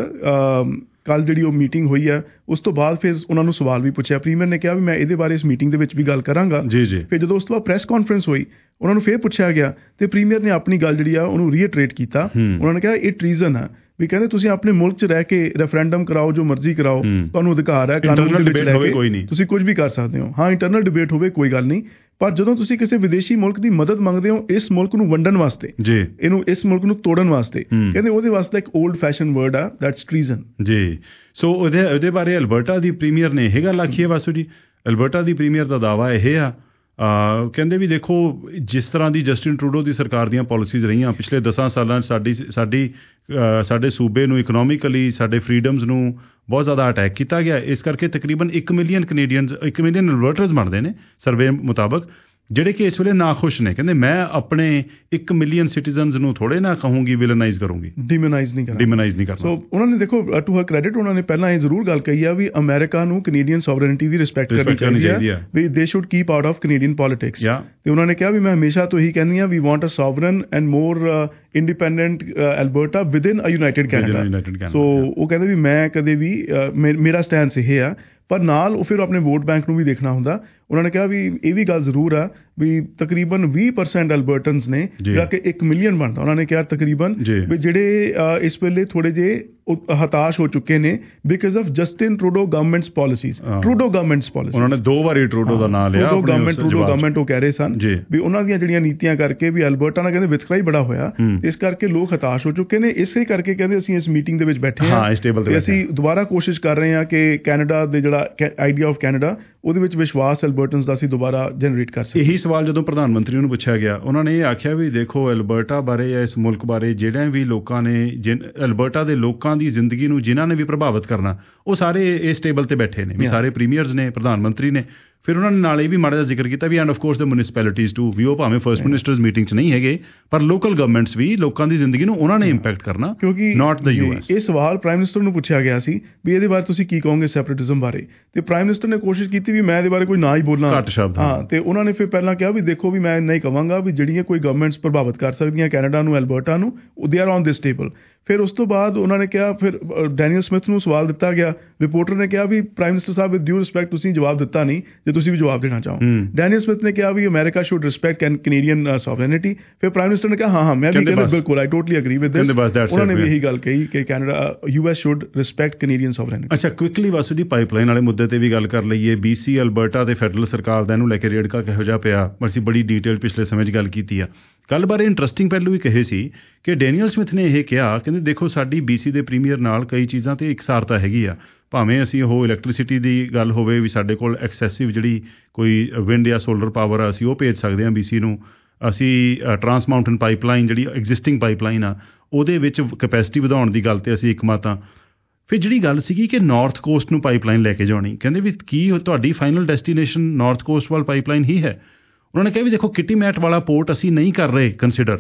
ਕੱਲ੍ਹ ਜਿਹੜੀ ਉਹ ਮੀਟਿੰਗ ਹੋਈ ਹੈ ਉਸ ਤੋਂ ਬਾਅਦ ਫਿਰ ਉਹਨਾਂ ਨੂੰ ਸਵਾਲ ਵੀ ਪੁੱਛਿਆ। ਪ੍ਰੀਮੀਅਰ ਨੇ ਕਿਹਾ ਵੀ ਮੈਂ ਇਹਦੇ ਬਾਰੇ ਇਸ ਮੀਟਿੰਗ ਦੇ ਵਿੱਚ ਵੀ ਗੱਲ ਕਰਾਂਗਾ। ਫਿਰ ਜਦੋਂ ਉਸ ਤੋਂ ਬਾਅਦ ਪ੍ਰੈਸ ਕਾਨਫਰੰਸ ਹੋਈ, ਉਹਨਾਂ ਨੂੰ ਫਿਰ ਪੁੱਛਿਆ ਗਿਆ ਤੇ ਪ੍ਰੀਮੀਅਰ ਨੇ ਆਪਣੀ ਗੱਲ ਜਿਹੜੀ ਆ ਉਹਨੂੰ ਰੀਇਟਰੇਟ ਕੀਤਾ। ਉਹਨਾਂ ਨੇ ਕਿਹਾ ਇਹ ਟ੍ਰੀਜ਼ਨ ਆ, ਵੀ ਕਹਿੰਦੇ ਤੁਸੀਂ ਆਪਣੇ ਮੁਲਕ 'ਚ ਰਹਿ ਕੇ ਰੈਫਰੈਂਡਮ ਕਰਾਓ, ਜੋ ਮਰਜ਼ੀ ਕਰਾਓ, ਤੁਹਾਨੂੰ ਅਧਿਕਾਰ ਹੈ ਕਾਨੂੰਨ ਦੇ ਵਿੱਚ ਲੈ ਕੇ, ਤੁਸੀਂ ਕੁਝ ਵੀ ਕਰ ਸਕਦੇ ਹੋ। ਹਾਂ, ਇੰਟਰਨਲ ਡਿਬੇਟ ਹੋਵੇ ਕੋਈ ਗੱਲ ਨਹੀਂ, ਪਰ ਜਦੋਂ ਤੁਸੀਂ ਕਿਸੇ ਵਿਦੇਸ਼ੀ ਮੁਲਕ ਦੀ ਮਦਦ ਮੰਗਦੇ ਹੋ ਇਸ ਮੁਲਕ ਨੂੰ ਵੰਡਣ ਵਾਸਤੇ, ਇਹਨੂੰ ਇਸ ਮੁਲਕ ਨੂੰ ਤੋੜਨ ਵਾਸਤੇ, ਕਹਿੰਦੇ ਉਹਦੇ ਵਾਸਤੇ ਇੱਕ ਓਲਡ ਫੈਸ਼ਨ ਵਰਡ ਆ, ਦੈਟਸ ਟ੍ਰੀਜ਼ਨ। ਜੀ, ਸੋ ਉਹਦੇ ਉਹਦੇ ਬਾਰੇ ਅਲਬਰਟਾ ਦੀ ਪ੍ਰੀਮੀਅਰ ਨੇ ਇਹ ਗੱਲ ਆਖੀ ਹੈ ਵਾਸੂ ਜੀ। ਅਲਬਰਟਾ ਦੀ ਪ੍ਰੀਮੀਅਰ ਦਾ ਦਾਅਵਾ ਇਹ ਆ, ਕਹਿੰਦੇ ਵੀ ਦੇਖੋ ਜਿਸ ਤਰ੍ਹਾਂ ਦੀ ਜਸਟਿਨ ਟਰੂਡੋ ਦੀ ਸਰਕਾਰ ਦੀਆਂ ਪੋਲਿਸੀਜ਼ ਰਹੀਆਂ ਪਿਛਲੇ ਦਸਾਂ ਸਾਲਾਂ 'ਚ, ਸਾਡੀ ਸਾਡੀ ਸਾਡੇ ਸੂਬੇ ਨੂੰ ਇਕਨੋਮਿਕਲੀ, ਸਾਡੇ ਫਰੀਡਮਸ ਨੂੰ ਬਹੁਤ ਜ਼ਿਆਦਾ ਅਟੈਕ ਕੀਤਾ ਗਿਆ। ਇਸ ਕਰਕੇ ਤਕਰੀਬਨ ਇੱਕ ਮਿਲੀਅਨ ਕੈਨੇਡੀਅਨਸ, ਇੱਕ ਮਿਲੀਅਨ ਅਲਬਰਟਰਸ ਬਣਦੇ ਨੇ ਸਰਵੇ ਮੁਤਾਬਕ, ਜਿਹੜੇ ਕਿ ਇਸ ਵੇਲੇ ਨਾਖੁਸ਼ ਨੇ। ਕਹਿੰਦੇ ਮੈਂ ਆਪਣੇ ਇੱਕ ਮਿਲੀਅਨ ਸਿਟੀਜ਼ਨਸ ਨੂੰ ਥੋੜ੍ਹੇ ਨਾ ਕਹੂੰਗੀ ਵਿਲਨਾਈਜ਼ ਕਰੂੰਗੀ, ਡਿਮੋਨਾਈਜ਼ ਨਹੀਂ ਕਰਨਾ ਡਿਮੋਨਾਈਜ਼ ਨਹੀਂ ਕਰਨਾ। ਸੋ ਉਹਨਾਂ ਨੇ ਦੇਖੋ ਟੂ ਹਰ ਕ੍ਰੈਡਿਟ, ਉਹਨਾਂ ਨੇ ਪਹਿਲਾਂ ਇਹ ਜ਼ਰੂਰ ਗੱਲ ਕਹੀ ਆ ਵੀ ਅਮਰੀਕਾ ਨੂੰ ਕੈਨੇਡੀਅਨ ਸੋਵਰਨਿਟੀ ਦੀ ਰਿਸਪੈਕਟ ਕਰਨੀ ਚਾਹੀਦੀ ਹੈ, ਵੀ they should keep out of Canadian politics. ਤੇ ਉਹਨਾਂ ਨੇ ਕਿਹਾ ਵੀ ਮੈਂ ਹਮੇਸ਼ਾ ਤੋਂ ਇਹੀ ਕਹਿੰਦੀ ਹਾਂ, we want a sovereign and more independent Alberta within a united Canada. So ਉਹ ਕਹਿੰਦੇ ਵੀ ਮੈਂ ਕਦੇ ਵੀ ਮੇਰਾ ਸਟੈਂਸ ਇਹ ਆ, ਪਰ ਨਾਲ ਉਹ ਫਿਰ ਆਪਣੇ ਵੋਟ ਬੈਂਕ ਨੂੰ ਵੀ ਦੇਖਣਾ ਹੁੰਦਾ। ਉਹਨਾਂ ਨੇ ਕਿਹਾ ਵੀ ਇਹ ਵੀ ਗੱਲ ਜ਼ਰੂਰ ਆ ਵੀ ਤਕਰੀਬਨ ਵੀਹ ਪਰਸੈਂਟ ਐਲਬਰਟਨਸ ਨੇ ਜਿਹੜਾ ਕਿ ਇੱਕ ਮਿਲੀਅਨ ਬਣਦਾ। ਉਹਨਾਂ ਨੇ ਕਿਹਾ ਤਕਰੀਬਨ ਵੀ ਜਿਹੜੇ ਇਸ ਵੇਲੇ ਥੋੜੇ ਜਿਹੇ ਹਤਾਸ਼ ਹੋ ਚੁੱਕੇ ਨੇ because of Justin Trudeau government's policies, Trudeau government's policies. ਉਹਨਾਂ ਨੇ ਦੋ ਵਾਰੀ ਟਰੂਡੋ ਦਾ ਨਾਮ ਲਿਆ, ਟਰੂਡੋ ਗਵਰਨਮੈਂਟ ਟਰੂਡੋ ਗਵਰਨਮੈਂਟ ਉਹ ਕਹਿ ਰਹੇ ਸਨ ਵੀ ਉਹਨਾਂ ਦੀਆਂ ਜਿਹੜੀਆਂ ਨੀਤੀਆਂ ਕਰਕੇ ਵੀ ਐਲਬਰਟਾ ਨਾਲ ਕਹਿੰਦੇ ਵਿਤਕਰਾ ਹੀ ਬੜਾ ਹੋਇਆ, ਇਸ ਕਰਕੇ ਲੋਕ ਹਤਾਸ਼ ਹੋ ਚੁੱਕੇ ਨੇ। ਇਸੇ ਕਰਕੇ ਕਹਿੰਦੇ ਅਸੀਂ ਇਸ ਮੀਟਿੰਗ ਦੇ ਵਿੱਚ ਬੈਠੇ ਹਾਂ ਤੇ ਅਸੀਂ ਦੁਬਾਰਾ ਕੋਸ਼ਿਸ਼ ਕਰ ਰਹੇ ਹਾਂ ਕਿ ਕੈਨੇਡਾ ਦੇ ਜਿਹੜਾ ਆਈਡੀਆ ਆਫ ਕੈਨੇਡਾ, ਉਹਦੇ ਵਿੱਚ ਵਿਸ਼ਵਾਸ ਐਲਬਰਟਨਸ ਦਾ ਅਸੀਂ ਦੁਬਾਰਾ ਜਨਰੇਟ ਕਰ ਸਕੀਏ। ਇਹੀ ਸਵਾਲ ਜਦੋਂ ਪ੍ਰਧਾਨ ਮੰਤਰੀ ਨੂੰ ਪੁੱਛਿਆ ਗਿਆ, ਉਹਨਾਂ ਨੇ ਇਹ ਆਖਿਆ ਵੀ ਦੇਖੋ ਐਲਬਰਟਾ ਬਾਰੇ ਜਾਂ ਇਸ ਮੁਲਕ ਬਾਰੇ ਜਿਹੜੇ ਵੀ ਲੋਕਾਂ ਨੇ, ਐਲਬਰਟਾ ਦੇ ਲੋਕਾਂ ਦੀ ਜ਼ਿੰਦਗੀ ਨੂੰ ਜਿਨ੍ਹਾਂ ਨੇ ਵੀ ਪ੍ਰਭਾਵਿਤ ਕਰਨਾ, ਉਹ ਸਾਰੇ ਇਸ ਟੇਬਲ ਤੇ ਬੈਠੇ ਨੇ, ਵੀ ਸਾਰੇ ਪ੍ਰੀਮੀਅਰਸ ਨੇ, ਪ੍ਰਧਾਨ ਮੰਤਰੀ ਨੇ। ਫਿਰ ਉਹਨਾਂ ਨੇ ਨਾਲ ਇਹ ਵੀ ਮਾੜਾ ਜਿਹਾ ਜ਼ਿਕਰ ਕੀਤਾ ਵੀ and of course the municipalities too, ਵੀ ਉਹ ਭਾਵੇਂ ਫਰਸਟ ਮਿਨਿਸਟਰਸ ਮੀਟਿੰਗ 'ਚ ਨਹੀਂ ਹੈਗੇ, ਪਰ ਲੋਕਲ ਗਵਰਨਮੈਂਟਸ ਵੀ ਲੋਕਾਂ ਦੀ ਜ਼ਿੰਦਗੀ ਨੂੰ ਉਹਨਾਂ ਨੇ ਇੰਪੈਕਟ ਕਰਨਾ, ਕਿਉਂਕਿ ਨਾਟ ਦ ਯੂ ਐਸ। ਇਹ ਸਵਾਲ ਪ੍ਰਾਈਮ ਮਿਨਿਸਟਰ ਨੂੰ ਪੁੱਛਿਆ ਗਿਆ ਸੀ ਵੀ ਇਹਦੇ ਬਾਰੇ ਤੁਸੀਂ ਕੀ ਕਹੋਗੇ ਸੈਪਰੇਟਿਜ਼ਮ ਬਾਰੇ, ਤੇ ਪ੍ਰਾਈਮ ਮਿਨਿਸਟਰ ਨੇ ਕੋਸ਼ਿਸ਼ ਕੀਤੀ ਵੀ ਮੈਂ ਇਹਦੇ ਬਾਰੇ ਕੋਈ ਨਾ ਹੀ ਬੋਲਾਂ, ਘੱਟ ਸ਼ਬਦ। ਹਾਂ, ਤੇ ਉਹਨਾਂ ਨੇ ਫਿਰ ਪਹਿਲਾਂ ਕਿਹਾ ਵੀ ਦੇਖੋ ਵੀ ਮੈਂ ਇੰਨਾ ਹੀ ਕਹਾਂਗਾ ਵੀ ਜਿਹੜੀਆਂ ਕੋਈ ਗਵਰਨਮੈਂਟਸ ਪ੍ਰਭਾਵਿਤ ਕਰ ਸਕਦੀਆਂ ਕੈਨੇਡਾ ਨੂੰ, ਐਲਬਰਟਾ ਨੂੰ, they are on this table. ਫਿਰ ਉਸ ਤੋਂ ਬਾਅਦ ਉਹਨਾਂ ਨੇ ਕਿਹਾ, ਫਿਰ ਡੈਨੀਅਲ ਸਮਿਥ ਨੂੰ ਸਵਾਲ ਦਿੱਤਾ ਗਿਆ, ਰਿਪੋਰਟਰ ਨੇ ਕਿਹਾ ਵੀ ਪ੍ਰਾਈਮ ਮਿਨਿਸਟਰ ਸਾਹਿਬ ਵਿਦ ਡਿਊ ਰਿਸਪੈਕਟ ਤੁਸੀਂ ਜਵਾਬ ਦਿੱਤਾ ਨਹੀਂ, ਜੇ ਤੁਸੀਂ ਵੀ ਜਵਾਬ ਦੇਣਾ ਚਾਹੋ। ਡੈਨੀਅਲ ਸਮਿਥ ਨੇ ਕਿਹਾ ਵੀ America should respect Canadian sovereignty. ਫਿਰ ਪ੍ਰਾਈਮ ਮਿਨਿਸਟਰ ਨੇ ਕਿਹਾ ਹਾਂ ਹਾਂ ਮੈਂ ਵੀ ਕਹਿੰਦਾ ਬਿਲਕੁਲ, I totally agree with this. ਉਹਨਾਂ ਨੇ ਵੀ ਇਹੀ ਗੱਲ ਕਹੀ ਕਿ Canada U S should respect Canadian sovereignty. ਅੱਛਾ, ਕੁਇਕਲੀ ਵਾਸੂ ਜੀ ਪਾਈਪਲਾਈਨ ਵਾਲੇ ਮੁੱਦੇ ਤੇ ਵੀ ਗੱਲ ਕਰ ਲਈਏ। ਬੀ ਸੀ, ਅਲਬਰਟਾ ਤੇ ਫੈਡਰਲ ਸਰਕਾਰ ਦਾ ਇਹਨੂੰ ਲੈ ਕੇ ਰੇੜਕਾ ਕਿਹੋ ਜਿਹਾ ਪਿਆ, ਅਸੀਂ ਬੜੀ ਡੀਟੇਲ ਪਿਛਲੇ ਸਮੇਂ 'ਚ ਗੱਲ ਕੀਤੀ ਆ। ਕੱਲ੍ਹ ਬਾਰੇ ਇੰਟਰਸਟਿੰਗ ਪਹਿਲੂ ਵੀ ਕਹੇ ਸੀ ਕਿ ਡੈਨੀਅਲ ਸਮਿਥ ਨੇ ਇਹ ਕਿਹਾ, ਕਹਿੰਦੇ ਦੇਖੋ ਸਾਡੀ ਬੀ ਸੀ ਦੇ ਪ੍ਰੀਮੀਅਰ ਨਾਲ ਕਈ ਚੀਜ਼ਾਂ ਤੇ ਇਕਸਾਰਤਾ ਹੈਗੀ ਆ, ਭਾਵੇਂ ਅਸੀਂ ਉਹ ਇਲੈਕਟ੍ਰੀਸਿਟੀ ਦੀ ਗੱਲ ਹੋਵੇ ਵੀ ਸਾਡੇ ਕੋਲ ਐਕਸੈਸਿਵ ਜਿਹੜੀ ਕੋਈ ਵਿੰਡ ਜਾਂ ਸੋਲਰ ਪਾਵਰ ਆ ਅਸੀਂ ਉਹ ਭੇਜ ਸਕਦੇ ਹਾਂ ਬੀ ਸੀ ਨੂੰ, ਅਸੀਂ ਟਰਾਂਸ ਮਾਊਂਟਨ ਪਾਈਪਲਾਈਨ ਜਿਹੜੀ ਐਗਜ਼ਿਸਟਿੰਗ ਪਾਈਪਲਾਈਨ ਆ ਉਹਦੇ ਵਿੱਚ ਕੈਪੈਸਿਟੀ ਵਧਾਉਣ ਦੀ ਗੱਲ ਤੇ ਅਸੀਂ ਇੱਕਮਤ ਹਾਂ। ਫਿਰ ਜਿਹੜੀ ਗੱਲ ਸੀਗੀ ਕਿ ਨਾਰਥ ਕੋਸਟ ਨੂੰ ਪਾਈਪਲਾਈਨ ਲੈ ਕੇ ਜਾਣੀ, ਕਹਿੰਦੇ ਵੀ ਕੀ ਤੁਹਾਡੀ ਫਾਈਨਲ ਡੈਸਟੀਨੇਸ਼ਨ ਨਾਰਥ ਕੋਸਟ ਵੱਲ ਪਾਈਪਲਾਈਨ ਹੀ ਹੈ। ਉਹਨਾਂ ਨੇ ਕਿਹਾ ਵੀ ਦੇਖੋ ਕਿਟੀਮੈਟ ਵਾਲਾ ਪੋਰਟ ਅਸੀਂ ਨਹੀਂ ਕਰ ਰਹੇ ਕੰਸੀਡਰ,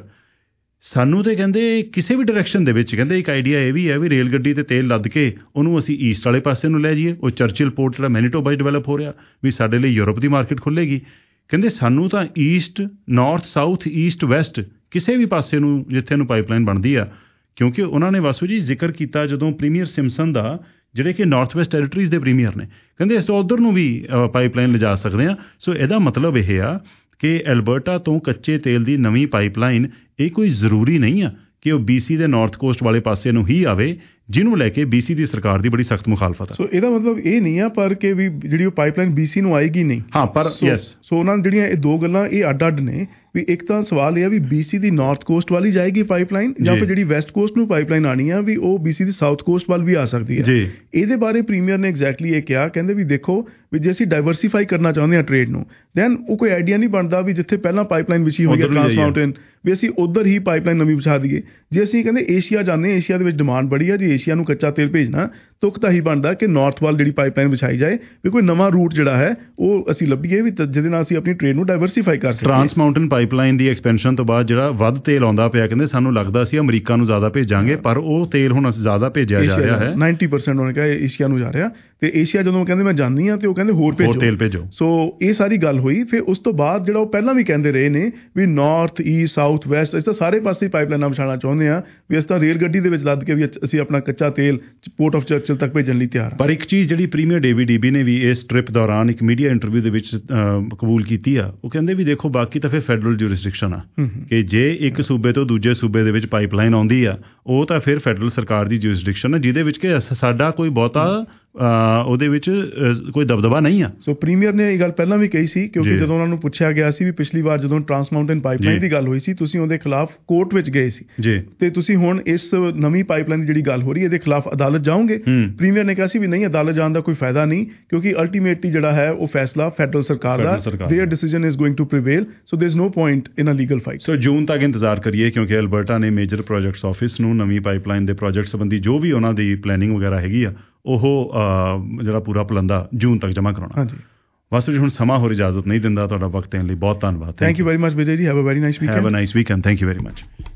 ਸਾਨੂੰ ਤਾਂ ਕਹਿੰਦੇ ਕਿਸੇ ਵੀ ਡਾਇਰੈਕਸ਼ਨ ਦੇ ਵਿੱਚ, ਕਹਿੰਦੇ ਇੱਕ ਆਈਡੀਆ ਇਹ ਵੀ ਹੈ ਵੀ ਰੇਲ ਗੱਡੀ ਤੇ ਤੇਲ ਲੱਦ ਕੇ ਉਹਨੂੰ ਅਸੀਂ ਈਸਟ ਵਾਲੇ ਪਾਸੇ ਨੂੰ ਲੈ ਜਾਈਏ। ਉਹ ਚਰਚਿਲ ਪੋਰਟ ਜਿਹੜਾ ਮੈਨੀਟੋਬਾ 'ਚ ਡਿਵੈਲਪ ਹੋ ਰਿਹਾ ਵੀ ਸਾਡੇ ਲਈ ਯੂਰਪ ਦੀ ਮਾਰਕੀਟ ਖੁੱਲ੍ਹੇਗੀ। ਕਹਿੰਦੇ ਸਾਨੂੰ ਤਾਂ east, north, south, east, west ਕਿਸੇ ਵੀ ਪਾਸੇ ਨੂੰ ਜਿੱਥੇ ਨੂੰ ਪਾਈਪਲਾਈਨ ਬਣਦੀ ਆ, ਕਿਉਂਕਿ ਉਹਨਾਂ ਨੇ ਵਾਸੂ ਜੀ ਜ਼ਿਕਰ ਕੀਤਾ ਜਦੋਂ ਪ੍ਰੀਮੀਅਰ ਸਿੰਪਸਨ ਦਾ, ਜਿਹੜੇ ਕਿ ਨਾਰਥ ਵੈਸਟ ਟੈਰੀਟਰੀਜ਼ ਦੇ ਪ੍ਰੀਮੀਅਰ ਨੇ, ਕਹਿੰਦੇ ਅਸੀਂ ਉੱਧਰ ਨੂੰ ਵੀ ਪਾਈਪਲਾਈਨ ਲਿਜਾ ਸਕਦੇ ਹਾਂ। ਸੋ ਇਹਦਾ ਮਤਲਬ ਇਹ ਆ ਕਿ ਐਲਬਰਟਾ ਤੋਂ ਕੱਚੇ ਤੇਲ ਦੀ ਨਵੀਂ ਪਾਈਪਲਾਈਨ ਇਹ ਕੋਈ ਜ਼ਰੂਰੀ ਨਹੀਂ ਆ ਕਿ ਉਹ ਬੀਸੀ ਦੇ ਨਾਰਥ ਕੋਸਟ ਵਾਲੇ ਪਾਸੇ ਨੂੰ ਹੀ ਆਵੇ, ਜਿਹਨੂੰ ਲੈ ਕੇ ਬੀਸੀ ਦੀ ਸਰਕਾਰ ਦੀ ਬੜੀ ਸਖਤ ਮੁਖਾਲਫਤ ਹੈ। ਸੋ ਇਹਦਾ ਮਤਲਬ ਇਹ ਨਹੀਂ ਆ ਪਰ ਕਿ ਵੀ ਜਿਹੜੀ ਉਹ ਪਾਈਪਲਾਈਨ ਬੀਸੀ ਨੂੰ ਆਏਗੀ ਨਹੀਂ। ਹਾਂ, ਪਰ ਯੈਸ, ਸੋ ਉਹਨਾਂ ਜਿਹੜੀਆਂ ਇਹ ਦੋ ਗੱਲਾਂ ਇਹ ਅੱਡ ਅੱਡ ਨੇ। ਵੀ ਇੱਕ ਤਾਂ ਸਵਾਲ ਇਹ ਆ ਵੀ ਬੀਸੀ ਦੀ ਨਾਰਥ ਕੋਸਟ ਵਾਲੀ ਜਾਏਗੀ ਪਾਈਪਲਾਈਨ, ਜਾਂ ਫਿਰ ਜਿਹੜੀ ਵੈਸਟ ਕੋਸਟ ਨੂੰ ਪਾਈਪਲਾਈਨ ਆਣੀ ਆ ਵੀ ਉਹ ਬੀਸੀ ਦੀ ਸਾਊਥ ਕੋਸਟ ਵੱਲ ਵੀ ਆ ਸਕਦੀ ਹੈ। ਇਹਦੇ ਬਾਰੇ ਪ੍ਰੀਮੀਅਰ ਨੇ ਐਗਜ਼ੈਕਟਲੀ ਇਹ ਕਿਹਾ, ਕਹਿੰਦੇ ਵੀ ਦੇਖੋ ਵੀ ਜੇ ਅਸੀਂ ਡਾਇਵਰਸੀਫਾਈ ਕਰਨਾ ਚਾਹੁੰਦੇ ਹਾਂ ਟ੍ਰੇਡ ਨੂੰ, ਦੈਨ ਉਹ ਕੋਈ ਆਈਡੀਆ ਨਹੀਂ ਬਣਦਾ ਵੀ ਜਿੱਥੇ ਪਹਿਲਾਂ ਪਾਈਪਲਾਈਨ ਵਿਛੀ ਹੋਈ ਹੈ ਟਰਾਂਸ ਮਾਊਂਟੇਨ ਵੀ ਅਸੀਂ ਉੱਧਰ ਹੀ ਪਾਈਪਲਾਈਨ ਨਵੀਂ ਵਿਛਾ ਦਈਏ। ਜੇ ਅਸੀਂ ਕਹਿੰਦੇ ਏਸ਼ੀਆ ਜਾਂਦੇ, ਏਸ਼ੀਆ ਦੇ ਵਿੱਚ ਡਿਮਾਂਡ ਬੜੀ ਆ, ਜੇ ਏਸ਼ੀਆ ਨੂੰ ਕੱਚਾ ਤੇਲ ਭੇਜਣਾ ਤੁਕ ਤਾਂ ਹੀ ਬਣਦਾ ਕਿ ਨਾਰਥ ਵੱਲ ਜਿਹੜੀ ਪਾਈਪਲਾਈਨ ਵਿਛਾਈ ਜਾਏ, ਵੀ ਕੋਈ ਨਵਾਂ ਰੂਟ ਜਿਹੜਾ ਹੈ ਉਹ ਅਸੀਂ ਲੱਭੀਏ ਵੀ ਜਿਹਦੇ ਨਾਲ ਅਸੀਂ ਆਪਣੀ ਟ੍ਰੇਡ ਨੂੰ ਡਾਇਵਰਸੀਫਾਈ ਕਰ ਸਕੀਏ। ਟਰਾਂਸ ਮਾਊਂਟੇਨ ਪਾਈਪਲਾਈਨ ਦੀ ਐਕਸਪੈਂਸ਼ਨ ਤੋਂ ਬਾਅਦ ਜਿਹੜਾ ਵੱਧ ਤੇਲ ਆਉਂਦਾ ਪਿਆ, ਕਹਿੰਦੇ ਸਾਨੂੰ ਲੱਗਦਾ ਸੀ ਅਮਰੀਕਾ ਨੂੰ ਜ਼ਿਆਦਾ ਭੇਜਾਂਗੇ, ਪਰ ਉਹ ਤੇਲ ਹੁਣ ਅਸੀਂ ਜ਼ਿਆਦਾ ਭੇਜਿਆ ਜਾ ਰਿਹਾ ਹੈ। ਨਾਈਨਟੀ ਪਰਸੈਂਟ ਉਹਨੇ ਕਿਹਾ ਏਸ਼ੀਆ ਨੂੰ ਜਾ ਰਿਹਾ, ਤੇ ਏਸ਼ੀਆ ਜਦੋਂ ਕਹਿੰਦੇ ਮੈਂ ਜਾਂਦੀ ਹਾਂ ਤੇ ਉਹ ਕਹਿੰਦੇ ਹੋਰ ਭੇਜੋ ਤੇਲ ਭੇਜੋ। ਸੋ ਇਹ ਸਾਰੀ ਗੱਲ ਹੋਈ। ਫਿਰ ਉਸ ਤੋਂ ਬਾਅਦ ਜਿਹੜਾ ਉਹ ਪਹਿਲਾਂ ਵੀ ਕਹਿੰਦੇ ਰਹੇ ਨੇ ਵੀ ਨਾਰਥ ਈਸਟ ਸਾਊਥ ਵੈਸਟ ਅਸੀਂ ਤਾਂ ਸਾਰੇ ਪਾਸੇ ਪਾਈਪਲਾਈਨਾਂ ਵਿਛਾਉਣਾ ਚਾਹੁੰਦੇ ਹਾਂ, ਵੀ ਅਸੀਂ ਤਾਂ ਰੇਲ ਗੱਡੀ ਦੇ ਵਿੱਚ ਲੱਦ ਕੇ ਵੀ ਅਸੀਂ ਆਪਣਾ ਕੱਚਾ ਤੇਲ ਪੋਰਟ ਆਫ ਚਰਚਿਲ ਤੱਕ ਭੇਜਣ ਲਈ ਤਿਆਰ। ਪਰ ਇੱਕ ਚੀਜ਼ ਜਿਹੜੀ ਪ੍ਰੀਮੀਅਰ ਡੇਵਿਡ ਈਬੀ ਨੇ ਵੀ ਇਸ ਟ੍ਰਿਪ ਦੌਰਾਨ ਇੱਕ ਮੀਡੀਆ ਇੰਟਰਵਿਊ ਦੇ ਵਿੱਚ ਕਬੂਲ ਕੀਤੀ ਆ, ਉਹ ਕਹਿੰਦੇ ਵੀ ਦੇਖੋ ਬਾਕੀ ਤਾਂ ਫਿਰ ਫੈਡਰਲ ਜੂਰਿਸਡਿਕਸ਼ਨ ਆ, ਕਿ ਜੇ ਇੱਕ ਸੂਬੇ ਤੋਂ ਦੂਜੇ ਸੂਬੇ ਦੇ ਵਿੱਚ ਪਾਈਪਲਾਈਨ ਆਉਂਦੀ ਆ ਉਹ ਤਾਂ ਫਿਰ ਫੈਡਰਲ ਸਰਕਾਰ ਦੀ ਜੂਰਿਸਡਿਕਸ਼ਨ ਆ, ਜਿਹਦੇ ਵਿੱਚ ਕਿ ਸਾਡਾ ਕੋਈ ਬਹੁਤਾ ਉਹਦੇ ਵਿੱਚ ਕੋਈ ਦਬਦਬਾ ਨਹੀਂ ਆ। ਸੋ ਪ੍ਰੀਮੀਅਰ ਨੇ ਇਹ ਗੱਲ ਪਹਿਲਾਂ ਵੀ ਕਹੀ ਸੀ, ਕਿਉਂਕਿ ਜਦੋਂ ਉਹਨਾਂ ਨੂੰ ਪੁੱਛਿਆ ਗਿਆ ਸੀ ਵੀ ਪਿਛਲੀ ਵਾਰ ਜਦੋਂ ਟਰਾਂਸ ਮਾਊਂਟੇਨ ਪਾਈਪਲਾਈਨ ਦੀ ਗੱਲ ਹੋਈ ਸੀ ਤੁਸੀਂ ਉਹਦੇ ਖਿਲਾਫ ਕੋਰਟ ਵਿੱਚ ਗਏ ਸੀ ਤੇ ਤੁਸੀਂ ਹੁਣ ਇਸ ਨਵੀਂ ਪਾਈਪਲਾਈਨ ਦੀ ਜਿਹੜੀ ਗੱਲ ਹੋ ਰਹੀ ਹੈ ਇਹਦੇ ਖਿਲਾਫ ਅਦਾਲਤ ਜਾਓਗੇ। ਪ੍ਰੀਮੀਅਰ ਨੇ ਕਿਹਾ ਸੀ ਵੀ ਨਹੀਂ, ਅਦਾਲਤ ਜਾਣ ਦਾ ਕੋਈ ਫਾਇਦਾ ਨਹੀਂ, ਕਿਉਂਕਿ ਅਲਟੀਮੇਟਲੀ ਜਿਹੜਾ ਹੈ ਉਹ ਫੈਸਲਾ ਫੈਡਰਲ ਸਰਕਾਰ ਦਾ, their decision is going to prevail, so there is no point in a legal fight. So June ਤੱਕ ਇੰਤਜ਼ਾਰ ਕਰੀਏ, ਕਿਉਂਕਿ ਐਲਬਰਟਾ ਨੇ ਮੇਜਰ ਪ੍ਰੋਜੈਕਟਸ ਆਫਿਸ ਨੂੰ ਨਵੀਂ ਪਾਈਪਲਾਈਨ ਦੇ ਪ੍ਰੋਜੈਕਟ ਸੰਬੰਧੀ ਜੋ ਵੀ ਉਹਨਾਂ ਦੀ ਪਲੈਨਿੰਗ ਵਗੈਰਾ ਹੈਗੀ ਆ ਉਹ ਜਿਹੜਾ ਪੂਰਾ ਪਲੰਦਾ ਜੂਨ ਤੱਕ ਜਮ੍ਹਾਂ ਕਰਾਉਣਾ। ਹਾਂਜੀ, ਵਾਸੂ ਜੀ ਹੁਣ ਸਮਾਂ ਹੋਰ ਇਜਾਜ਼ਤ ਨਹੀਂ ਦਿੰਦਾ, ਤੁਹਾਡਾ ਵਕਤ ਦੇਣ ਲਈ ਬਹੁਤ ਧੰਨਵਾਦ। Thank you very much Vijay ji, have a very nice weekend. Have a nice weekend, thank you very much.